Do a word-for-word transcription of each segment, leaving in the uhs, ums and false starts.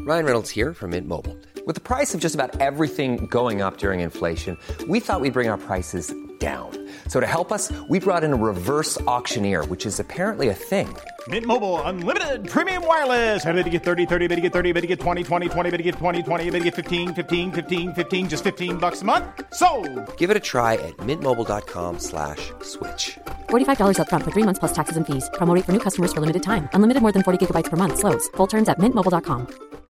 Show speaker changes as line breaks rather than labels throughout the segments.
Ryan Reynolds here from Mint Mobile. With the price of just about everything going up during inflation, we thought we'd bring our prices down. So to help us, we brought in a reverse auctioneer, which is apparently a thing.
Mint Mobile Unlimited Premium Wireless. How to get thirty, thirty, how to get thirty, how to get twenty, twenty, twenty, how to get twenty, twenty, how to get fifteen, fifteen, fifteen, fifteen, just fifteen bucks a month? Sold!
Give it a try at mintmobile.com slash switch.
forty-five dollars up front for three months plus taxes and fees. Promo rate for new customers for limited time. Unlimited more than forty gigabytes per month. Slows full terms at mint mobile dot com.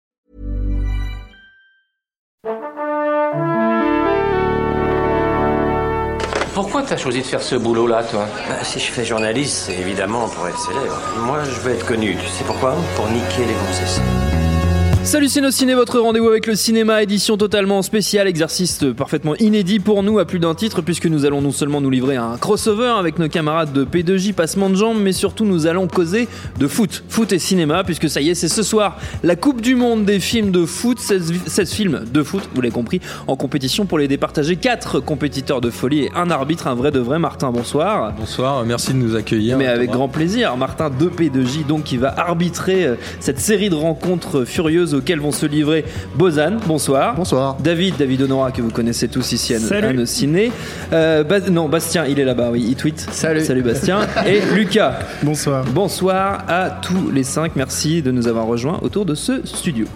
Pourquoi t'as choisi de faire ce boulot-là, toi ?
Bah, si je fais journaliste, c'est évidemment pour être célèbre. Moi, je veux être connu. Tu sais pourquoi ? Pour niquer les gonzesses.
Salut Ciné, votre rendez-vous avec le cinéma, édition totalement spéciale, exercice parfaitement inédit pour nous à plus d'un titre, puisque nous allons non seulement nous livrer un crossover avec nos camarades de P deux J Passement de Jambes, mais surtout nous allons causer de foot, foot et cinéma, puisque ça y est, c'est ce soir la Coupe du Monde des films de foot, seize, seize films de foot, vous l'avez compris, en compétition pour les départager, quatre compétiteurs de folie et un arbitre, un vrai de vrai. Martin, bonsoir.
Bonsoir, merci de nous accueillir.
Mais avec grand plaisir, Martin de P deux J, donc qui va arbitrer cette série de rencontres furieuses auxquelles vont se livrer Bozan, bonsoir.
Bonsoir.
David, David Honora, que vous connaissez tous ici à, à nos ciné. Euh, Bas- non, Bastien, il est là-bas, oui, il tweet.
Salut.
Salut Bastien. Et Lucas.
Bonsoir.
Bonsoir à tous les cinq. Merci de nous avoir rejoints autour de ce studio.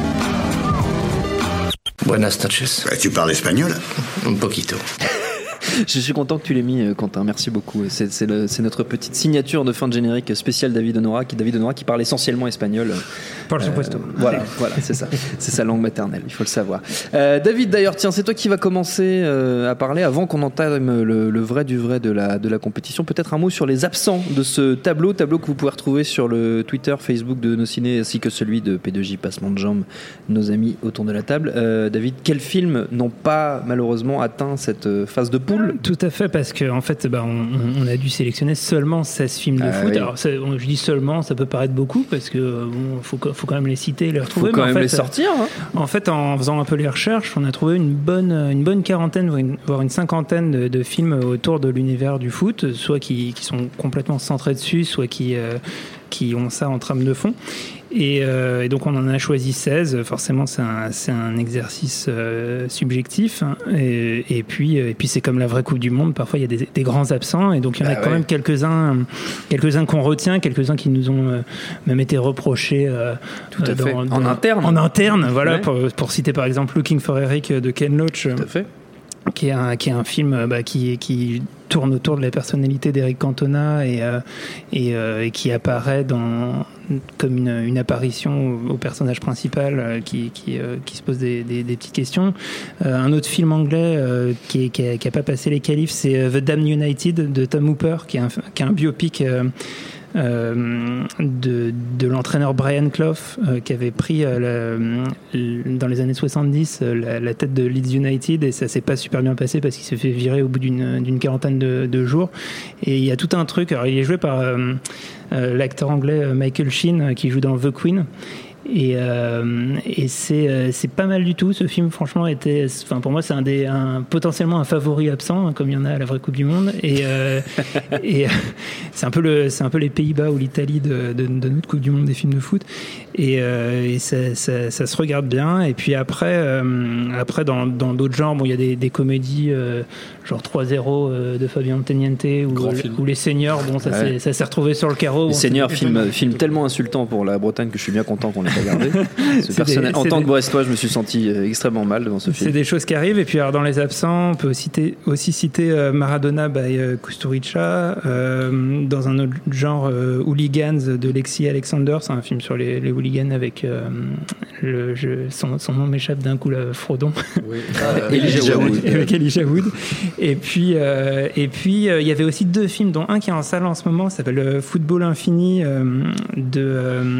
Buenas noches.
Bah, tu parles espagnol ?
Un poquito.
Je suis content que tu l'aies mis, Quentin. Merci beaucoup. C'est, c'est, le, c'est notre petite signature de fin de générique spécial David Honora, qui David Honora qui parle essentiellement espagnol.
Por supuesto.
Euh, voilà, voilà, c'est ça. C'est sa langue maternelle. Il faut le savoir. Euh, David, d'ailleurs, tiens, c'est toi qui vas commencer euh, à parler avant qu'on entame le, le vrai du vrai de la de la compétition. Peut-être un mot sur les absents de ce tableau, tableau que vous pouvez retrouver sur le Twitter, Facebook de nos ciné, ainsi que celui de P deux J Passement de Jambes, nos amis autour de la table. Euh, David, quels films n'ont pas malheureusement atteint cette phase de poule ?
Tout à fait, parce qu'en en fait, bah, on, on a dû sélectionner seulement seize films de
ah,
foot.
Oui.
Alors, ça, je dis seulement, ça peut paraître beaucoup, parce que bon, faut, faut quand même les citer, les retrouver.
Faut quand
mais
même
en fait,
les sortir. Hein.
En fait, en faisant un peu les recherches, on a trouvé une bonne, une bonne quarantaine, voire une, voire une cinquantaine de, de films autour de l'univers du foot, soit qui, qui sont complètement centrés dessus, soit qui, euh, qui ont ça en trame de fond. Et, euh, et donc on en a choisi seize. Forcément, c'est un, c'est un exercice euh, subjectif. Hein. Et, et puis, et puis c'est comme la vraie Coupe du Monde. Parfois, il y a des, des grands absents. Et donc il y en
bah
a quand
ouais.
même quelques-uns, quelques-uns qu'on retient, quelques-uns qui nous ont euh, même été reprochés. Euh,
Tout à
dans,
fait.
dans,
en interne.
En interne, voilà.
Ouais.
Pour, pour citer par exemple Looking for Eric de Ken Loach.
Tout à fait.
Qui est un, qui est un film bah, qui, qui tourne autour de la personnalité d'Eric Cantona et, euh, et, euh, et qui apparaît dans, comme une, une apparition au, au personnage principal euh, qui, qui, euh, qui se pose des, des, des petites questions. Euh, un autre film anglais euh, qui n'a qui a pas passé les qualifs, c'est The Damned United de Tom Hooper, qui est un, qui est un biopic euh, Euh, de, de l'entraîneur Brian Clough euh, qui avait pris euh, la, dans les années soixante-dix euh, la, la tête de Leeds United, et ça s'est pas super bien passé parce qu'il s'est fait virer au bout d'une, d'une quarantaine de, de jours. Et il y a tout un truc. Alors, il est joué par euh, euh, l'acteur anglais Michael Sheen euh, qui joue dans The Queen. Et, euh, et c'est, euh, c'est pas mal du tout. Ce film, franchement, était, enfin, pour moi, c'est un des, un, potentiellement un favori absent, hein, comme il y en a à la vraie Coupe du Monde. Et, euh, et c'est un peu le, c'est un peu les Pays-Bas ou l'Italie de, de, de notre Coupe du Monde des films de foot. Et, euh, et ça, ça, ça se regarde bien. Et puis après, euh, après dans, dans d'autres genres, bon, il y a des, des comédies euh, genre trois zéro euh, de Fabien Teniente ou, ou Les Seigneurs. Bon, ça, ouais. s'est, ça s'est retrouvé sur le carreau.
Les
bon,
Seigneurs, film, film tellement insultant pour la Bretagne que je suis bien content qu'on l'ait regardé. Ce personnel,
des,
en tant
des...
que Brestois, je me suis senti extrêmement mal devant ce film.
C'est des choses qui arrivent. Et puis alors, dans les absents, on peut aussi citer, aussi citer euh, Maradona by euh, Kusturica, euh, dans un autre genre, euh, Hooligans de Lexi Alexander. C'est un film sur les, les hooligans avec euh, le, je, son, son nom m'échappe d'un coup, là, Frodon. Oui.
Euh, Elijah Wood.
Avec Elijah Wood. Et puis, euh, et puis, euh, il y avait aussi deux films, dont un qui est en salle en ce moment, ça s'appelle Football Infini euh, de. Euh,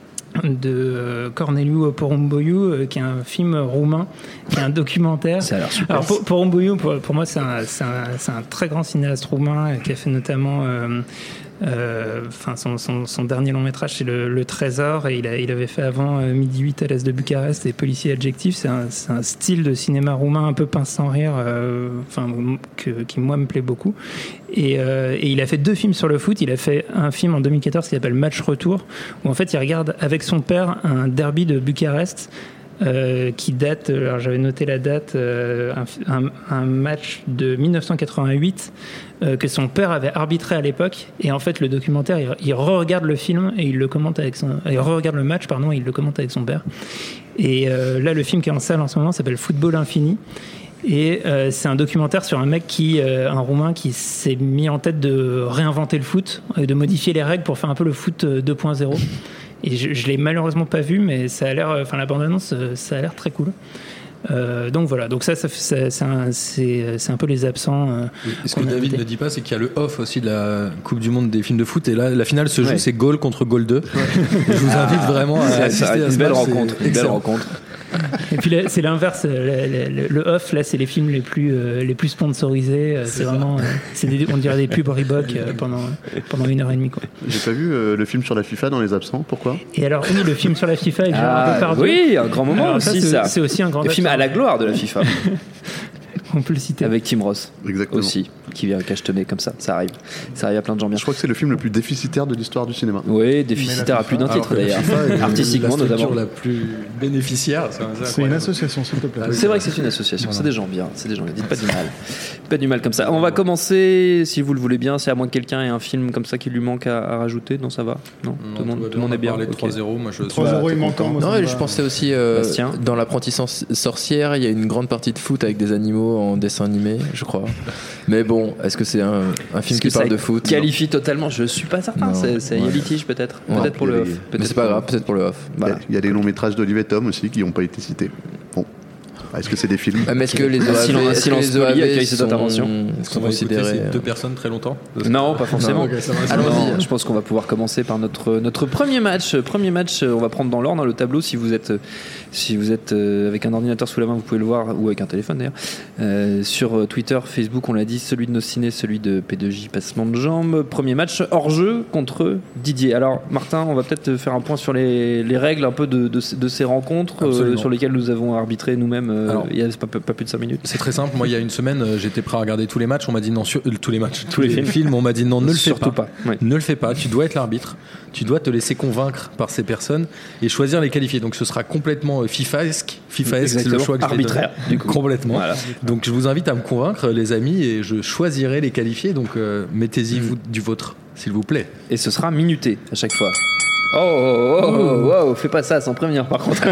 de Corneliu Porumboiu, qui est un film roumain, qui est un documentaire.
Ça a l'air super.
Alors, Porumboiu, pour, pour moi, c'est un, c'est, un, c'est un très grand cinéaste roumain qui a fait notamment euh, Enfin, euh, son, son, son dernier long métrage, c'est le, le Trésor, et il, a, il avait fait avant euh, Midi huit à l'est de Bucarest et Policier Adjectif. C'est un, c'est un style de cinéma roumain un peu pince sans rire, enfin euh, que, qui moi me plaît beaucoup. Et, euh, et il a fait deux films sur le foot. Il a fait un film en deux mille quatorze qui s'appelle Match Retour, où en fait il regarde avec son père un derby de Bucarest. Euh, qui date, alors j'avais noté la date, euh, un, un, un match de dix-neuf cent quatre-vingt-huit euh, que son père avait arbitré à l'époque, et en fait le documentaire il, il re-regarde le film et il le commente avec son, il re-regarde le match pardon et il le commente avec son père. Et euh, là le film qui est en salle en ce moment s'appelle Football Infini. Et euh, c'est un documentaire sur un mec qui, euh, un Roumain qui s'est mis en tête de réinventer le foot, de modifier les règles pour faire un peu le foot deux point zéro. Et je, je l'ai malheureusement pas vu, mais ça a l'air, enfin la bande-annonce, ça a l'air très cool. Euh, donc voilà, donc ça, ça, ça c'est, un, c'est, c'est un peu les absents. Euh,
oui. Ce que David invité. ne dit pas, c'est qu'il y a le off aussi de la Coupe du Monde des films de foot, et là, la finale se joue, ouais. c'est goal contre goal deux. Ouais. Je vous invite ah, vraiment à assister à
une
ce
belle
match,
rencontre, une belle rencontre.
Et puis là, c'est l'inverse, le, le, le off là, c'est les films les plus euh, les plus sponsorisés. C'est, c'est vraiment, euh, c'est des, on dirait des pubs Reebok euh, pendant pendant une heure et demie quoi.
J'ai pas vu euh, le film sur la FIFA dans les absents. Pourquoi ?
Et alors oui, le film sur la FIFA avec Gérard
ah,
Depardieu.
Oui, un grand moment alors, aussi ça.
C'est, c'est aussi un grand.
Le film à la gloire de la FIFA.
On peut le citer.
Avec Tim Ross.
Exactement.
Aussi, qui vient cachetonner comme ça. Ça arrive. Ça arrive à plein de gens bien.
Je crois que c'est le film le plus déficitaire de l'histoire du cinéma.
Oui, déficitaire à plus d'un titre d'ailleurs. Artistiquement notamment.
La plus bénéficiaire. C'est,
c'est une association, s'il te plaît.
Ah, c'est vrai que c'est une association. Voilà. C'est des gens bien. C'est des gens bien. Dites pas du mal. Pas du mal comme ça. On va commencer, si vous le voulez bien. C'est à moins que quelqu'un ait un film comme ça qui lui manque à, à rajouter. Non, ça va. Non, non tout le monde, tout monde est bien.
On va parler de trois zéro. Moi, je
trois zéro, il manque.
Non, je pensais aussi euh, dans L'Apprenti sorcière, il y a une grande partie de foot avec des animaux en dessin animé, je crois. Mais bon, est-ce que c'est un, un film qui parle de foot ?
Qualifie non. totalement, je suis pas certain. Non. C'est, c'est ouais. litige peut-être.
Ouais.
Peut-être pour le off.
Mais c'est pas grave, peut-être pour le off.
Voilà. Il y a des longs métrages d'Olivier Tom aussi qui n'ont pas été cités. Bon. Est-ce que c'est des films ?
Mais est-ce que les O A V,
silence poli accueille cette intervention ?
Est-ce qu'on va écouter ces deux personnes très longtemps ?
Non, pas forcément. Non, okay, non, je pense qu'on va pouvoir commencer par notre notre premier match. Premier match, on va prendre dans l'ordre hein, le tableau. Si vous êtes si vous êtes avec un ordinateur sous la main, vous pouvez le voir, ou avec un téléphone d'ailleurs. Euh, sur Twitter, Facebook, on l'a dit, celui de nos ciné, celui de P deux J, passement de jambes. Premier match hors jeu contre Didier. Alors Martin, on va peut-être faire un point sur les les règles un peu de de, de ces rencontres euh, sur lesquelles nous avons arbitré nous-mêmes. Alors, il y a pas, pas plus de cinq minutes.
C'est très simple. Moi, il y a une semaine, j'étais prêt à regarder tous les matchs. On m'a dit non, sur, euh, tous les matchs, tous, tous les, les films. On m'a dit non, ne le fais
Surtout
pas.
pas. Ouais.
Ne le fais pas. Tu dois être l'arbitre. Tu dois te laisser convaincre par ces personnes et choisir les qualifier. Donc, ce sera complètement FIFAesque. FIFAesque, c'est le choix que
arbitraire.
Je vais donner. Complètement. Voilà. Donc, je vous invite à me convaincre, les amis, et je choisirai les qualifiés. Donc, euh, mettez-y mmh. vous, du vôtre, s'il vous plaît.
Et ce sera minuté à chaque fois. Oh, oh, oh, oh, oh, fais pas ça sans prévenir par contre.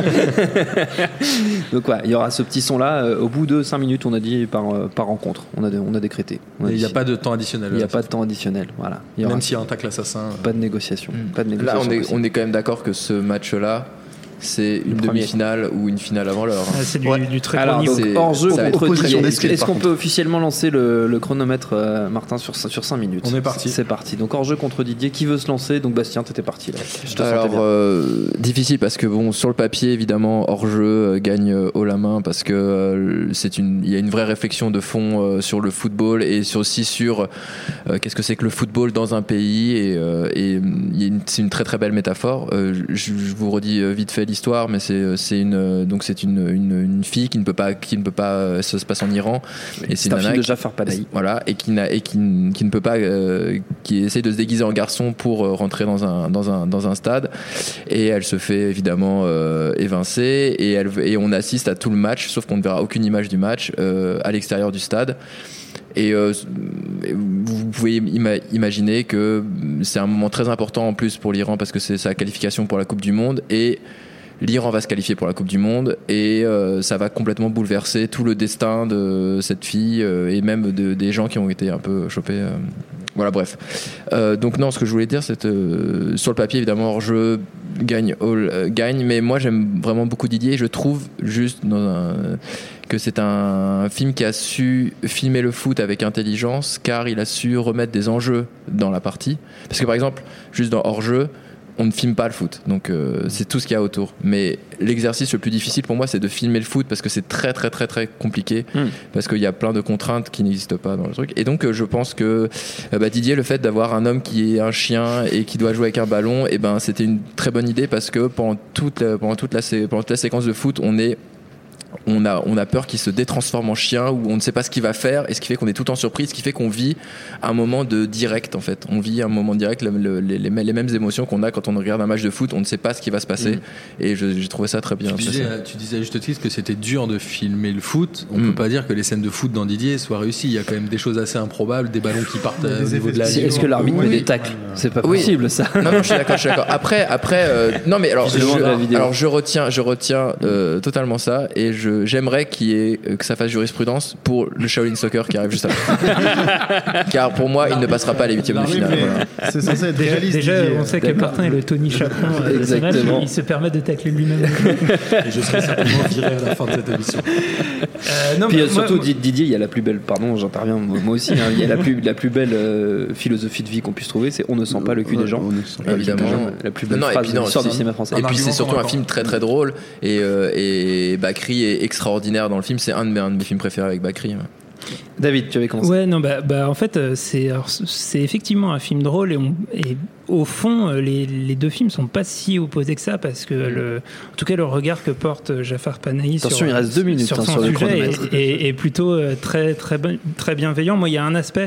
Donc ouais, il y aura ce petit son là euh, au bout de cinq minutes, on a dit par, euh, par rencontre, on a, on a décrété.
Il n'y a pas de temps additionnel.
Il n'y a pas de temps additionnel, voilà.
Il y aura, même s'il y a un tacle assassin.
Pas de négociation.
Mmh.
Pas de négociation.
Là, on est, on est quand même d'accord que ce match là, c'est une demi-finale ou une finale avant l'heure.
Ah, c'est du,
ouais.
du très
Alors,
niveau.
Donc, hors jeu contre Didier. Est-ce, est-ce qu'on peut officiellement lancer le, le chronomètre, euh, Martin, sur, sur cinq minutes ?
On est parti.
C'est, c'est parti. Donc hors jeu contre Didier. Qui veut se lancer ? Donc Bastien, t'étais parti là. Je te
Alors euh, difficile parce que bon, sur le papier évidemment hors jeu euh, gagne euh, haut la main parce que euh, c'est une, il y a une vraie réflexion de fond euh, sur le football et sur, aussi sur euh, qu'est-ce que c'est que le football dans un pays et, euh, et il y a une, c'est une très très belle métaphore. Euh, je, je vous redis vite fait l'histoire, mais c'est c'est une donc c'est une, une une fille qui ne peut pas qui ne peut pas ça se passe en Iran
oui,
et c'est,
c'est
une
un
nana
film de Jafar Panahi
voilà et qui n'a et qui, qui ne peut pas euh, qui essaie de se déguiser en garçon pour rentrer dans un dans un dans un stade et elle se fait évidemment euh, évincer et elle et on assiste à tout le match sauf qu'on ne verra aucune image du match euh, à l'extérieur du stade. Et euh, vous pouvez ima- imaginer que c'est un moment très important en plus pour l'Iran parce que c'est sa qualification pour la Coupe du Monde et l'Iran va se qualifier pour la Coupe du Monde et euh, ça va complètement bouleverser tout le destin de cette fille euh, et même de, des gens qui ont été un peu chopés. Euh, voilà, bref. Euh, donc non, ce que je voulais dire, c'est euh, sur le papier, évidemment, hors jeu gagne, all, euh, gagne, mais moi j'aime vraiment beaucoup Didier et je trouve juste dans un, que c'est un film qui a su filmer le foot avec intelligence car il a su remettre des enjeux dans la partie. Parce que par exemple, juste dans hors jeu, on ne filme pas le foot, donc euh, c'est tout ce qu'il y a autour. Mais l'exercice le plus difficile pour moi, c'est de filmer le foot parce que c'est très très très très compliqué, mm. parce qu'il y a plein de contraintes qui n'existent pas dans le truc. Et donc euh, je pense que euh, bah, Didier, le fait d'avoir un homme qui est un chien et qui doit jouer avec un ballon, et ben c'était une très bonne idée parce que pendant toute la, pendant toute la, pendant toute la séquence de foot, on est On a, on a peur qu'il se détransforme en chien, ou on ne sait pas ce qu'il va faire, et ce qui fait qu'on est tout le temps surpris, ce qui fait qu'on vit un moment de direct en fait. On vit un moment direct, le, le, les, les mêmes émotions qu'on a quand on regarde un match de foot, on ne sait pas ce qui va se passer, mmh. et je, j'ai trouvé ça très bien.
Tu disais, tu disais à juste titre que c'était dur de filmer le foot, on mmh. peut pas dire que les scènes de foot dans Didier soient réussies, il y a quand même des choses assez improbables, des ballons qui partent au niveau de la ligne.
Est-ce que l'arbitre oui. met des tacles ? C'est pas
oui.
possible ça.
Non, non, je suis d'accord, je suis d'accord. Après, après euh, non mais alors, je, je, alors je retiens, je retiens euh, totalement ça, et je, j'aimerais qu'il et que ça fasse jurisprudence pour le Shaolin Soccer qui arrive juste après. Car pour moi, il ne passera pas à les huitièmes de finale. Voilà.
C'est censé être déjà, déjà on sait que Martin est le Tony Chaperon de ce match, il se permet de tacler lui-même.
Et je serai certainement viré à la fin de cette émission.
Euh, non, Puis moi, surtout moi, Didier, il y a la plus belle, pardon, j'interviens moi aussi, hein, il y a la plus, la plus belle euh, philosophie de vie qu'on puisse trouver, c'est on ne sent pas le cul des gens.
Évidemment.
La plus belle
non,
phrase de l'histoire
du
cinéma français.
Et puis c'est surtout un film très très drôle, et, euh, et Bakri est extraordinaire dans le film, c'est un de mes, un de mes films préférés avec Bakri. Ouais.
David, tu avais commencé.
Ouais, non, bah, bah en fait, c'est, alors, c'est effectivement un film drôle, et, on, et au fond, les, les deux films sont pas si opposés que ça, parce que le, en tout cas, le regard que porte Jafar Panahi
Attention,
sur,
il reste deux minutes,
sur
hein,
son
sur
sujet est, est, est plutôt très, très, très bienveillant. Moi, il y a un aspect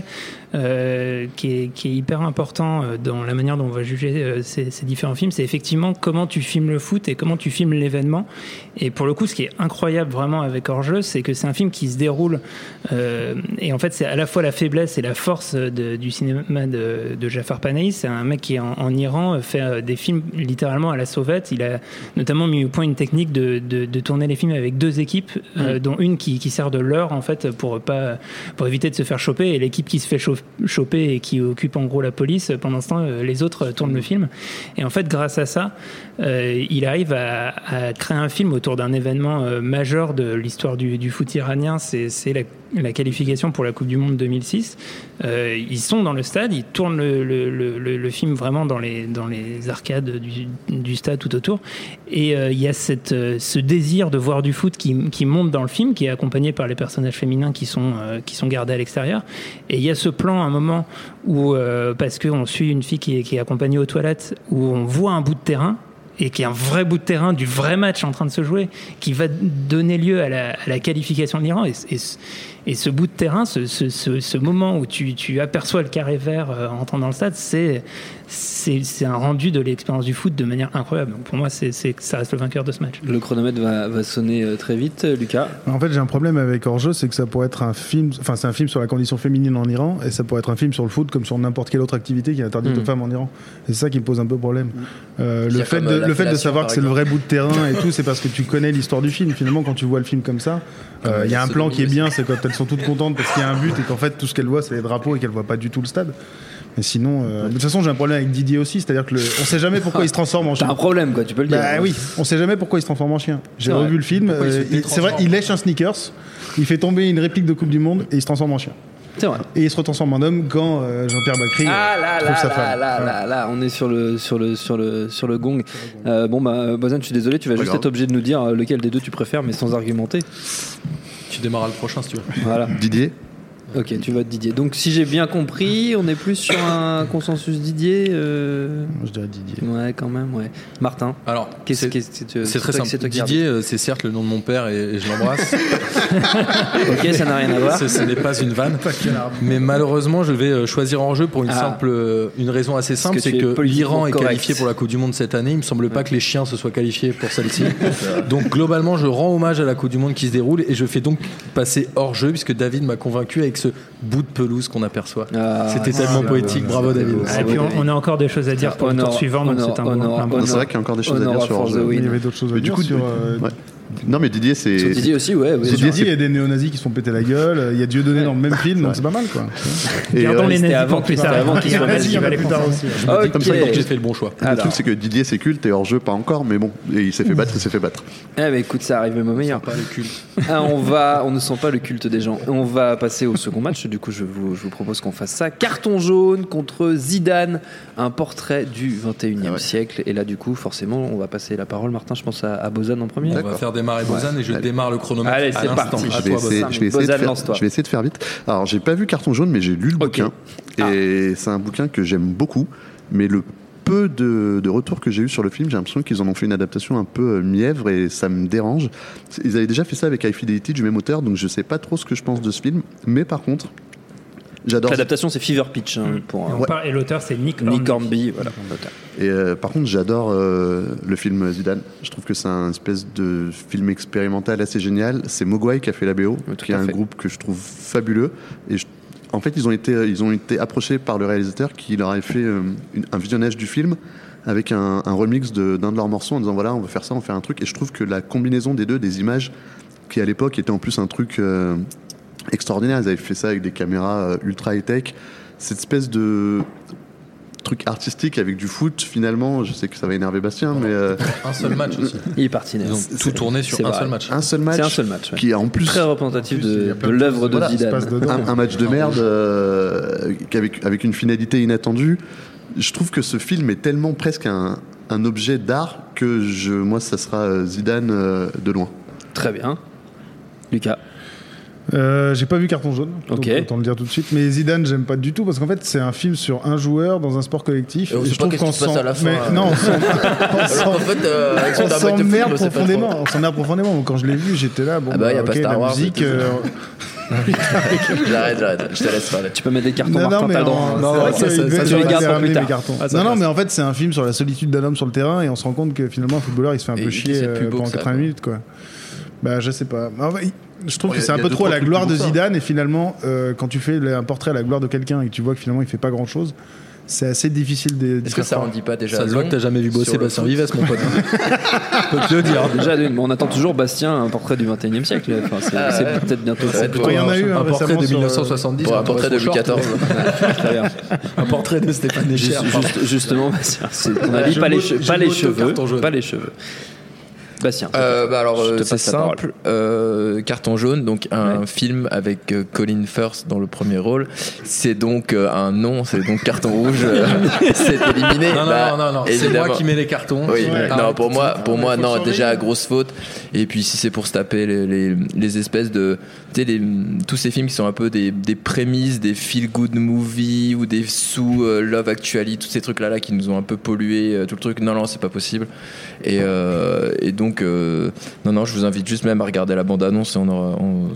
euh, qui, est, qui est hyper important dans la manière dont on va juger ces, ces différents films, c'est effectivement comment tu filmes le foot et comment tu filmes l'événement. Et pour le coup, ce qui est incroyable vraiment avec Hors-jeu, c'est que c'est un film qui se déroule, euh, et en fait, c'est à la fois la faiblesse et la force de, du cinéma de, de Jafar Panahi. C'est un mec qui est en, en Iran, fait des films littéralement à la sauvette. Il a notamment mis au point une technique de, de, de tourner les films avec deux équipes, mmh. euh, dont une qui, qui sert de leurre en fait pour pas pour éviter de se faire choper, et l'équipe qui se fait choper et qui occupe en gros la police. Pendant ce temps, les autres tournent le film. Et en fait, grâce à ça, euh, il arrive à, à créer un film autour d'un événement euh, majeur de l'histoire du, du foot iranien. C'est, c'est la, la qualification pour la Coupe du Monde deux mille six. Euh, ils sont dans le stade, ils tournent le, le, le, le film vraiment dans les, dans les arcades du, du stade tout autour. Et euh, il y a cette, ce désir de voir du foot qui, qui monte dans le film, qui est accompagné par les personnages féminins qui sont, euh, qui sont gardés à l'extérieur. Et il y a ce plan, un moment où, euh, parce qu'on suit une fille qui est, qui est accompagnée aux toilettes, où on voit un bout de terrain, et qui est un vrai bout de terrain du vrai match en train de se jouer, qui va donner lieu à la, à la qualification de l'Iran. Et, et, et ce bout de terrain, ce, ce, ce, ce moment où tu, tu aperçois le carré vert euh, en entrant dans le stade, c'est, c'est, c'est un rendu de l'expérience du foot de manière incroyable. Donc pour moi, c'est, c'est, ça reste le vainqueur de ce match.
Le chronomètre va, va sonner très vite. Lucas ?
En fait, j'ai un problème avec Hors-jeu, c'est que ça pourrait être un film, enfin c'est un film sur la condition féminine en Iran, et ça pourrait être un film sur le foot comme sur n'importe quelle autre activité qui est interdite mmh. aux femmes en Iran. Et c'est ça qui me pose un peu problème. Euh, le fait, de, le fait de savoir que c'est le vrai bout de terrain et tout, c'est parce que tu connais l'histoire du film. Finalement, quand tu vois le film comme ça, il euh, y a un plan qui est bien, c'est quand elles sont toutes contentes parce qu'il y a un but et qu'en fait tout ce qu'elles voient c'est les drapeaux et qu'elles voient pas du tout le stade. Mais sinon, euh, de toute façon, j'ai un problème avec Didier aussi, c'est-à-dire que le, on sait jamais pourquoi il se transforme en chien.
T'as un problème, quoi, tu peux le dire.
Bah oui, on sait jamais pourquoi il se transforme en chien. J'ai c'est revu vrai. le film, euh, il, c'est vrai, il lèche un sneakers, il fait tomber une réplique de Coupe du Monde et il se transforme en chien.
C'est vrai.
Et il se retransforme en homme quand euh, Jean-Pierre Bacri
ah, là,
trouve
là,
sa
là,
femme.
Là, là, là, là, on est sur le, sur le, sur le, sur le gong. Euh, bon, bah, Bozan, je suis désolé, tu vas juste être obligé de nous dire lequel des deux tu préfères, mais sans argumenter.
Tu démarras le prochain si tu veux.
Voilà.
Didier.
Ok, tu votes Didier. Donc, si j'ai bien compris, on est plus sur un consensus Didier. Euh...
Je dirais Didier.
Ouais, quand même, ouais. Martin.
Alors,
qu'est-ce,
c'est,
qu'est-ce, c'est,
c'est très simple. C'est Didier, euh, c'est certes le nom de mon père et, et je l'embrasse.
Ok, ça n'a rien à voir.
Ce, ce n'est pas une vanne. Mais malheureusement, je vais choisir Hors-jeu pour une ah. simple, une raison assez simple, c'est que l'Iran est correct. qualifié pour la Coupe du Monde cette année. Il me semble pas ouais. que les chiens se soient qualifiés pour celle-ci. Donc globalement, je rends hommage à la Coupe du Monde qui se déroule et je fais donc passer Hors-jeu puisque David m'a convaincu avec ce bout de pelouse qu'on aperçoit. Ah, C'était tellement poétique, beau, bravo David.
Ah, et puis on, on a encore des choses à dire pour le tour suivant, donc c'est un bon.
C'est vrai qu'il y a encore des choses à dire sur Hors-jeu.
Il y avait d'autres choses à dire sur.
Non, mais Didier, c'est.
Sur Didier aussi, ouais.
Sur Didier, il y a des néo-nazis qui se font péter la gueule. Il y a Dieudonné ouais. dans le même film, donc c'est pas mal, quoi.
Et Gardons euh, les nazis avant plus tard.
Avant qu'ils soient nazis,
il y en a plus tard aussi.
Je me dis comme ça que j'ai fait le bon choix.
Alors.
Le truc, c'est que Didier, c'est culte et hors jeu, pas encore, mais bon, et il s'est fait battre, il s'est fait battre.
Eh ben écoute, ça arrive même au meilleur.
Pas le culte.
Ah, on va, on ne sent pas le culte des gens. On va passer au second match. Du coup, je vous, je vous propose qu'on fasse ça. Carton jaune contre Zidane, un portrait du vingt et unième ah ouais. siècle. Et là, du coup, forcément, on va passer la parole. Martin, je pense à, à Bozan en premier.
On va faire démarrer Bozan ouais. et je Allez. démarre le chronomètre.
Allez, c'est parti.
Je vais, essayer, je, vais essayer de faire, je vais essayer de faire vite. Alors, j'ai pas vu Carton jaune, mais j'ai lu le okay. bouquin. Ah. Et c'est un bouquin que j'aime beaucoup. Mais le peu de, de retours que j'ai eu sur le film, j'ai l'impression qu'ils en ont fait une adaptation un peu mièvre et ça me dérange. Ils avaient déjà fait ça avec High Fidelity du même auteur, donc je sais pas trop ce que je pense de ce film. Mais par contre, j'adore.
L'adaptation, c'est Fever Pitch. Hein, pour,
et, ouais. et l'auteur, c'est Nick
Hornby. Nick Hornby, voilà.
Et euh, par contre, j'adore euh, le film Zidane. Je trouve que c'est un espèce de film expérimental assez génial. C'est Mogwai qui a fait la B O, oui, qui est un fait. groupe que je trouve fabuleux. Et je, en fait, ils ont été, ils ont été approchés par le réalisateur qui leur a fait euh, une, un visionnage du film avec un, un remix de, d'un de leurs morceaux en disant voilà, on veut faire ça, on va faire un truc. Et je trouve que la combinaison des deux, des images, qui à l'époque était en plus un truc euh, extraordinaire. Ils avaient fait ça avec des caméras euh, ultra high-tech. Cette espèce de truc artistique avec du foot, finalement, je sais que ça va énerver Bastien, mais euh...
un seul match aussi.
Il est parti.
Ils ont tout tourné sur un seul match.
Un seul match.
C'est un seul match, ouais.
Qui est en plus
très représentatif de, de l'œuvre de
voilà,
Zidane.
Un, un match de merde euh, avec avec une finalité inattendue. Je trouve que ce film est tellement presque un, un objet d'art que je, moi, ça sera Zidane euh, de loin.
Très bien, Lucas.
Euh, j'ai pas vu Carton jaune,
okay.
donc autant le dire tout de suite. Mais Zidane, j'aime pas du tout parce qu'en fait, c'est un film sur un joueur dans un sport collectif.
Et, et je trouve qu'on s'en. À la fin,
mais, euh... non, on s'en.
Alors en fait, euh,
on s'emmerde profondément. On s'emmerde profondément. Quand je l'ai vu, j'étais là. Bon,
ah bah, y a
okay,
pas Star
la
Wars,
musique. Euh...
j'arrête, j'arrête. Je te laisse parler.
Tu peux mettre des cartons
non,
Martin, t'as le droit.
Non, non, ça, ça, ça,
tu les gardes pour plus tard.
Non, non, mais en fait, c'est un film sur la solitude d'un homme sur le terrain et on se rend compte que finalement, un footballeur, il se fait un peu chier pendant quatre-vingts minutes, quoi. Bah, je sais pas. Je trouve ouais, que c'est un peu trop à la gloire de Zidane et finalement, euh, quand tu fais un portrait à la gloire de quelqu'un et que tu vois que finalement il fait pas grand chose, c'est assez difficile de.
Est-ce que ça en dit pas déjà?
Ça se voit que t'as jamais vu bosser Bastien Vives, mon pote. Je peux te le dire.
Déjà, on attend toujours Bastien, un portrait du vingt et unième siècle. Enfin, c'est, ah, c'est ouais. peut-être bientôt.
Ouais, il y en a eu
un, un portrait de mille neuf cent soixante-dix,
pour un portrait de Louis quatorze.
Un portrait de Stéphane Necher.
Justement, on a dit pas les cheveux, pas les cheveux. Bastien.
Euh, bah alors euh, c'est simple. Euh, Carton jaune, donc un ouais. film avec euh, Colin Firth dans le premier rôle. C'est donc euh, un non, c'est donc carton rouge. Euh, c'est éliminé.
Non,
bah,
non, non, non. C'est moi qui mets les cartons.
Oui. Ouais. Non, pour moi, pour moi, non. Déjà grosse faute. Et puis si c'est pour se taper les, les, les espèces de, tu sais, les, tous ces films qui sont un peu des, des prémices, des feel good movies ou des sous euh, Love Actually, tous ces trucs là là qui nous ont un peu pollué euh, tout le truc. Non, non, c'est pas possible. Et, euh, et donc Donc, euh, non, non, je vous invite juste même à regarder la bande-annonce. Et on aura, on,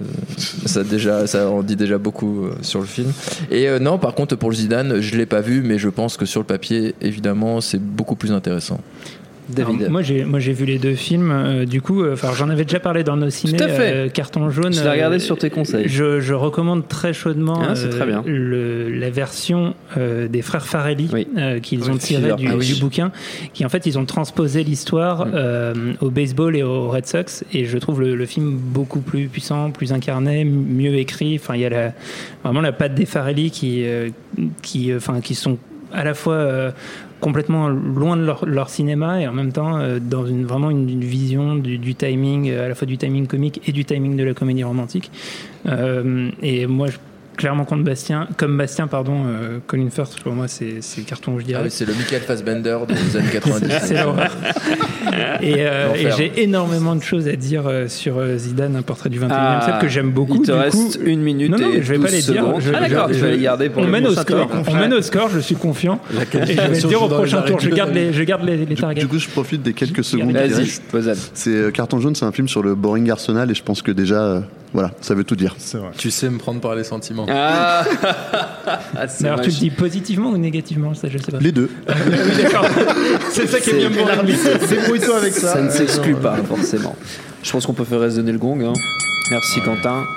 ça, déjà, ça en dit déjà beaucoup euh, sur le film. Et euh, non, par contre, pour le Zidane, je l'ai pas vu, mais je pense que sur le papier, évidemment, c'est beaucoup plus intéressant.
David. Alors, moi, j'ai, moi j'ai vu les deux films. Euh, du coup, euh, j'en avais déjà parlé dans nos ciné.
Tout à fait.
Euh, Carton jaune.
Je l'ai regardé euh, sur tes conseils.
Je, je recommande très chaudement
ah, c'est très bien.
Le, la version euh, des frères Farelli oui. euh, qu'ils oui, ont tirée du, ah, oui. du bouquin, qui en fait ils ont transposé l'histoire oui. euh, au baseball et au Red Sox. Et je trouve le, le film beaucoup plus puissant, plus incarné, mieux écrit. Enfin, il y a la, vraiment la patte des Farelli qui, euh, qui, enfin, qui sont à la fois euh, complètement loin de leur, leur cinéma et en même temps euh, dans une, vraiment une, une vision du, du timing, à la fois du timing comique et du timing de la comédie romantique. Euh, et moi, je clairement contre Bastien, comme Bastien, pardon, euh, Colin Firth, pour moi, c'est, c'est carton, je dirais.
Ah oui, c'est le Michael Fassbender des années quatre-vingt-dix.
C'est l'horreur. Et, euh, et j'ai énormément de choses à dire euh, sur euh, Zidane, un portrait du vingt et unième ah, siècle que j'aime beaucoup.
Il te
du
reste
coup,
une minute
non, non,
et
je vais pas les dire.
Je, ah d'accord, je, je vais les garder pour
on
le
mène au
score.
On mène au score, je suis confiant. Et je vais dire au prochain tour. Je garde les, je garde les, les targets.
Du coup, je profite des quelques secondes.
Vas-y,
c'est euh, Carton jaune, c'est un film sur le Boring Arsenal et je pense que déjà. Euh, Voilà, ça veut tout dire.
C'est vrai. Tu sais me prendre par les sentiments.
Ah, ah c'est
alors tu le dis positivement ou négativement, ça je sais pas.
Les deux.
Oui, d'accord. C'est ça qui est bien pour l'arbitre.
Débrouille-toi avec ça.
Ça ne s'exclut pas forcément. Je pense qu'on peut faire résonner le gong. Hein. Merci Quentin.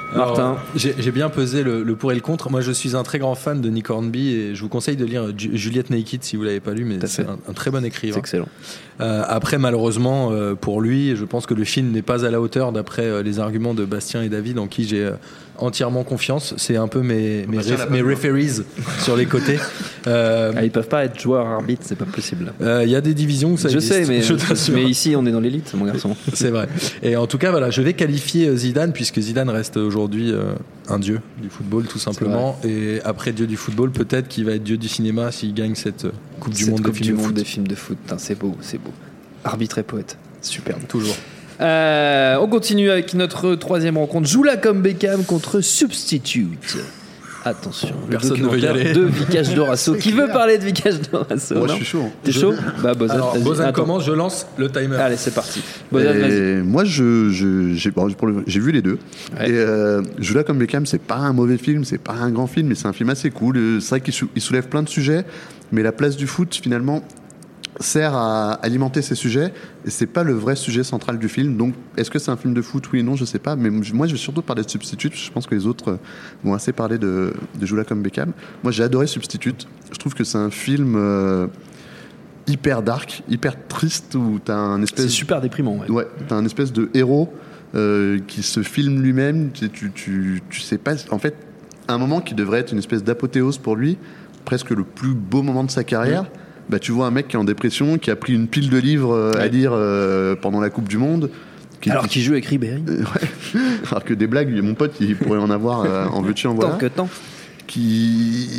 Martin.
Alors, j'ai, j'ai bien pesé le, le pour et le contre. Moi, je suis un très grand fan de Nick Hornby et je vous conseille de lire Ju- Juliette Naked si vous l'avez pas lu, mais c'est un, un très bon écrivain.
C'est excellent.
Euh, après, malheureusement, euh, pour lui, je pense que le film n'est pas à la hauteur d'après euh, les arguments de Bastien et David, en qui j'ai euh, entièrement confiance. C'est un peu mes, mes, ref- mes referees sur les côtés. Euh,
ah, ils peuvent pas être joueurs arbitres, c'est pas possible.
Il euh, y a des divisions où ça
je
existe.
sais, mais,
je
mais ici, on est dans l'élite, mon garçon.
C'est vrai. Et en tout cas, voilà, je vais qualifier Zidane, puisque Zidane reste aujourd'hui euh, un dieu du football, tout simplement. Et après dieu du football, peut-être qu'il va être dieu du cinéma s'il gagne cette euh, Coupe
cette
du Monde,
coupe
des, films
du monde
de
des films de foot. Putain, c'est beau, c'est beau. Arbitre et poète, superbe.
Toujours.
Euh, on continue avec notre troisième rencontre. Joue-la comme Beckham contre Substitute. Attention,
personne
le
ne veut y aller.
De Vikash Dorasso. Qui veut parler de Vikash Dorasso?
Moi, je suis chaud.
T'es chaud? Bah, Bozan,
Alors, Bozan commence, je lance le timer.
Allez, c'est parti. Bozan,
vas-y. Moi, je, je, j'ai, bon, pour le, j'ai vu les deux.
Ouais.
Et euh, Joue-la comme Beckham, c'est pas un mauvais film, c'est pas un grand film, mais c'est un film assez cool. C'est vrai qu'il sou- il soulève plein de sujets, mais la place du foot, finalement, sert à alimenter ces sujets et c'est pas le vrai sujet central du film. Donc est-ce que c'est un film de foot, oui et non, je sais pas, mais moi je vais surtout parler de Substitute. Je pense que les autres vont assez parler de, de Joue-la comme Beckham. Moi j'ai adoré Substitute, je trouve que c'est un film euh, hyper dark, hyper triste, où t'as un espèce
c'est super déprimant, ouais,
ouais t'as un espèce de héros euh, qui se filme lui-même. Tu, tu, tu, tu sais pas, en fait, à un moment qui devrait être une espèce d'apothéose pour lui, presque le plus beau moment de sa carrière. Mmh. Bah, tu vois un mec qui est en dépression, qui a pris une pile de livres euh, ouais. à lire euh, pendant la Coupe du Monde.
Qui, alors qu'il joue avec Ribéry.
Euh, ouais. Alors que des blagues, mon pote, il pourrait en avoir euh, en veux-tu, en voilà.
Tant que tant.
Qui...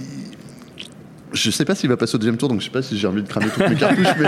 Je sais pas s'il va passer au deuxième tour, donc je sais pas si j'ai envie de cramer toutes mes cartouches. Mais...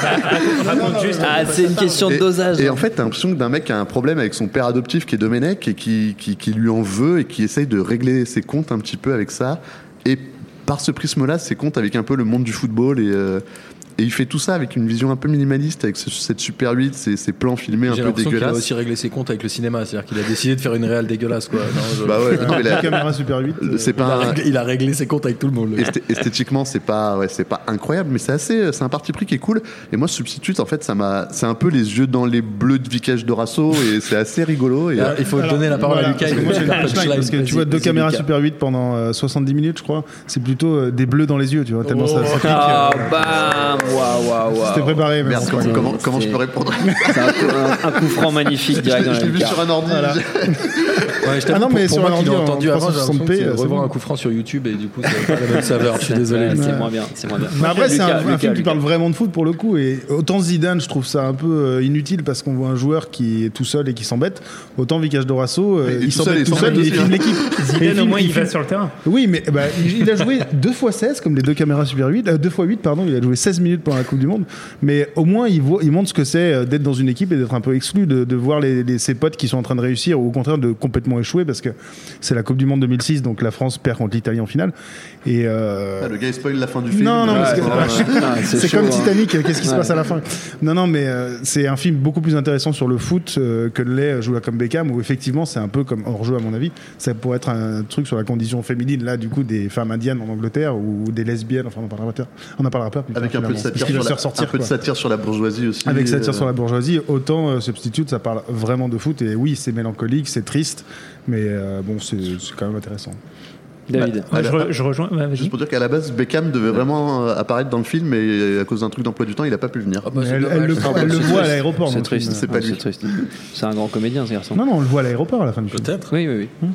Raconte juste. Ah, c'est une question de dosage.
Et, et en fait, t'as l'impression d'un mec qui a un problème avec son père adoptif qui est Domenech et qui, qui, qui lui en veut et qui essaye de régler ses comptes un petit peu avec ça. Et par ce prisme-là, ses comptes avec un peu le monde du football et, euh, et il fait tout ça avec une vision un peu minimaliste, avec ce, cette Super huit, ces, ces plans filmés un
J'ai
peu dégueulasses.
J'ai l'impression qu'il a aussi réglé ses comptes avec le cinéma, c'est-à-dire qu'il a décidé de faire une réal dégueulasse, quoi. Non, je...
Bah ouais, non, mais la...
la caméra Super huit.
C'est pas
il, a
un...
réglé, il a réglé ses comptes avec tout le monde. Le
Esthé- esthétiquement, c'est pas, ouais, c'est pas incroyable, mais c'est assez, c'est un parti pris qui est cool. Et moi, Substitute, en fait, ça m'a, c'est un peu les yeux dans les bleus de Vikash Dorasso et c'est assez rigolo. Et
alors, il faut
alors,
donner la parole
voilà,
à Lucas.
Parce que, moi, j'ai le parce que tu vois deux caméras Super huit pendant euh, soixante-dix minutes, je crois. C'est plutôt euh, des bleus dans les yeux, tu vois, tellement oh, ça, ça pique.
Ah, euh, bam, waouh, waouh, waouh.
C'était préparé, mais
Merde, comment, comment, comment je peux répondre?
C'est un, un, un coup franc magnifique direct dans
je l'ai vu sur un ordi. Voilà.
Ouais, je
ah non, mais
pour,
sur
pour
un
moi qui
ordi,
l'ai entendu avant, j'ai l'impression
p,
de
c'est
revoir
bon.
un coup franc sur YouTube et du coup, c'est pas la même saveur. Je suis désolé.
Ouais, c'est moins bien, c'est moins bien.
Mais après, c'est
Lucas,
un,
Lucas,
un film
Lucas.
qui parle vraiment de foot pour le coup. Et autant Zidane, je trouve ça un peu euh, inutile parce qu'on voit un joueur qui est tout seul et qui s'embête. Autant Vikash Dorasso, euh, il, il s'embête tout seul, il filme l'équipe.
Zidane, au moins, il va sur le terrain.
Oui, mais bah, il, il a joué deux fois seize, comme les deux caméras Super huit, euh, deux fois huit, pardon. Il a joué seize minutes pendant la Coupe du Monde. Mais au moins, il, voit, il montre ce que c'est d'être dans une équipe et d'être un peu exclu, de, de voir les, les, ses potes qui sont en train de réussir ou au contraire de complètement échouer parce que c'est la Coupe du Monde deux mille six, donc la France perd contre l'Italie en finale. Et euh...
ah, le gars il spoil la fin du film.
Non, non,
ouais,
c'est,
ouais.
ah, c'est, c'est chaud, comme hein. Titanic. Qu'est-ce qui ouais. se passe à la fin? Non, non, mais euh, c'est un film beaucoup plus intéressant sur le foot euh, que l'est Joue-la comme Beckham, où effectivement c'est un peu comme hors-jeu à mon avis. Ça pourrait être un truc sur la condition féminine là, du coup, des femmes indiennes en Angleterre ou des lesbiennes. Enfin, on en parlera pas. On en parlera pas. Plus
Avec
tard,
un peu de satire, sur la, ressortir, un peu de satire sur la bourgeoisie aussi.
Avec satire
euh...
sur la bourgeoisie, autant euh, Substitute, ça parle vraiment de foot. Et oui, c'est mélancolique, c'est triste, mais euh, bon, c'est, c'est quand même intéressant.
David,
bah, je, re, je rejoins. Bah,
juste pour dire qu'à la base, Beckham devait vraiment euh, apparaître dans le film, mais à cause d'un truc d'emploi du temps, il n'a pas pu venir.
Ah bah, elle, elle, le,
ah,
elle le voit à l'aéroport.
C'est triste.
C'est pas lui.
C'est triste. C'est un grand comédien, ce garçon.
Non, non, on le voit à l'aéroport à la fin du film.
Peut-être.
Oui, oui, oui. Hum.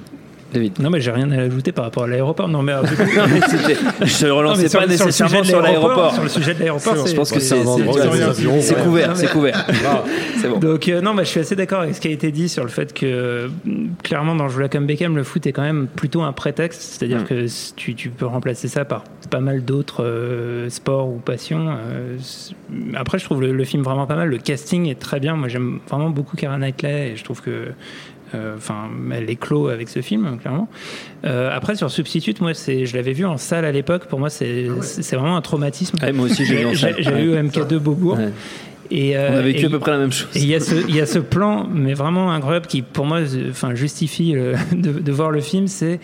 David.
Non mais j'ai rien à ajouter par rapport à l'aéroport. Non mais, alors, du coup...
non, mais je ne relançais pas
sur,
nécessairement
sur,
sur l'aéroport.
Sur le sujet de l'aéroport,
c'est,
c'est,
je pense que c'est, c'est,
c'est,
c'est, c'est couvert, c'est couvert. Ah, c'est bon.
Donc euh, non, bah, je suis assez d'accord avec ce qui a été dit sur le fait que clairement dans Joue-la comme Beckham, le foot est quand même plutôt un prétexte. C'est-à-dire mm. que tu, tu peux remplacer ça par pas mal d'autres euh, sports ou passions. Euh, après, je trouve le, le film vraiment pas mal. Le casting est très bien. Moi, j'aime vraiment beaucoup Keira Knightley et je trouve que enfin, euh, elle éclot avec ce film, clairement. Euh, après, sur Substitute, moi, c'est, je l'avais vu en salle à l'époque. Pour moi, c'est, ah ouais. c'est, c'est vraiment un traumatisme.
Ah, moi aussi, j'ai vu en salle.
J'ai, j'avais eu M K deux Beaubourg. Ouais. Et, euh,
on a vécu
et,
à peu près la même chose.
Il y a ce, il y a ce plan, mais vraiment incroyable, qui pour moi, enfin, justifie euh, de, de voir le film. C'est,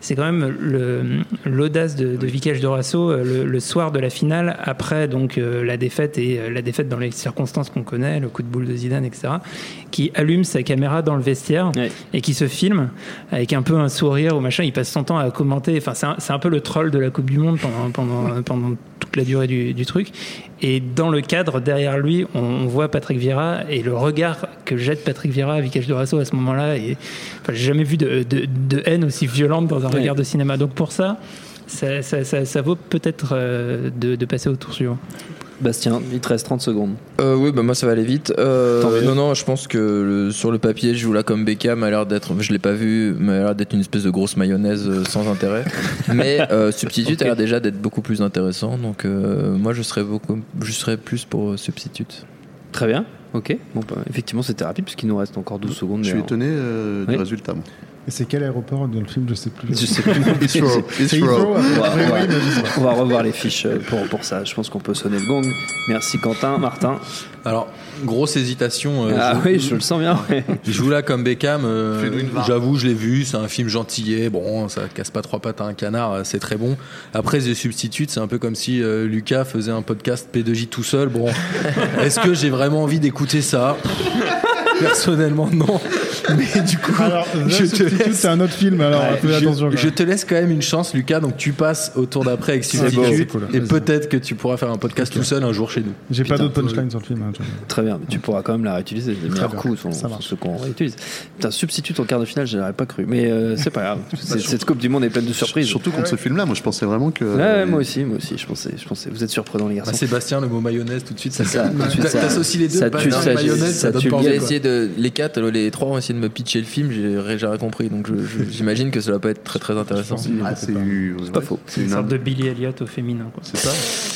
c'est quand même le, l'audace de, de Vikesh Dorasso le, le soir de la finale, après donc euh, la défaite et euh, la défaite dans les circonstances qu'on connaît, le coup de boule de Zidane, et cetera, qui allume sa caméra dans le vestiaire ouais. et qui se filme avec un peu un sourire ou machin. Il passe son temps à commenter. Enfin, c'est un, c'est un peu le troll de la Coupe du Monde pendant pendant pendant toute la durée du, du truc. Et dans le cadre, derrière lui, on, on voit Patrick Vieira et le regard que jette Patrick Vieira à Vikesh Dorasso à ce moment-là. Et, enfin, j'ai jamais vu de, de, de haine aussi violente dans un ouais. regard de cinéma. Donc pour ça, ça, ça, ça, ça vaut peut-être euh, de, de passer au tour suivant.
Bastien, il te reste trente secondes.
Euh, oui, bah moi ça va aller vite. Euh, non, non, je pense que le, sur le papier, je joue là comme Beckham, a l'air d'être, je l'ai pas vu, mais a l'air d'être une espèce de grosse mayonnaise euh, sans intérêt. Mais euh, Substitute okay. a l'air déjà d'être beaucoup plus intéressant. Donc euh, moi je serais beaucoup, je serais plus pour Substitute.
Très bien. Ok. Bon, bah, effectivement, c'était rapide puisqu'il nous reste encore douze secondes.
Je suis étonné euh, oui. du résultat. Moi.
Et c'est quel aéroport dans le film? Je sais plus.
Je sais plus.
It's Heathrow.
C'est Heathrow. On va, on, va, on va revoir les fiches pour, pour ça. Je pense qu'on peut sonner le gong. Merci Quentin. Martin.
Alors, grosse hésitation. Euh,
ah
je,
oui, je le sens bien. Ouais.
Je joue là comme Beckham. Euh, j'avoue, je l'ai vu. C'est un film gentillet. Bon, ça casse pas trois pattes à un canard. C'est très bon. Après, The Substitute, c'est un peu comme si euh, Lucas faisait un podcast P deux J tout seul. Bon, est-ce que j'ai vraiment envie d'écouter ça? Personnellement, non. Mais du coup,
alors, je te laisse... c'est un autre film. Alors, ouais, fais attention.
Je, je te laisse quand même une chance, Lucas. Donc, tu passes au tour d'après avec Substitute, cool, et peut-être que tu pourras faire un podcast okay. tout seul un jour chez nous.
J'ai Putain, pas d'autres punchlines sur le film. Hein,
très bien, mais tu pourras quand même la réutiliser. Les meilleurs coups sont, sont ceux qu'on réutilise. Putain, Substitute en quart de finale, je n'aurais pas cru. Mais euh, c'est pas grave. C'est, cette Coupe du Monde est pleine de surprises.
Surtout contre ce film-là, moi, je pensais vraiment que.
Ouais, moi aussi, moi aussi. Je pensais, je pensais. Vous êtes surprenants, les garçons.
Bah, Sébastien, le mot mayonnaise, tout de suite, ça.
T'associes
les deux. Mayonnaise, ça donne pas envie.
Les quatre, les trois ont essayé de me pitcher le film. J'ai jamais compris, donc je, je, j'imagine que ça va pas être très très intéressant.
Ah, c'est, c'est pas faux.
C'est une sorte de Billy Elliot au féminin, quoi.
C'est ça.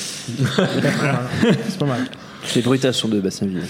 C'est pas mal.
Les bruitations de Bastien Villas.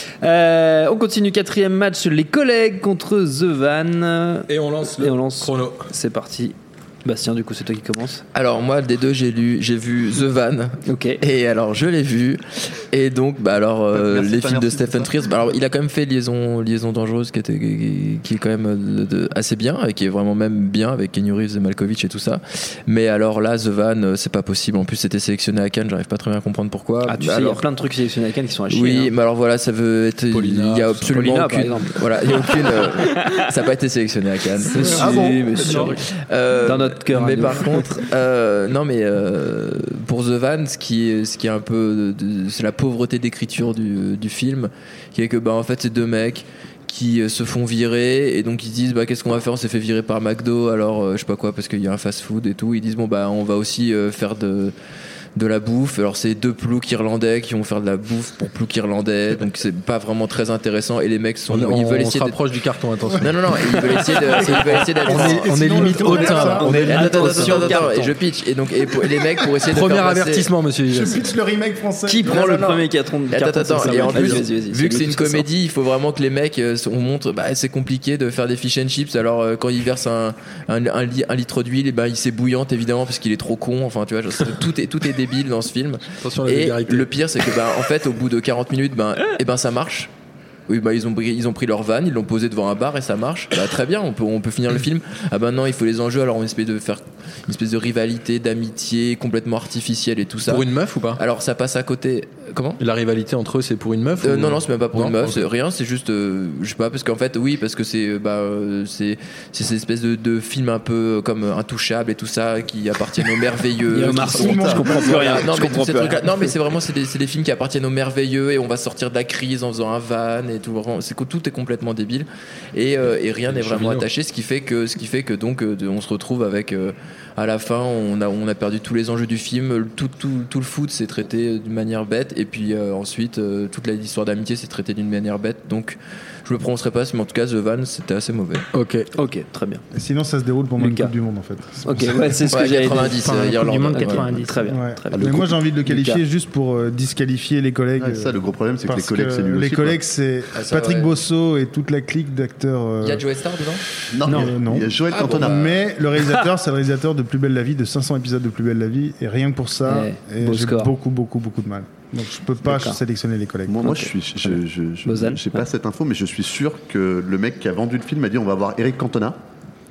Euh, on continue, quatrième match, les collègues contre The Van.
Et on lance le
Et on lance.
chrono.
C'est parti. Bastien, du coup, c'est toi qui commence.
Alors moi, des deux, j'ai lu, j'ai vu The Van.
Ok.
Et alors, je l'ai vu. Et donc, bah alors, euh, merci, les films de Stephen Frears. Bah alors, il a quand même fait Liaison, Liaison dangereuse, qui était, qui, qui est quand même de, de, assez bien, et qui est vraiment même bien avec Keanu Reeves et Malkovich et tout ça. Mais alors là, The Van, c'est pas possible. En plus, c'était sélectionné à Cannes. J'arrive pas très bien à comprendre pourquoi.
Ah, tu
bah
sais, il
alors,
y a plein de trucs sélectionnés à Cannes qui sont à chier.
Oui,
hein.
mais alors voilà, ça veut être.
Paulina,
il y a absolument
Paulina,
aucune. Voilà, il y a aucune. euh, ça n'a pas été sélectionné à Cannes.
Ah bon, mais sûr. Euh, Dans notre cœur.
Mais par contre, euh, non, mais euh, pour The Van, ce qui est, ce qui est un peu, de, c'est la pauvreté d'écriture du, du film, qui est que bah en fait c'est deux mecs qui se font virer et donc ils se disent bah qu'est-ce qu'on va faire, on s'est fait virer par McDo, alors euh, je sais pas quoi parce qu'il y a un fast-food et tout, ils disent bon bah on va aussi euh, faire de de la bouffe. Alors c'est deux ploucs irlandais qui vont faire de la bouffe pour ploucs irlandais, donc c'est pas vraiment très intéressant et les mecs sont
on,
ils veulent
on
essayer
se rapproche de... du carton, attention.
Non non non, ils veulent essayer de ils veulent essayer d'être
on est, on est limite hautain là.
On est attends attends attends et je pitch et donc et pour, les mecs pour essayer de
premier
faire
avertissement
passer...
monsieur.
Je pitch le remake français.
Qui prend le premier carton de carton?
Attends attends et en plus vu que c'est une comédie, il faut vraiment que les mecs on montre bah c'est compliqué de faire des fish and chips. Alors quand il verse un un, un, un litre d'huile, et ben il s'ébouillante évidemment parce qu'il est trop con, enfin tu vois, tout est tout est débile dans ce film.
Attention,
et le pire c'est que bah, en fait au bout de quarante minutes ben, et ben ça marche. Oui bah ils ont pris, ils ont pris leur van, ils l'ont posé devant un bar et ça marche. Bah très bien, on peut on peut finir le film. Ah ben non, il faut les enjeux, alors on essaie de faire une espèce de rivalité, d'amitié complètement artificielle et tout ça.
Pour une meuf ou pas?
Alors ça passe à côté. Comment?
La rivalité entre eux, c'est pour une meuf
euh,
ou...
Non non, c'est même pas pour
non,
une meuf,
okay.
C'est rien, c'est juste euh, je sais pas parce qu'en fait oui parce que c'est bah euh, c'est c'est cette espèce de, de film un peu comme Intouchable et tout ça qui appartiennent aux merveilleux.
Il y a Omar Sy, je comprends plus rien.
Non
je
mais,
comprends plus rien.
non mais c'est vraiment c'est des, c'est des films qui appartiennent aux merveilleux et on va sortir de la crise en faisant un van et tout. Vraiment, c'est que tout est complètement débile et, euh, et rien n'est vraiment attaché, ce qui fait que ce qui fait que donc euh, on se retrouve avec euh, à la fin on a on a perdu tous les enjeux du film, tout tout tout le foot s'est traité d'une manière bête et puis euh, ensuite euh, toute l'histoire d'amitié s'est traitée d'une manière bête, donc je me prononcerai pas, mais en tout cas The Van c'était assez mauvais.
Ok, ok, très bien.
Et sinon ça se déroule pendant une Coupe du Monde en fait.
Ok, ouais, c'est ce que
ouais,
j'avais
quatre-vingt-dix
dit.
Irlande.
Monde quatre-vingt-dix.
Très bien.
Ouais.
Très bien.
Mais moi j'ai envie de le qualifier Lucas. Juste pour euh, disqualifier les collègues.
Ouais, ça le gros problème c'est que les collègues
que
c'est nul
les
aussi,
collègues
quoi.
C'est
ah, ça,
Patrick
ouais.
Bosso et toute la clique d'acteurs. Euh...
Il y a Joe Star dedans?
Non,
non,
il y a,
non.
Il y a Joël
ah,
Cantona.
bon, bah...
Mais le réalisateur c'est le réalisateur de Plus belle la vie, de cinq cents épisodes de Plus belle la vie, et rien que pour ça
ouais,
et j'ai score. beaucoup beaucoup beaucoup de mal. Donc je peux pas D'accord. sélectionner les collègues.
Moi, moi
okay.
je suis, je, je, je,
Lausanne,
j'ai pas
ouais.
cette info, mais je suis sûr que le mec qui a vendu le film a dit on va voir Eric Cantona.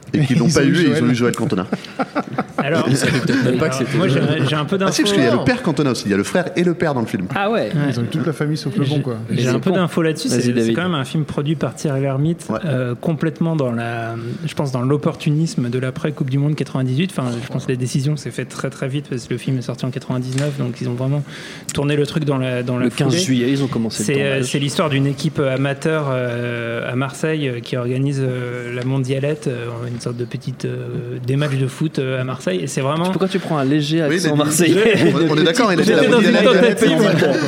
et qui l'ont pas eu, et ils ont eu Joël Cantona.
Alors, ils savaient peut-être même pas que c'était. Moi, j'ai, j'ai un peu d'infos.
Ah si, parce qu'il y a le père Cantona aussi. Il y a le frère et le père dans le film.
Ah ouais.
ouais.
Ils ont eu toute la famille sauf le bon, quoi.
J'ai, j'ai un peu d'infos là-dessus. C'est, c'est quand même un film produit par Thierry Lhermitte, ouais. euh, complètement dans la, je pense, dans l'opportunisme de l'après Coupe du Monde quatre-vingt-dix-huit. Enfin, je pense que la décision s'est faite très très vite parce que le film est sorti en quatre-vingt-dix-neuf, donc ils ont vraiment tourné le truc dans la dans la.
Le quinze juillet, ils ont commencé.
C'est,
le
euh, c'est l'histoire d'une équipe amateur euh, à Marseille euh, qui organise euh, la mondialette, euh, une sorte de petite euh, des matchs de foot euh, à Marseille, et c'est vraiment.
Pourquoi tu prends un léger accent oui, marseillais?
On, on est d'accord, il était
la dans une tentative.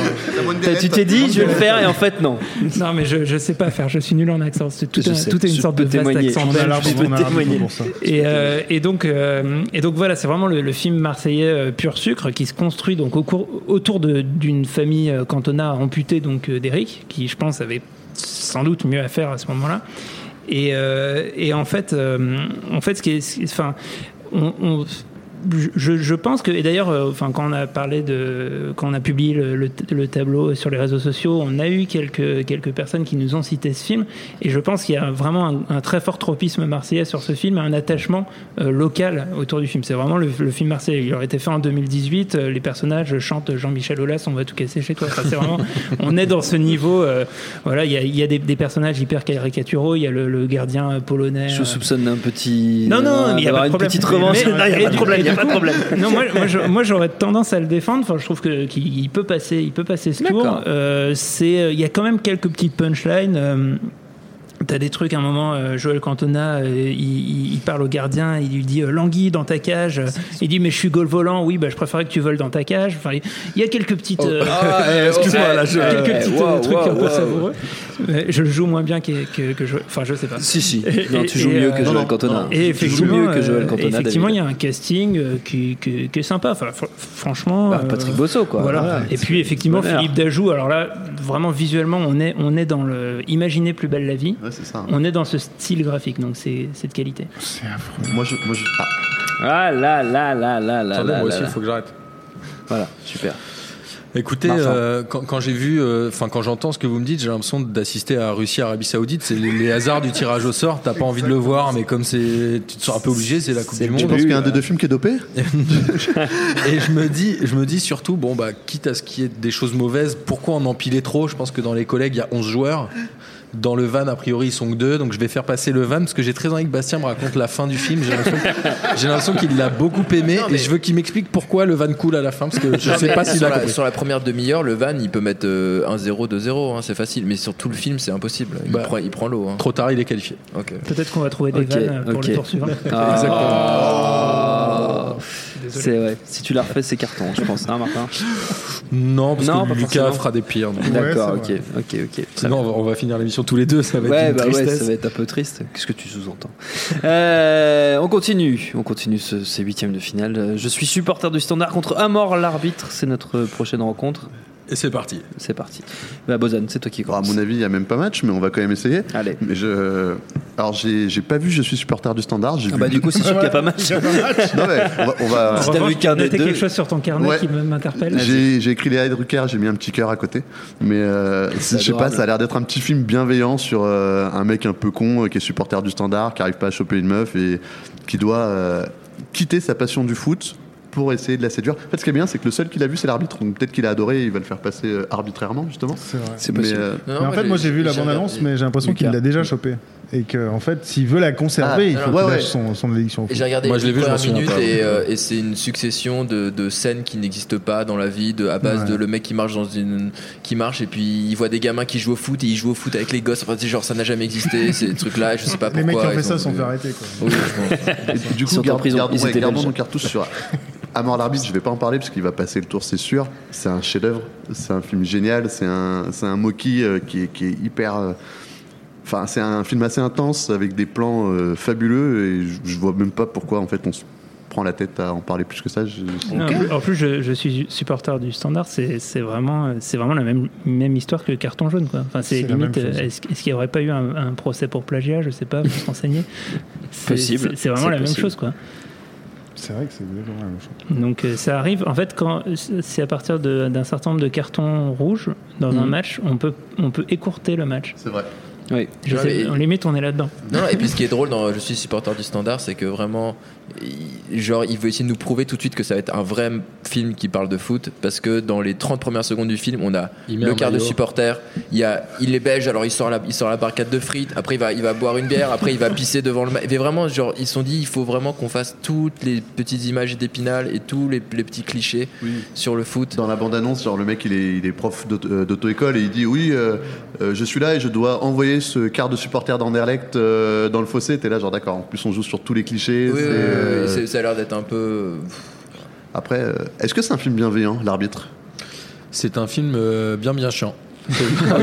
Tu t'es dit, je vais le faire, et en fait, non.
Non, mais je, je sais pas faire, je suis nul en accent. C'est tout, un, sais, tout est une sorte de vaste accent belge.
Je peux témoigner.
Et, euh, et, donc, euh, et donc voilà, c'est vraiment le, le film marseillais euh, pur sucre qui se construit donc, au cours, autour de, d'une famille euh, Cantona amputée donc, euh, d'Éric, qui je pense avait sans doute mieux à faire à ce moment-là. Et, euh, et en fait, euh, en fait, ce qui est, enfin, on, on Je, je pense que, et d'ailleurs, euh, enfin, quand on a parlé de, quand on a publié le, le, le tableau sur les réseaux sociaux, on a eu quelques quelques personnes qui nous ont cité ce film, et je pense qu'il y a vraiment un, un très fort tropisme marseillais sur ce film, un attachement euh, local autour du film. C'est vraiment le, le film marseillais. Il aurait été fait en deux mille dix-huit. Euh, les personnages chantent Jean-Michel Aulas, on va tout casser chez toi. Enfin, c'est vraiment, on est dans ce niveau. Euh, voilà, il y a, il y a des, des personnages hyper caricaturaux. Il y a le, le gardien polonais.
Je soupçonne d'un petit.
Non, non, mais il y a pas de problème.
Une petite revanche.
Mais, mais,
il y a pas de problème. Pas de problème.
Non, moi, moi, je, moi, j'aurais tendance à le défendre. Enfin, je trouve que qu'il peut passer, il peut passer ce
D'accord.
tour. Euh, c'est, il y a quand même quelques petites punchlines. Euh, T'as des trucs, à un moment, euh, Joël Cantona, euh, il, il parle au gardien, il lui dit euh, Languille dans ta cage. Il dit mais je suis goal volant, oui, bah, je préférais que tu voles dans ta cage. Enfin, il y a quelques petites. Euh,
oh. ah, eh, excuse-moi, là, je,
quelques
eh,
petits
wow,
trucs
wow,
un peu
wow.
savoureux. Mais je le joue moins bien que, que, que je. Enfin, je sais pas.
Si, si. Non, tu joues et, mieux que Joël Cantona.
Et effectivement,
mieux que Joël Cantona.
Effectivement, il y a un casting qui, qui, qui est sympa. Enfin, franchement.
Bah, Patrick Bosso, quoi.
Voilà.
voilà.
Et puis, effectivement,
Bonheur.
Philippe Dajoux. Alors là, vraiment, visuellement, on est, on est dans le. Imaginez Plus belle la vie.
Ouais, c'est ça. Hein.
On est dans ce style graphique, donc c'est, c'est de qualité.
C'est affreux.
Moi, je. Moi, je ah.
ah là là là là là.
Attendez,
là,
moi
là,
aussi, il
là.
faut que j'arrête.
Voilà, super.
Écoutez, euh, quand, quand j'ai vu, enfin euh, quand j'entends ce que vous me dites, j'ai l'impression d'assister à Russie, Arabie Saoudite. C'est les, les hasards du tirage au sort. T'as pas envie de le voir, mais comme c'est, tu te sens un peu obligé, c'est la Coupe
c'est
du Monde.
Tu penses qu'il y a un des deux films qui est dopé?
Et je me dis, je me dis surtout, bon bah, quitte à ce qu'il y ait des choses mauvaises, pourquoi en empiler trop? Je pense que dans les collègues, il y a onze joueurs. Dans le van, a priori, ils sont que deux, donc je vais faire passer le van parce que j'ai très envie que Bastien me raconte la fin du film. J'ai l'impression, j'ai l'impression qu'il l'a beaucoup aimé non, et je veux qu'il m'explique pourquoi le van coule à la fin parce que je non, sais pas s'il a compris.
Sur la première demi-heure, le van il peut mettre euh, un zéro, deux zéro, hein, c'est facile, mais sur tout le film, c'est impossible. Il, bah, prend, il prend l'eau. Hein.
Trop tard, il est qualifié.
Okay.
Peut-être qu'on va trouver des
okay,
vannes pour
okay.
le tour suivant.
Ah.
Exactement.
Oh. C'est ouais. Si tu la refais, c'est carton, je pense. Hein, Martin?
Non, parce
non,
que Lucas forcément. Fera des pires. Donc.
D'accord,
ouais,
ok, ok, ok.
Sinon, on va, on va finir l'émission tous les deux. Ça va
ouais,
être une
bah
tristesse.
Ouais, ça va être un peu triste. Qu'est-ce que tu sous-entends? euh, On continue, on continue ce, ces huitièmes de finale. Je suis supporter du Standard contre Amor l'arbitre. C'est notre prochaine rencontre.
Et c'est parti.
C'est parti. Bah, Bozan, c'est toi qui commence.
À mon avis, il n'y a même pas match, mais on va quand même essayer.
Allez.
Mais je... Alors, j'ai, j'ai pas vu Je suis supporter du Standard. J'ai
ah
vu...
bah, du coup, c'est sûr qu'il n'y a pas match.
non, mais on va. On va...
Si t'as vu qu'un des deux. quelque chose sur ton carnet
ouais.
qui m'interpelle.
J'ai, j'ai écrit Léa Drucker, j'ai mis un petit cœur à côté. Mais euh, je sais pas, ça a l'air d'être un petit film bienveillant sur euh, un mec un peu con euh, qui est supporter du Standard, qui n'arrive pas à choper une meuf et qui doit euh, quitter sa passion du foot pour essayer de la séduire. En fait, ce qui est bien, c'est que le seul qu'il a vu, c'est l'arbitre. Donc peut-être qu'il a adoré, et il va le faire passer euh, arbitrairement, justement.
C'est vrai.
C'est possible.
Mais, euh... non, mais en fait, moi, j'ai vu la bande-annonce, mais j'ai l'impression qu'il l'a déjà chopé. Et qu'en en fait, s'il veut la conserver, ah, il faut qu'il lâche son, son élection.
Et j'ai regardé
moi, je l'ai vu,
première minute et, euh, et c'est une succession de, de scènes qui n'existent pas dans la vie, de, à base ouais. de le mec qui marche dans une, qui marche et puis il voit des gamins qui jouent au foot et il joue au foot avec les gosses. Enfin, genre ça n'a jamais existé ces trucs-là. Je sais pas pourquoi.
Les mecs qui ont fait ça sont fait arrêter.
Oui, je pense.
Du coup, garde, gardons, ouais, gardons nos cartouches sur Amor l'arbitre. Je vais pas en parler parce qu'il va passer le tour, c'est sûr. C'est un chef-d'œuvre. C'est un film génial. C'est un, c'est un Moki euh, qui est, qui est hyper. Euh, Enfin, c'est un film assez intense avec des plans euh, fabuleux et je, je vois même pas pourquoi en fait on se prend la tête à en parler plus que ça. Je, je...
Non, okay. En plus, je, je suis supporter du Standard. C'est, c'est vraiment, c'est vraiment la même, même histoire que le Carton jaune, quoi. Enfin, c'est, c'est limite. Est-ce, est-ce qu'il n'y aurait pas eu un, un procès pour plagiat? Je sais pas, pour s'enseigner. C'est
possible.
C'est, c'est vraiment
c'est
la
possible.
même chose, quoi.
C'est vrai que c'est vraiment la même chose.
Donc euh, ça arrive, en fait, quand c'est à partir de, d'un certain nombre de cartons rouges dans mmh. un match, on peut, on peut écourter le match.
C'est vrai.
Oui.
Je sais, on limite, on est là-dedans.
Non, non, et puis ce qui est drôle dans Je suis supporter du Standard, c'est que vraiment, il, genre, il veut essayer de nous prouver tout de suite que ça va être un vrai film qui parle de foot, parce que dans les trente premières secondes du film, on a le quart de supporter, il, y a, il est belge, alors il sort, la, il sort la barquette de frites, après il va, il va boire une bière, après il va pisser devant le match. Mais vraiment, genre, ils se sont dit, il faut vraiment qu'on fasse toutes les petites images d'Épinal et tous les, les petits clichés oui. sur le foot.
Dans la bande-annonce, genre, le mec, il est, il est prof d'auto-école et il dit, oui, euh, euh, je suis là et je dois envoyer ce quart de supporter d'Anderlecht euh, dans le fossé. T'es là, genre, d'accord, en plus on joue sur tous les clichés.
Oui,
c'est,
oui,
euh...
oui, c'est, ça a l'air d'être un peu...
Après, euh, est-ce que c'est un film bienveillant, L'Arbitre ?
C'est un film euh, bien bien chiant.
ok,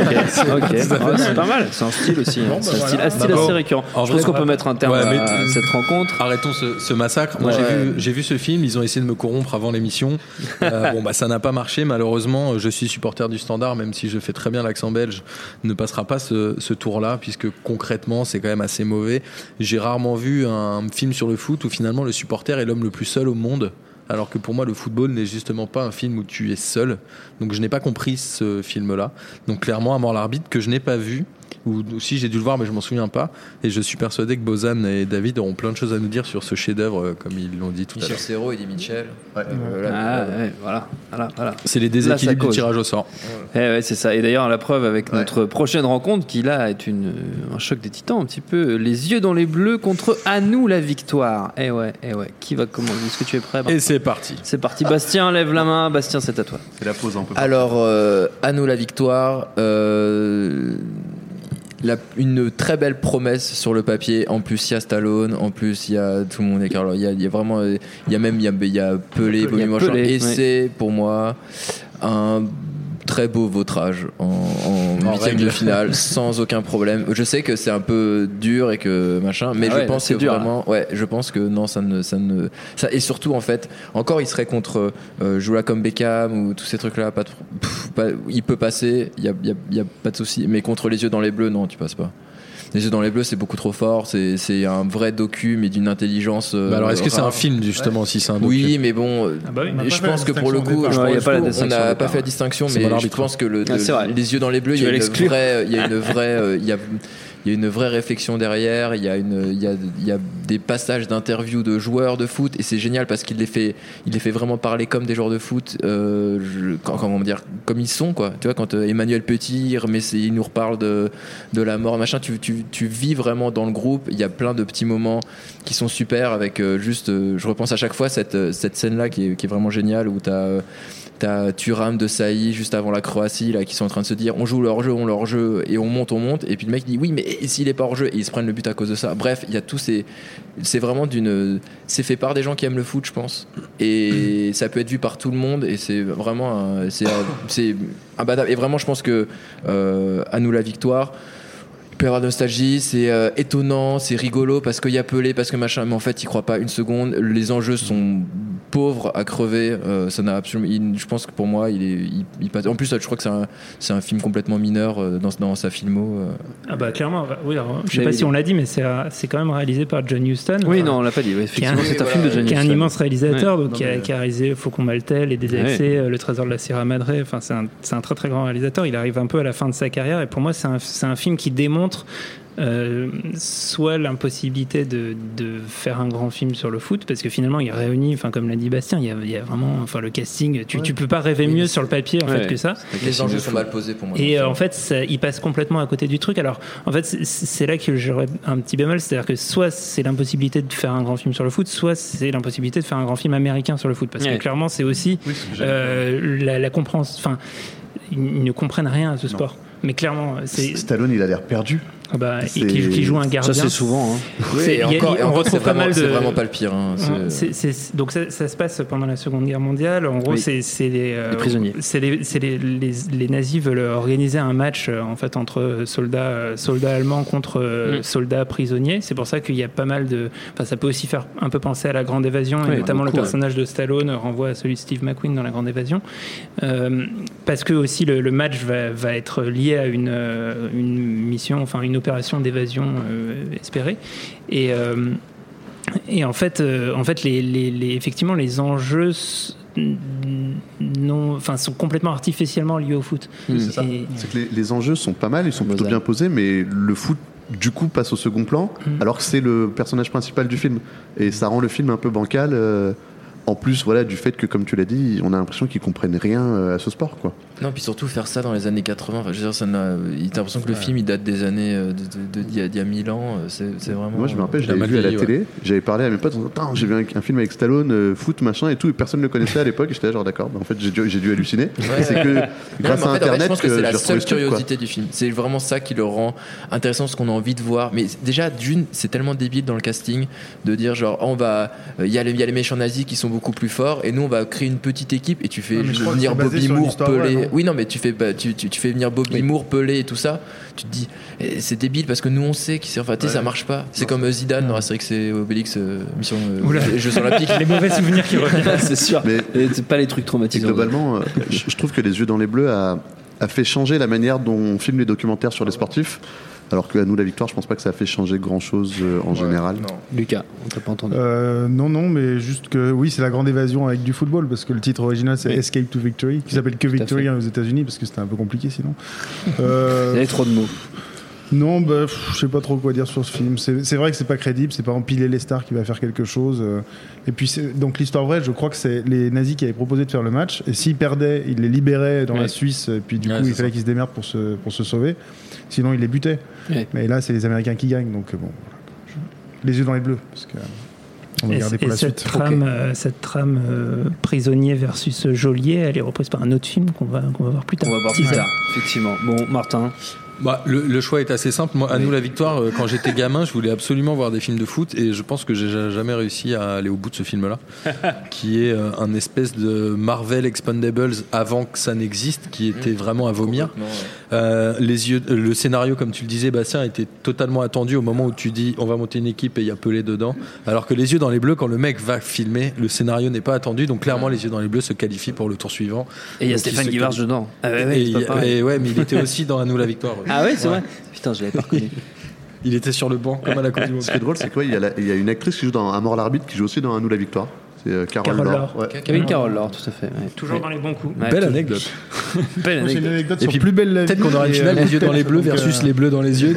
okay. Ouais, c'est pas mal, c'est un style aussi, bon, c'est bah un voilà. style, un style bah assez bon. récurrent. En je vrai, pense qu'on peut mettre un terme ouais, à, à cette rencontre.
Arrêtons ce, ce massacre. Moi, ouais. j'ai, vu, j'ai vu ce film, ils ont essayé de me corrompre avant l'émission. Euh, bon, bah, ça n'a pas marché, malheureusement. Je suis supporter du Standard, même si je fais très bien l'accent belge, ne passera pas ce, ce tour-là, puisque concrètement, c'est quand même assez mauvais. J'ai rarement vu un film sur le foot où finalement le supporter est l'homme le plus seul au monde. Alors que pour moi le football n'est justement pas un film où tu es seul, donc je n'ai pas compris ce film-là. Donc clairement, À mort l'arbitre, que je n'ai pas vu, ou si j'ai dû le voir mais je m'en souviens pas, et je suis persuadé que Bozan et David auront plein de choses à nous dire sur ce chef-d'œuvre, comme ils l'ont dit tout
Michel
à l'heure.
Michel Serrault et Eddie Mitchell. Ouais.
Euh, là, ah, là, ouais, voilà, voilà, voilà.
C'est les déséquilibres du tirage au sort.
Ouais. Eh ouais, c'est ça. Et d'ailleurs, la preuve avec ouais. notre prochaine rencontre, qui là est une, un choc des titans, un petit peu les yeux dans les bleus contre À nous la victoire. Eh ouais, eh ouais. Qui va commencer ? Est-ce que tu es prêt ?
Et c'est parti.
C'est parti. Bastien, lève la main. Bastien, c'est à toi.
C'est la pause un peu.
Alors, euh, À nous la victoire. Euh... La, une très belle promesse sur le papier. En plus, il y a Stallone. En plus, il y a tout le monde. Il y a, il y a vraiment, il y a même, il y a, il y a Pelé, Bobby Montchamp. Et ouais. c'est pour moi un très beau vautrage en, en huitième de finale, sans aucun problème. Je sais que c'est un peu dur et que machin, mais ah je ouais, pense que dur, vraiment, hein. ouais, je pense que non, ça ne, ça ne, ça et surtout en fait, encore il serait contre euh, Joue là comme Beckham ou tous ces trucs là, pas, pff, pas, il peut passer, il y a, il y a, il y a pas de souci, mais contre Les yeux dans les bleus, non, tu passes pas. Les yeux dans les bleus, c'est beaucoup trop fort. C'est, c'est un vrai docu, mais d'une intelligence. Euh,
bah alors, est-ce que
rare.
c'est un film justement ouais. si c'est un docu ?
Oui, mais bon, ah bah oui, je pense que pour le coup, je
ouais,
pense
pas
on n'a pas fait la distinction, mais je pense que le,
ah,
le, Les yeux dans les bleus, il y a une vraie, il y a une vraie, il y a il y a une vraie réflexion derrière, il y a une il y a il y a des passages d'interviews de joueurs de foot et c'est génial parce qu'il les fait il les fait vraiment parler comme des joueurs de foot euh, je, comment dire comme ils sont quoi. Tu vois quand euh, Emmanuel Petit mais c'est, il nous reparle de de la mort machin, tu tu tu vis vraiment dans le groupe, il y a plein de petits moments qui sont super avec euh, juste euh, je repense à chaque fois cette cette scène là qui est qui est vraiment géniale où tu as euh, T'as Thuram de Saï juste avant la Croatie là, qui sont en train de se dire on joue leur jeu, on leur jeu et on monte, on monte et puis le mec dit oui mais et s'il est pas hors jeu et ils se prennent le but à cause de ça. Bref, il y a tous ces c'est vraiment d'une c'est fait par des gens qui aiment le foot je pense et ça peut être vu par tout le monde et c'est vraiment un, c'est c'est imbattable et vraiment je pense que euh, À nous la victoire. Il peut y avoir de nostalgie, c'est euh, étonnant, c'est rigolo parce qu'il y a Pelé, parce que machin, mais en fait, il croit pas une seconde. Les enjeux sont pauvres à crever. Euh, ça n'a absolument. Il, je pense que pour moi, il est. Il, il passe. En plus, je crois que c'est un, c'est un film complètement mineur euh, dans, dans sa filmo. Euh.
Ah bah clairement. Oui. Alors, je sais pas si on l'a dit, mais c'est, c'est quand même réalisé par John Huston.
Oui, non, on l'a pas dit. Oui, effectivement,
un,
c'est un film de John Huston.
Qui est un immense réalisateur,
ouais.
donc qui a, qui a réalisé Faucon Maltais, Les Désaxés, ouais. Le Trésor de la Sierra Madre. Enfin, c'est un, c'est un très très grand réalisateur. Il arrive un peu à la fin de sa carrière, et pour moi, c'est un, c'est un film qui démontre. Euh, soit l'impossibilité de, de faire un grand film sur le foot parce que finalement il réunit, enfin comme l'a dit Bastien, il y a, il y a vraiment, enfin le casting, tu, ouais. tu peux pas rêver mieux sur le papier en ouais. fait que ça.
Les enjeux sont mal posés pour moi.
Et euh, en fait, ça, il passe complètement à côté du truc. Alors en fait, c'est, c'est là que j'aurais un petit bémol, c'est-à-dire que soit c'est l'impossibilité de faire un grand film sur le foot, soit c'est l'impossibilité de faire un grand film américain sur le foot parce ouais. que clairement c'est aussi oui, c'est euh, la, la compréhension. Enfin, ils ne comprennent rien à ce sport. Non. Mais clairement, c'est...
Stallone, il a l'air perdu.
Ah bah, et qui, qui joue un gardien.
Ça, c'est souvent. Hein.
Oui, c'est, et encore, y a, et on retrouve pas mal de. C'est vraiment pas le pire. Hein.
C'est... C'est, c'est, donc, ça, ça se passe pendant la Seconde Guerre mondiale. En gros, oui. c'est, c'est les,
les prisonniers.
C'est les, c'est les, les, les nazis veulent organiser un match en fait, entre soldats, soldats allemands contre mm. soldats prisonniers. C'est pour ça qu'il y a pas mal de. Enfin, ça peut aussi faire un peu penser à La Grande Évasion, oui, et notamment beaucoup, le personnage ouais. de Stallone renvoie à celui de Steve McQueen dans La Grande Évasion. Euh, parce que aussi, le, le match va, va être lié à une, une mission, enfin, une opération d'évasion. Euh, espéré et euh, et en fait euh, en fait les, les, les effectivement les enjeux non, enfin, sont complètement artificiellement liés au foot.
Oui, c'est, ça. Et... c'est que les, les enjeux sont pas mal, ils sont plutôt bien posés, mais le foot du coup passe au second plan, mmh. alors que c'est le personnage principal du film, et ça rend le film un peu bancal. Euh, En plus, voilà, du fait que, comme tu l'as dit, on a l'impression qu'ils comprennent rien à ce sport, quoi.
Non, puis surtout faire ça dans les années quatre-vingts. Enfin, je veux dire, ça n'a... il a l'impression que le film il date des années de, de, de, d'il y a, d'il y a mille ans. C'est, c'est vraiment.
Moi, je me rappelle, je l'avais vu à la télé. Ouais. J'avais parlé à mes potes. Attends, j'ai vu un, un film avec Stallone, euh, foot, machin et tout, et personne ne le connaissait à l'époque. Et j'étais là, genre d'accord. Bah, en fait, j'ai dû, j'ai dû halluciner. Ouais. C'est que grâce non, à en fait, Internet, en fait, je pense que, que c'est la seule curiosité
truc, du film. C'est vraiment ça qui le rend intéressant, ce qu'on a envie de voir. Mais déjà, d'une, c'est tellement débile dans le casting de dire genre, oh, on va, il y a les, il y a les méchants nazis qui sont beaucoup plus forts, et nous, on va créer une petite équipe, et tu fais
non,
venir Bobby Moore, Pelé. Oui, non, mais tu fais Tu, tu, tu fais venir Bobby oui. Moore, Pelé et tout ça, tu te dis eh, c'est débile parce que nous on sait qu'il enfin, ouais. ça marche pas. C'est non, comme c'est... Zidane dans Astérix et Obélix, euh, mission euh, Jeux olympiques.
Les mauvais souvenirs qui reviennent.
C'est sûr. Mais et c'est pas les trucs traumatisants.
Globalement, euh, je trouve que Les Yeux dans les Bleus a, a fait changer la manière dont on filme les documentaires sur les sportifs. Alors qu'à nous la victoire, je pense pas que ça a fait changer grand chose euh, en ouais, général.
Non. Lucas, on t'a pas entendu.
Euh, non, non, mais juste que oui, c'est la grande évasion avec du football parce que le titre original c'est oui. Escape to Victory, qui s'appelle que Victory hein, aux États-Unis parce que c'était un peu compliqué sinon.
Euh, Il y avait trop de mots.
Non, bah, je sais pas trop quoi dire sur ce film. C'est, c'est vrai que c'est pas crédible, c'est pas empiler les stars qui va faire quelque chose. Euh, et puis, c'est, donc l'histoire vraie, je crois que c'est les nazis qui avaient proposé de faire le match. Et s'ils perdaient, ils les libéraient dans ouais. la Suisse. Et puis du ouais, coup, il fallait ça. qu'ils se démerdent pour se, pour se sauver. Sinon, ils les butaient. Ouais. Mais là, c'est les Américains qui gagnent. Donc bon, les yeux dans les bleus. Parce que, on va
et
garder pour
et
la
cette
suite.
Trame, okay. euh, cette trame euh, prisonnier versus geôlier, elle est reprise par un autre film qu'on va, qu'on va voir plus tard.
On va voir plus tard, effectivement. Bon, Martin.
Bah, le, le choix est assez simple. Moi, à oui. nous la victoire, euh, quand j'étais gamin, je voulais absolument voir des films de foot et je pense que j'ai jamais réussi à aller au bout de ce film-là, qui est euh, un espèce de Marvel Expendables avant que ça n'existe, qui était mmh. vraiment à vomir. Ouais. Euh, les yeux, euh, le scénario, comme tu le disais, Bastien, était totalement attendu au moment où tu dis on va monter une équipe et il y a Pelé dedans. Alors que Les Yeux dans les Bleus, quand le mec va filmer, le scénario n'est pas attendu. Donc clairement, mmh. Les Yeux dans les Bleus se qualifient pour le tour suivant.
Et il y a Stéphane Guivarch dedans.
Ah ouais, ouais, et, et ouais, mais il était aussi dans À nous la victoire.
Ah ouais, c'est ouais. vrai. Putain, je l'avais pas reconnu.
Il était sur le banc comme à la Coupe du Monde.
Ce qui est drôle, c'est qu'il y, y a une actrice qui joue dans À mort l'arbitre qui joue aussi dans À nous la victoire. C'est euh, Carole, Carole Laure.
Ouais. Carole, Carole Laure, tout à fait. Ouais.
Toujours ouais. dans les bons coups.
Ouais, belle
tout...
anecdote.
Belle anecdote.
Une anecdote
et puis
plus belle la
peut-être qu'on aura une finale Les Yeux dans les bleus versus euh... les bleus dans les yeux.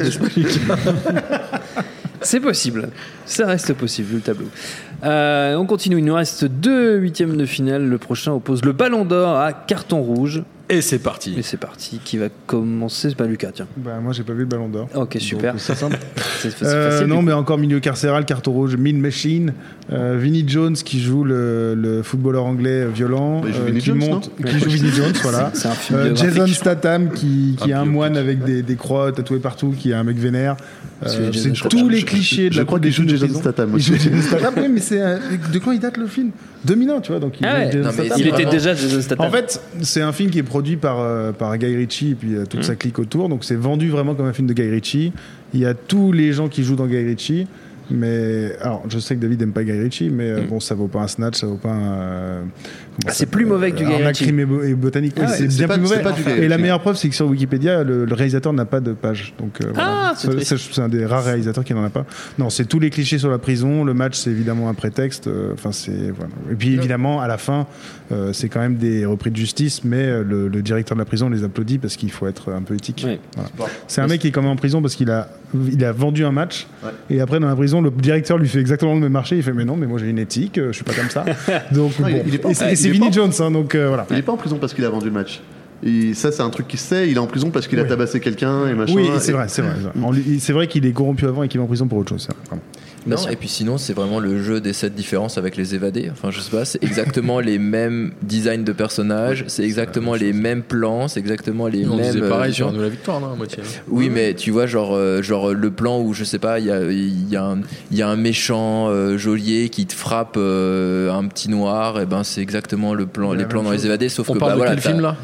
C'est possible. Ça reste possible, vu le tableau. Euh, on continue. Il nous reste deux huitièmes de finale. Le prochain oppose le Ballon d'Or à Carton Rouge.
Et c'est parti.
Et c'est parti. Qui va commencer? C'est pas Lucas, tiens.
Bah, moi, j'ai pas vu le Ballon d'Or.
Ok, super.
Donc, c'est simple.
c'est, c'est
euh,
facile.
Non, mais encore milieu carcéral, Carton Rouge, Mean Machine. Euh, Vinnie Jones qui joue le, le footballeur anglais violent.
Bah,
euh,
qui
Jones,
monte.
Qui ouais. joue Vinnie Jones, voilà.
C'est un film
euh, Jason Statham qui, qui
un
est un moine
ouais.
avec des, des croix tatouées partout, qui est un mec vénère. Euh, c'est
Jason
tous les
je,
clichés
je,
de la
crois qu'il joue Jason Statham aussi.
Jason Statham, oui, mais c'est un, de quand il date le film? deux mille un, tu vois. Donc il,
ah ouais. non, il était déjà Jason Statham.
En fait, c'est un film qui est produit par, euh, par Guy Ritchie et puis euh, toute mmh. sa clique autour. Donc c'est vendu vraiment comme un film de Guy Ritchie. Il y a tous les gens qui jouent dans Guy Ritchie. Mais alors, je sais que David n'aime pas Guy Ritchie, mais euh, mmh. bon, ça vaut pas un Snatch, ça vaut pas un. Euh,
ah, c'est plus mauvais que du Guy Ritchie.
Un crime et, bo- et botanique, oui, ah ouais, c'est, c'est bien pas, plus mauvais. Et Ritchie. La meilleure preuve, c'est que sur Wikipédia, le, le réalisateur n'a pas de page. Donc, euh,
ah,
voilà. c'est, c'est, c'est un des rares réalisateurs qui n'en a pas. Non, c'est tous les clichés sur la prison. Le match, c'est évidemment un prétexte. Enfin, euh, c'est voilà. Et puis évidemment, à la fin, euh, c'est quand même des repris de justice, mais le, le directeur de la prison les applaudit parce qu'il faut être un peu éthique. Oui. Voilà. C'est un mec qui est quand même en prison parce qu'il a, il a vendu un match. Ouais. Et après, dans la prison, le directeur lui fait exactement le même marché. Il fait mais non, mais moi j'ai une éthique, je suis pas comme ça. Donc non, bon. il est pas, et c'est, et c'est Vinnie Jones, hein, donc euh, voilà.
Il est pas en prison parce qu'il a vendu le match. Et ça, c'est un truc qu'il sait. Il est en prison parce qu'il
oui.
a tabassé quelqu'un et machin.
Oui, et c'est et... vrai, c'est vrai. C'est vrai qu'il est corrompu avant et qu'il est en prison pour autre chose. C'est vrai,
non, et puis sinon, c'est vraiment le jeu des sept différences avec les évadés. Enfin, je sais pas, c'est exactement les mêmes designs de personnages, c'est exactement c'est les chose. mêmes plans, c'est exactement les
on
mêmes.
C'est pareil euh, sur nous la victoire, non, à moitié.
Oui, mais tu vois, genre, euh, genre le plan où je sais pas, il y a, il y a un, il y a un méchant euh, geôlier qui te frappe euh, un petit noir, et ben c'est exactement le plan,
ouais,
les plans dans
chose.
les évadés, sauf
on
que
parle
bah
de
voilà.
Quel film là? Non, pardon.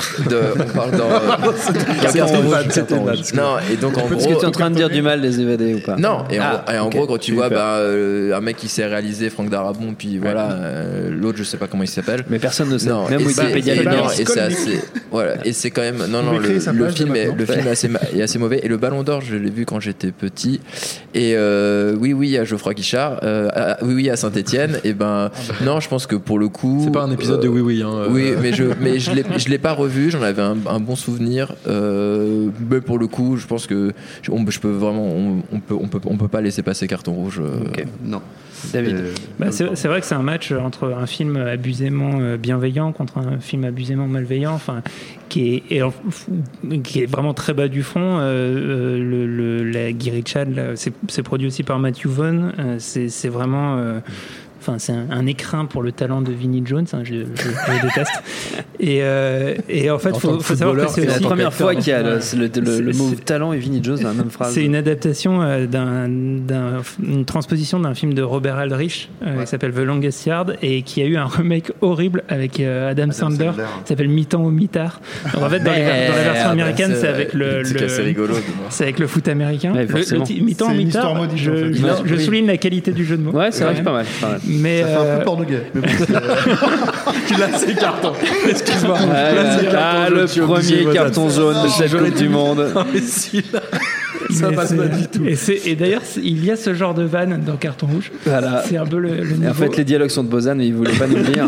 de, on parle dans.
Carton rouge, carton rouge.
Non, et donc en gros.
Est-ce que tu es en train de dire du mal des évadés ou pas?
Non, et,
ah,
en, et en
okay.
gros, quand tu vois bah, euh, un mec qui s'est réalisé, Franck Darabont, puis voilà, euh, l'autre, je sais pas comment il s'appelle.
Mais personne ne sait.
Non,
même Wikipédia.
Non, et c'est assez. Voilà, et c'est quand même. Non, non, le, le film, est, le film est, assez, est assez mauvais. Et le Ballon d'Or, je l'ai vu quand j'étais petit. Et euh, oui, oui, à Geoffroy Guichard. Euh, à, oui, oui, à Saint-Étienne. Et ben, non, je pense que pour le coup.
C'est pas un épisode euh, de Oui, oui. Hein, euh...
Oui, mais je, mais je l'ai, je l'ai pas revu. J'en avais un, un bon souvenir. Euh, mais pour le coup, je pense que je, on, je peux vraiment, on, on peut, on peut, on peut pas laisser passer carton rouge. Euh,
okay.
Non.
David.
Euh, bah, c'est, c'est vrai que c'est un match entre un film abusément bienveillant contre un film abusément malveillant, enfin, qui est, et, qui est vraiment très bas du front. Euh, le, le, la Guy Ritchie, c'est, c'est produit aussi par Matthew Vaughn. Euh, c'est, c'est vraiment. Euh, Enfin, c'est un, un écrin pour le talent de Vinnie Jones, hein, je, je, je le déteste. Et, euh, et en fait, il faut, faut savoir que c'est,
c'est la première fois qu'il y a le, le, le, le mot talent et Vinnie Jones dans la même phrase.
C'est une adaptation euh, d'un, d'un, une transposition d'un film de Robert Aldrich euh, ouais. qui s'appelle The Longest Yard et qui a eu un remake horrible avec euh, Adam, Adam Sandler, Sandler qui s'appelle Mi-temps au mi-tard. Donc en fait, dans, les, dans la version américaine, c'est, c'est avec le, le
c'est rigolo,
c'est avec le foot américain.
Ouais,
le, le Mi-temps au mi-tard. Maudite, je, en fait. je, je souligne la qualité du jeu de mots.
Ouais, c'est vrai, c'est pas mal. Pas mal.
Mais
ça fait un peu porno gay. Mais bon,
tu l'as ces cartons. Excuse-moi.
Ah, là, carton ah jaune, le premier carton jaune de cette Coupe du Monde.
Non, mais si, là, ça
mais
passe
c'est,
pas du tout.
Et, c'est, et d'ailleurs, il y a ce genre de vanne dans Carton Rouge.
Voilà.
C'est un peu le, le niveau.
Et en fait, les dialogues sont de Bozan, mais il voulait pas nous le dire.